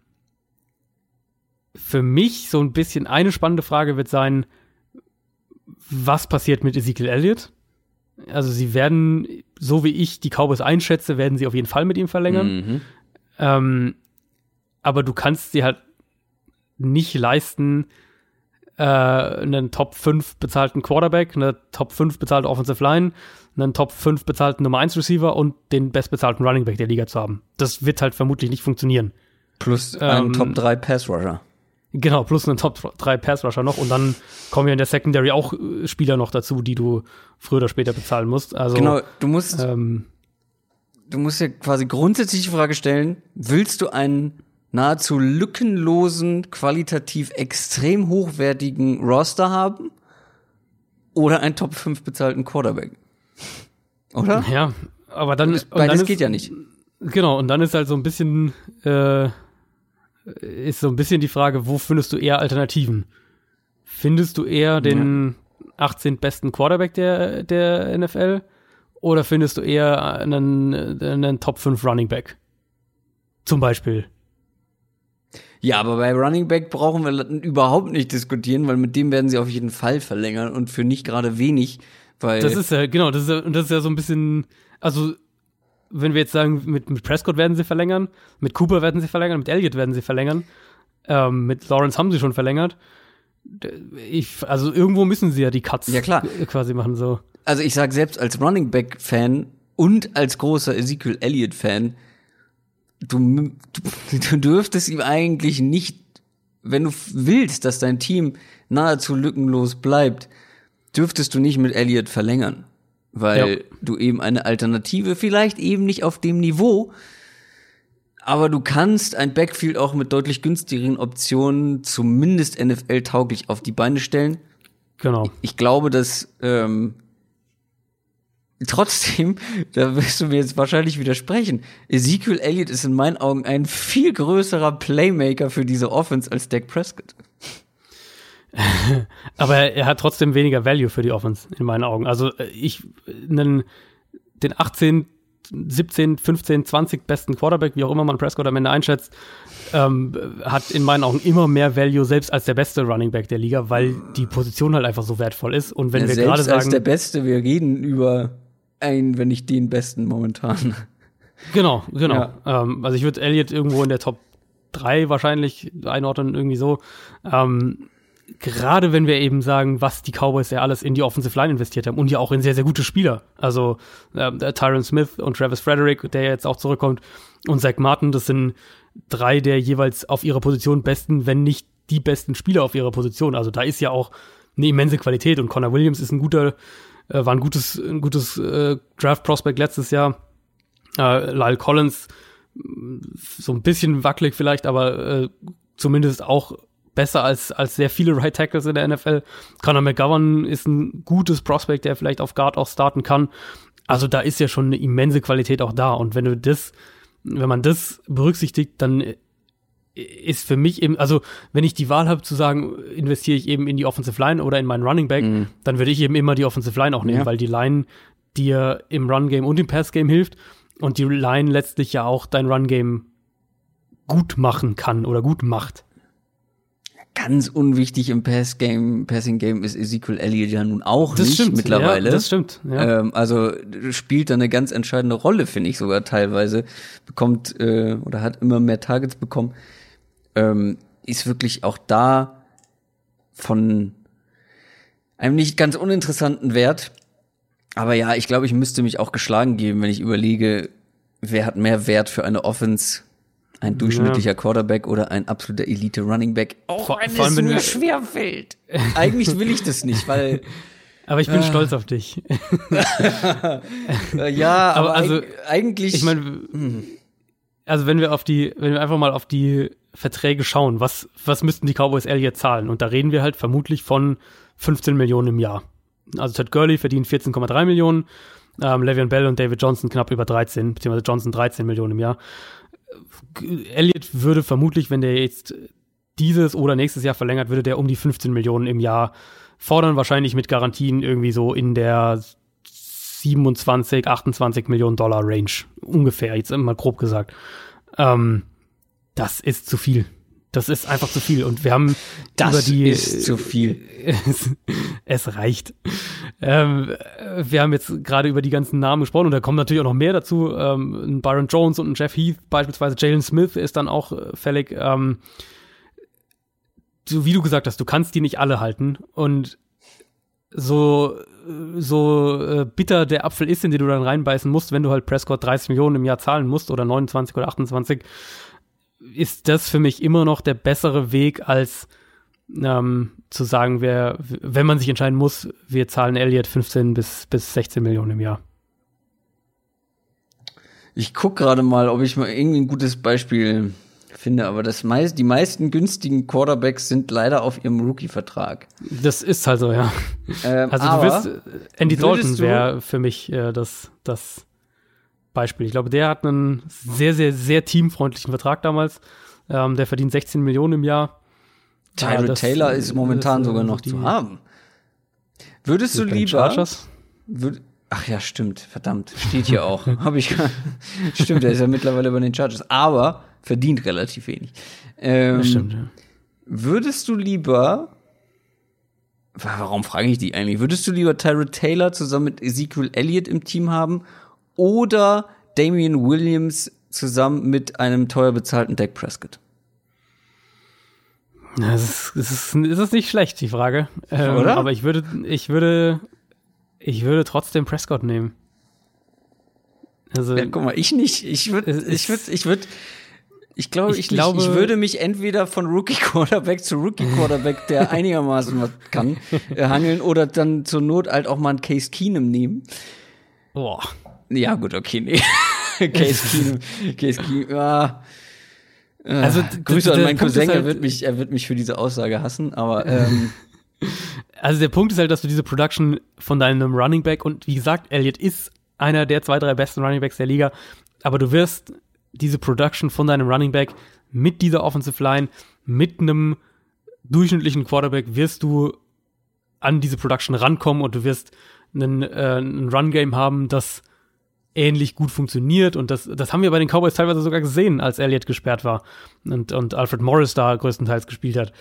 B: für mich so ein bisschen eine spannende Frage wird sein, was passiert mit Ezekiel Elliott? Also sie werden, so wie ich die Cowboys einschätze, werden sie auf jeden Fall mit ihm verlängern. Mhm. Ähm, aber du kannst sie halt nicht leisten, äh, einen Top fünf bezahlten Quarterback, eine Top fünf bezahlte Offensive Line, einen Top fünf bezahlten Nummer eins Receiver und den bestbezahlten Running Back der Liga zu haben. Das wird halt vermutlich nicht funktionieren.
A: Plus einen ähm, Top drei Pass Rusher.
B: Genau, plus einen Top drei Pass Rusher noch und dann kommen ja in der Secondary auch Spieler noch dazu, die du früher oder später bezahlen musst. Also,
A: genau, du musst
B: ähm,
A: du musst ja quasi grundsätzlich die Frage stellen, willst du einen nahezu lückenlosen, qualitativ extrem hochwertigen Roster haben oder einen Top fünf bezahlten Quarterback? Oder?
B: Ja, aber dann,
A: und beides
B: und dann ist,
A: geht ja nicht.
B: Genau, und dann ist halt so ein bisschen äh, ist so ein bisschen die Frage, wo findest du eher Alternativen? Findest du eher den ja. achtzehnten besten Quarterback der, der N F L oder findest du eher einen, einen Top fünf Running Back? Zum Beispiel.
A: Ja, aber bei Running Back brauchen wir überhaupt nicht diskutieren, weil mit dem werden sie auf jeden Fall verlängern und für nicht gerade wenig, weil
B: das ist ja, genau, das ist ja, das ist ja so ein bisschen, also wenn wir jetzt sagen, mit, mit Prescott werden sie verlängern, mit Cooper werden sie verlängern, mit Elliott werden sie verlängern, ähm, mit Lawrence haben sie schon verlängert. Ich, also irgendwo müssen sie ja die Cuts
A: ja, klar.
B: quasi machen, so.
A: Also ich sag selbst als Running Back Fan und als großer Ezekiel Elliott Fan, du, du, du dürftest ihm eigentlich nicht, wenn du willst, dass dein Team nahezu lückenlos bleibt, dürftest du nicht mit Elliott verlängern, weil ja. du eben eine Alternative, vielleicht eben nicht auf dem Niveau, aber du kannst ein Backfield auch mit deutlich günstigeren Optionen zumindest N F L-tauglich auf die Beine stellen.
B: Genau.
A: Ich glaube, dass ähm, trotzdem, da wirst du mir jetzt wahrscheinlich widersprechen, Ezekiel Elliott ist in meinen Augen ein viel größerer Playmaker für diese Offense als Dak Prescott.
B: Aber er hat trotzdem weniger Value für die Offense, in meinen Augen. Also ich, einen, den achtzehn, siebzehn, fünfzehn, zwanzig besten Quarterback, wie auch immer man Prescott am Ende einschätzt, ähm, hat in meinen Augen immer mehr Value, selbst als der beste Running Back der Liga, weil die Position halt einfach so wertvoll ist. Und wenn
A: ja,
B: wir
A: selbst
B: gerade sagen,
A: als der Beste, wir reden über einen, wenn nicht den Besten momentan.
B: Genau, genau.
A: Ja.
B: Ähm, also ich würde Elliott irgendwo in der Top drei wahrscheinlich einordnen, irgendwie so. Ähm, Gerade wenn wir eben sagen, was die Cowboys ja alles in die Offensive Line investiert haben und ja auch in sehr, sehr gute Spieler. Also äh, Tyron Smith und Travis Frederick, der jetzt auch zurückkommt, und Zach Martin, das sind drei der jeweils auf ihrer Position besten, wenn nicht die besten Spieler auf ihrer Position. Also da ist ja auch eine immense Qualität und Connor Williams ist ein guter, äh, war ein gutes, ein gutes äh, Draft-Prospect letztes Jahr. Äh, Lyle Collins, so ein bisschen wackelig vielleicht, aber äh, zumindest auch besser als als sehr viele Right Tackles in der N F L. Connor McGovern ist ein gutes Prospect, der vielleicht auf Guard auch starten kann. Also da ist ja schon eine immense Qualität auch da. Und wenn du das, wenn man das berücksichtigt, dann ist für mich eben, also wenn ich die Wahl habe zu sagen, investiere ich eben in die Offensive Line oder in meinen Running Back, mhm. dann würde ich eben immer die Offensive Line auch nehmen, ja. weil die Line dir im Run-Game und im Pass-Game hilft und die Line letztlich ja auch dein Run-Game gut machen kann oder gut macht.
A: Ganz unwichtig im Pass-Game, Passing-Game ist Ezekiel Elliott ja nun auch
B: das
A: nicht
B: stimmt,
A: mittlerweile.
B: Ja, das stimmt. Ja.
A: Ähm, also spielt da eine ganz entscheidende Rolle, finde ich sogar teilweise. Bekommt äh, oder hat immer mehr Targets bekommen. Ähm, ist wirklich auch da von einem nicht ganz uninteressanten Wert. Aber ja, ich glaube, ich müsste mich auch geschlagen geben, wenn ich überlege, wer hat mehr Wert für eine Offense? Ein durchschnittlicher ja. Quarterback oder ein absoluter Elite-Running-Back. Auch
B: vor,
A: wenn
B: vor allem,
A: es
B: wenn
A: mir
B: wir
A: schwerfällt. Eigentlich will ich das nicht, weil
B: aber ich bin äh, stolz auf dich.
A: ja, aber, aber
B: also,
A: eigentlich
B: ich meine, also wenn wir auf die, wenn wir einfach mal auf die Verträge schauen, was, was müssten die Cowboys Elliott zahlen? Und da reden wir halt vermutlich von fünfzehn Millionen im Jahr. Also Todd Gurley verdient vierzehn Komma drei Millionen, ähm, Le'Veon Bell und David Johnson knapp über dreizehn, beziehungsweise Johnson dreizehn Millionen im Jahr. Elliott würde vermutlich, wenn der jetzt dieses oder nächstes Jahr verlängert, würde der um die fünfzehn Millionen im Jahr fordern, wahrscheinlich mit Garantien irgendwie so in der siebenundzwanzig, achtundzwanzig Millionen Dollar Range. Ungefähr, jetzt mal grob gesagt. Ähm, das ist zu viel. Das ist einfach zu viel. Und wir haben
A: das
B: über die...
A: Das ist zu viel.
B: Es, es reicht. Ähm, wir haben jetzt gerade über die ganzen Namen gesprochen und da kommen natürlich auch noch mehr dazu. Ähm, ein Byron Jones und ein Jeff Heath beispielsweise. Jalen Smith ist dann auch äh, fällig. Ähm, so wie du gesagt hast, du kannst die nicht alle halten. Und so, so äh, bitter der Apfel ist, in den du dann reinbeißen musst, wenn du halt Prescott dreißig Millionen im Jahr zahlen musst oder neunundzwanzig oder achtundzwanzig, ist das für mich immer noch der bessere Weg, als ähm, zu sagen, wer, wenn man sich entscheiden muss, wir zahlen Elliott fünfzehn bis sechzehn Millionen im Jahr.
A: Ich guck gerade mal, ob ich mal irgendwie ein gutes Beispiel finde, aber das meist, die meisten günstigen Quarterbacks sind leider auf ihrem Rookie-Vertrag.
B: Das ist halt so, ja.
A: Ähm,
B: also du willst, Andy Dalton wäre für mich äh, das, das Beispiel. Ich glaube, der hat einen sehr, sehr, sehr teamfreundlichen Vertrag damals. Ähm, der verdient sechzehn Millionen im Jahr.
A: Tyrod ja, Taylor ist momentan ist, sogar noch zu haben. Würdest du lieber... Würd, ach ja, stimmt. Verdammt. Steht hier auch. Hab ich Stimmt, der ist ja mittlerweile bei den Chargers. Aber verdient relativ wenig. Ähm,
B: das stimmt, ja.
A: Würdest du lieber... Warum frage ich dich eigentlich? Würdest du lieber Tyrod Taylor zusammen mit Ezekiel Elliott im Team haben oder Damian Williams zusammen mit einem teuer bezahlten Dak Prescott?
B: Das ist, das ist, das ist nicht schlecht, die Frage. Ähm,
A: Oder?
B: Aber ich würde, ich würde, ich würde trotzdem Prescott nehmen. Also,
A: ja, guck mal, ich nicht. Ich würde, ich würde, ich würde, ich glaube, ich,
B: ich
A: nicht.
B: glaube,
A: ich würde mich entweder von Rookie Quarterback zu Rookie Quarterback, der einigermaßen was kann, äh, hangeln, oder dann zur Not halt auch mal einen Case Keenum nehmen.
B: Boah.
A: Ja, gut, okay, nee. Case Keenum, Case Keenum, ja.
B: Also,
A: äh, Grüße an meinen Cousin,
B: halt,
A: er wird mich, er wird mich für diese Aussage hassen, aber, ähm,
B: also der Punkt ist halt, dass du diese Production von deinem Running Back, und wie gesagt, Elliott ist einer der zwei, drei besten Running Backs der Liga, aber du wirst diese Production von deinem Running Back mit dieser Offensive Line, mit einem durchschnittlichen Quarterback, wirst du an diese Production rankommen und du wirst einen, äh, ein Run-Game haben, das ähnlich gut funktioniert, und das, das haben wir bei den Cowboys teilweise sogar gesehen, als Elliott gesperrt war und, und Alfred Morris da größtenteils gespielt hat.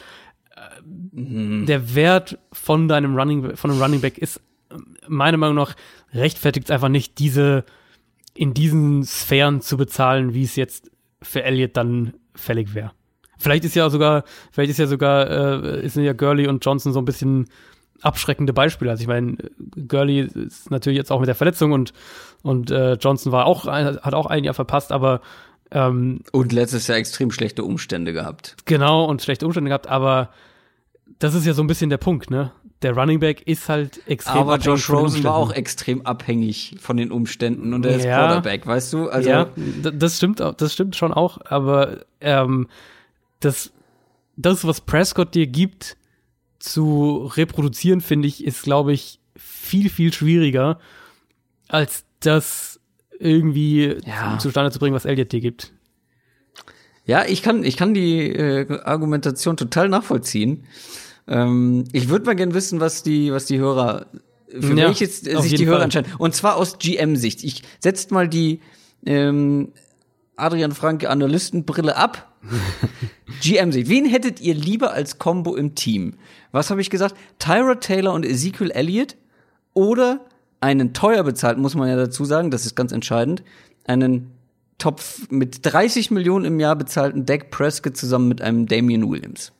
B: Mhm. Der Wert von deinem Running, von einem Running Back ist meiner Meinung nach rechtfertigt es einfach nicht, diese in diesen Sphären zu bezahlen, wie es jetzt für Elliott dann fällig wäre. Vielleicht ist ja sogar, vielleicht ist ja sogar, äh, ist ja Gurley und Johnson so ein bisschen abschreckende Beispiele. Also ich meine, Gurley ist natürlich jetzt auch mit der Verletzung, und und äh, Johnson war auch hat auch ein Jahr verpasst, aber ähm,
A: und letztes Jahr extrem schlechte Umstände gehabt.
B: Genau, und schlechte Umstände gehabt, aber das ist ja so ein bisschen der Punkt, ne? Der Running Back ist halt extrem
A: aber
B: abhängig.
A: Aber Josh Rosen war auch
B: Umständen.
A: extrem abhängig von den Umständen, und er ist
B: Ja.
A: Quarterback, weißt du? Also
B: ja, d- das stimmt, auch- das stimmt schon auch, aber ähm, das, das, was Prescott dir gibt, zu reproduzieren, finde ich, ist, glaube ich, viel, viel schwieriger, als das irgendwie
A: Ja.
B: zustande zu bringen, was Elliott dir gibt.
A: Ja, ich kann, ich kann die äh, Argumentation total nachvollziehen. Ähm, ich würde mal gerne wissen, was die, was die Hörer, für
B: Ja,
A: welches äh,
B: auf
A: sich
B: jeden
A: die Hörer
B: Fall.
A: entscheiden. Und zwar aus G M-Sicht. Ich setzt mal die ähm, Adrian Franke Analystenbrille ab. G M-Sicht. Wen hättet ihr lieber als Combo im Team? Was habe ich gesagt? Tyrod Taylor und Ezekiel Elliott oder einen teuer bezahlten, muss man ja dazu sagen, das ist ganz entscheidend, einen Top mit dreißig Millionen im Jahr bezahlten Dak Prescott zusammen mit einem Damian Williams,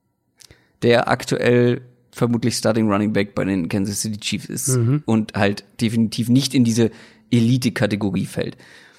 A: der aktuell vermutlich Starting Running Back bei den Kansas City Chiefs ist
B: Mhm.
A: und halt definitiv nicht in diese Elite-Kategorie fällt.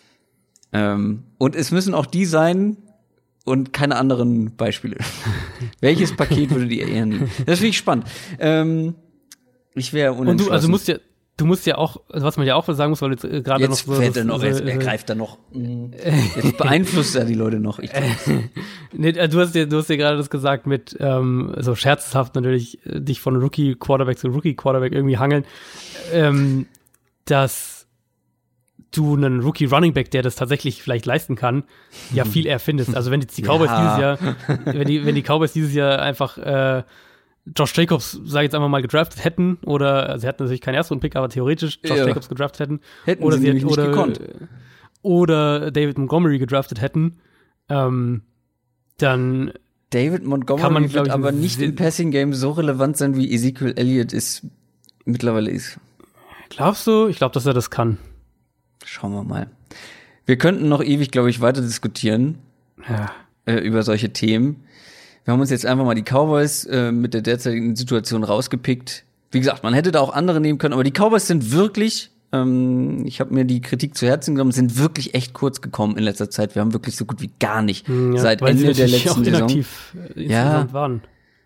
A: Ähm, und es müssen auch die sein und keine anderen Beispiele. Welches Paket würdet ihr eher nehmen? Das finde ich spannend. Ähm, ich wäre
B: Und
A: unentschlossen.
B: du, also musst ja, du musst ja auch, also was man ja auch sagen muss, weil jetzt äh, gerade noch
A: Jetzt
B: so,
A: fährt
B: so,
A: er noch,
B: so,
A: jetzt, er
B: so-
A: greift da noch. mm, Jetzt beeinflusst er die Leute noch. Ich
B: Nee, äh, du hast dir, du hast dir gerade das gesagt mit, ähm, so scherzhaft natürlich, äh, dich von Rookie Quarterback zu Rookie Quarterback irgendwie hangeln, ähm, dass du einen Rookie Running Back, der das tatsächlich vielleicht leisten kann, ja viel eher findest. Also wenn jetzt die Cowboys
A: Ja.
B: dieses Jahr, wenn die, wenn die Cowboys dieses Jahr einfach äh, Josh Jacobs, sag ich jetzt einfach mal, gedraftet hätten, oder also sie hatten natürlich keinen Erstrunden-Pick, aber theoretisch Josh
A: Ja.
B: Jacobs gedraftet hätten,
A: Hätten
B: oder
A: sie
B: sie
A: nämlich
B: hätten,
A: nicht
B: oder,
A: gekonnt.
B: oder David Montgomery gedraftet hätten, ähm, dann
A: David
B: Kann
A: Montgomery
B: man,
A: wird
B: glaub ich,
A: aber
B: ein
A: nicht
B: Sinn-
A: im Passing Game so relevant sein, wie Ezekiel Elliott ist mittlerweile ist.
B: glaubst du? Ich glaube, dass er das kann.
A: Schauen wir mal. Wir könnten noch ewig, glaube ich, weiter diskutieren
B: Ja.
A: äh, über solche Themen. Wir haben uns jetzt einfach mal die Cowboys äh, mit der derzeitigen Situation rausgepickt. Wie gesagt, man hätte da auch andere nehmen können, aber die Cowboys sind wirklich, ähm, ich habe mir die Kritik zu Herzen genommen, sind wirklich echt kurz gekommen in letzter Zeit. Wir haben wirklich so gut wie gar nicht
B: Ja,
A: seit
B: weil sie
A: Ende der
B: natürlich
A: letzten
B: auch
A: Saison.
B: inaktiv äh,
A: Ja.
B: insgesamt waren.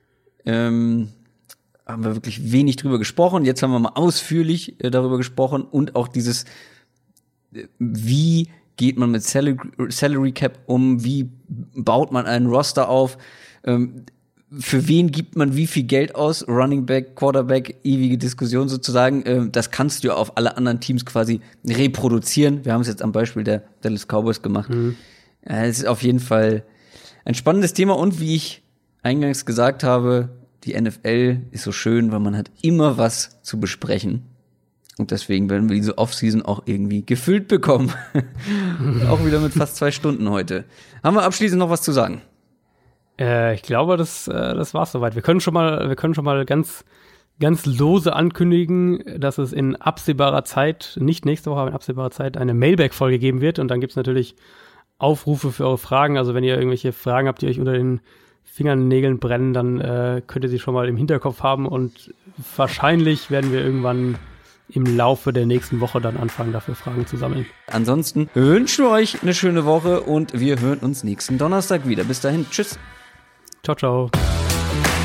A: Ähm, haben wir wirklich wenig drüber gesprochen. Jetzt haben wir mal ausführlich äh, darüber gesprochen und auch dieses, äh, wie geht man mit Salary, Salary Cap um, wie baut man einen Roster auf, ähm, für wen gibt man wie viel Geld aus, Running Back, Quarterback, ewige Diskussion sozusagen. Ähm, das kannst du ja auf alle anderen Teams quasi reproduzieren. Wir haben es jetzt am Beispiel der Dallas Cowboys gemacht.
B: Mhm.
A: Ja, es ist auf jeden Fall ein spannendes Thema und wie ich eingangs gesagt habe, die N F L ist so schön, weil man hat immer was zu besprechen. Und deswegen werden wir diese Offseason auch irgendwie gefüllt bekommen. Auch wieder mit fast zwei Stunden heute. Haben wir abschließend noch was zu sagen?
B: Äh, ich glaube, das, äh, das war's soweit. Wir können schon mal, wir können schon mal ganz, ganz lose ankündigen, dass es in absehbarer Zeit, nicht nächste Woche, aber in absehbarer Zeit eine Mailback-Folge geben wird. Und dann gibt es natürlich Aufrufe für eure Fragen. Also wenn ihr irgendwelche Fragen habt, die euch unter den Fingernägeln brennen, dann äh, könnt ihr sie schon mal im Hinterkopf haben. Und wahrscheinlich werden wir irgendwann im Laufe der nächsten Woche dann anfangen, dafür Fragen zu sammeln.
A: Ansonsten wünschen wir euch eine schöne Woche und wir hören uns nächsten Donnerstag wieder. Bis dahin, tschüss.
B: Ciao, ciao.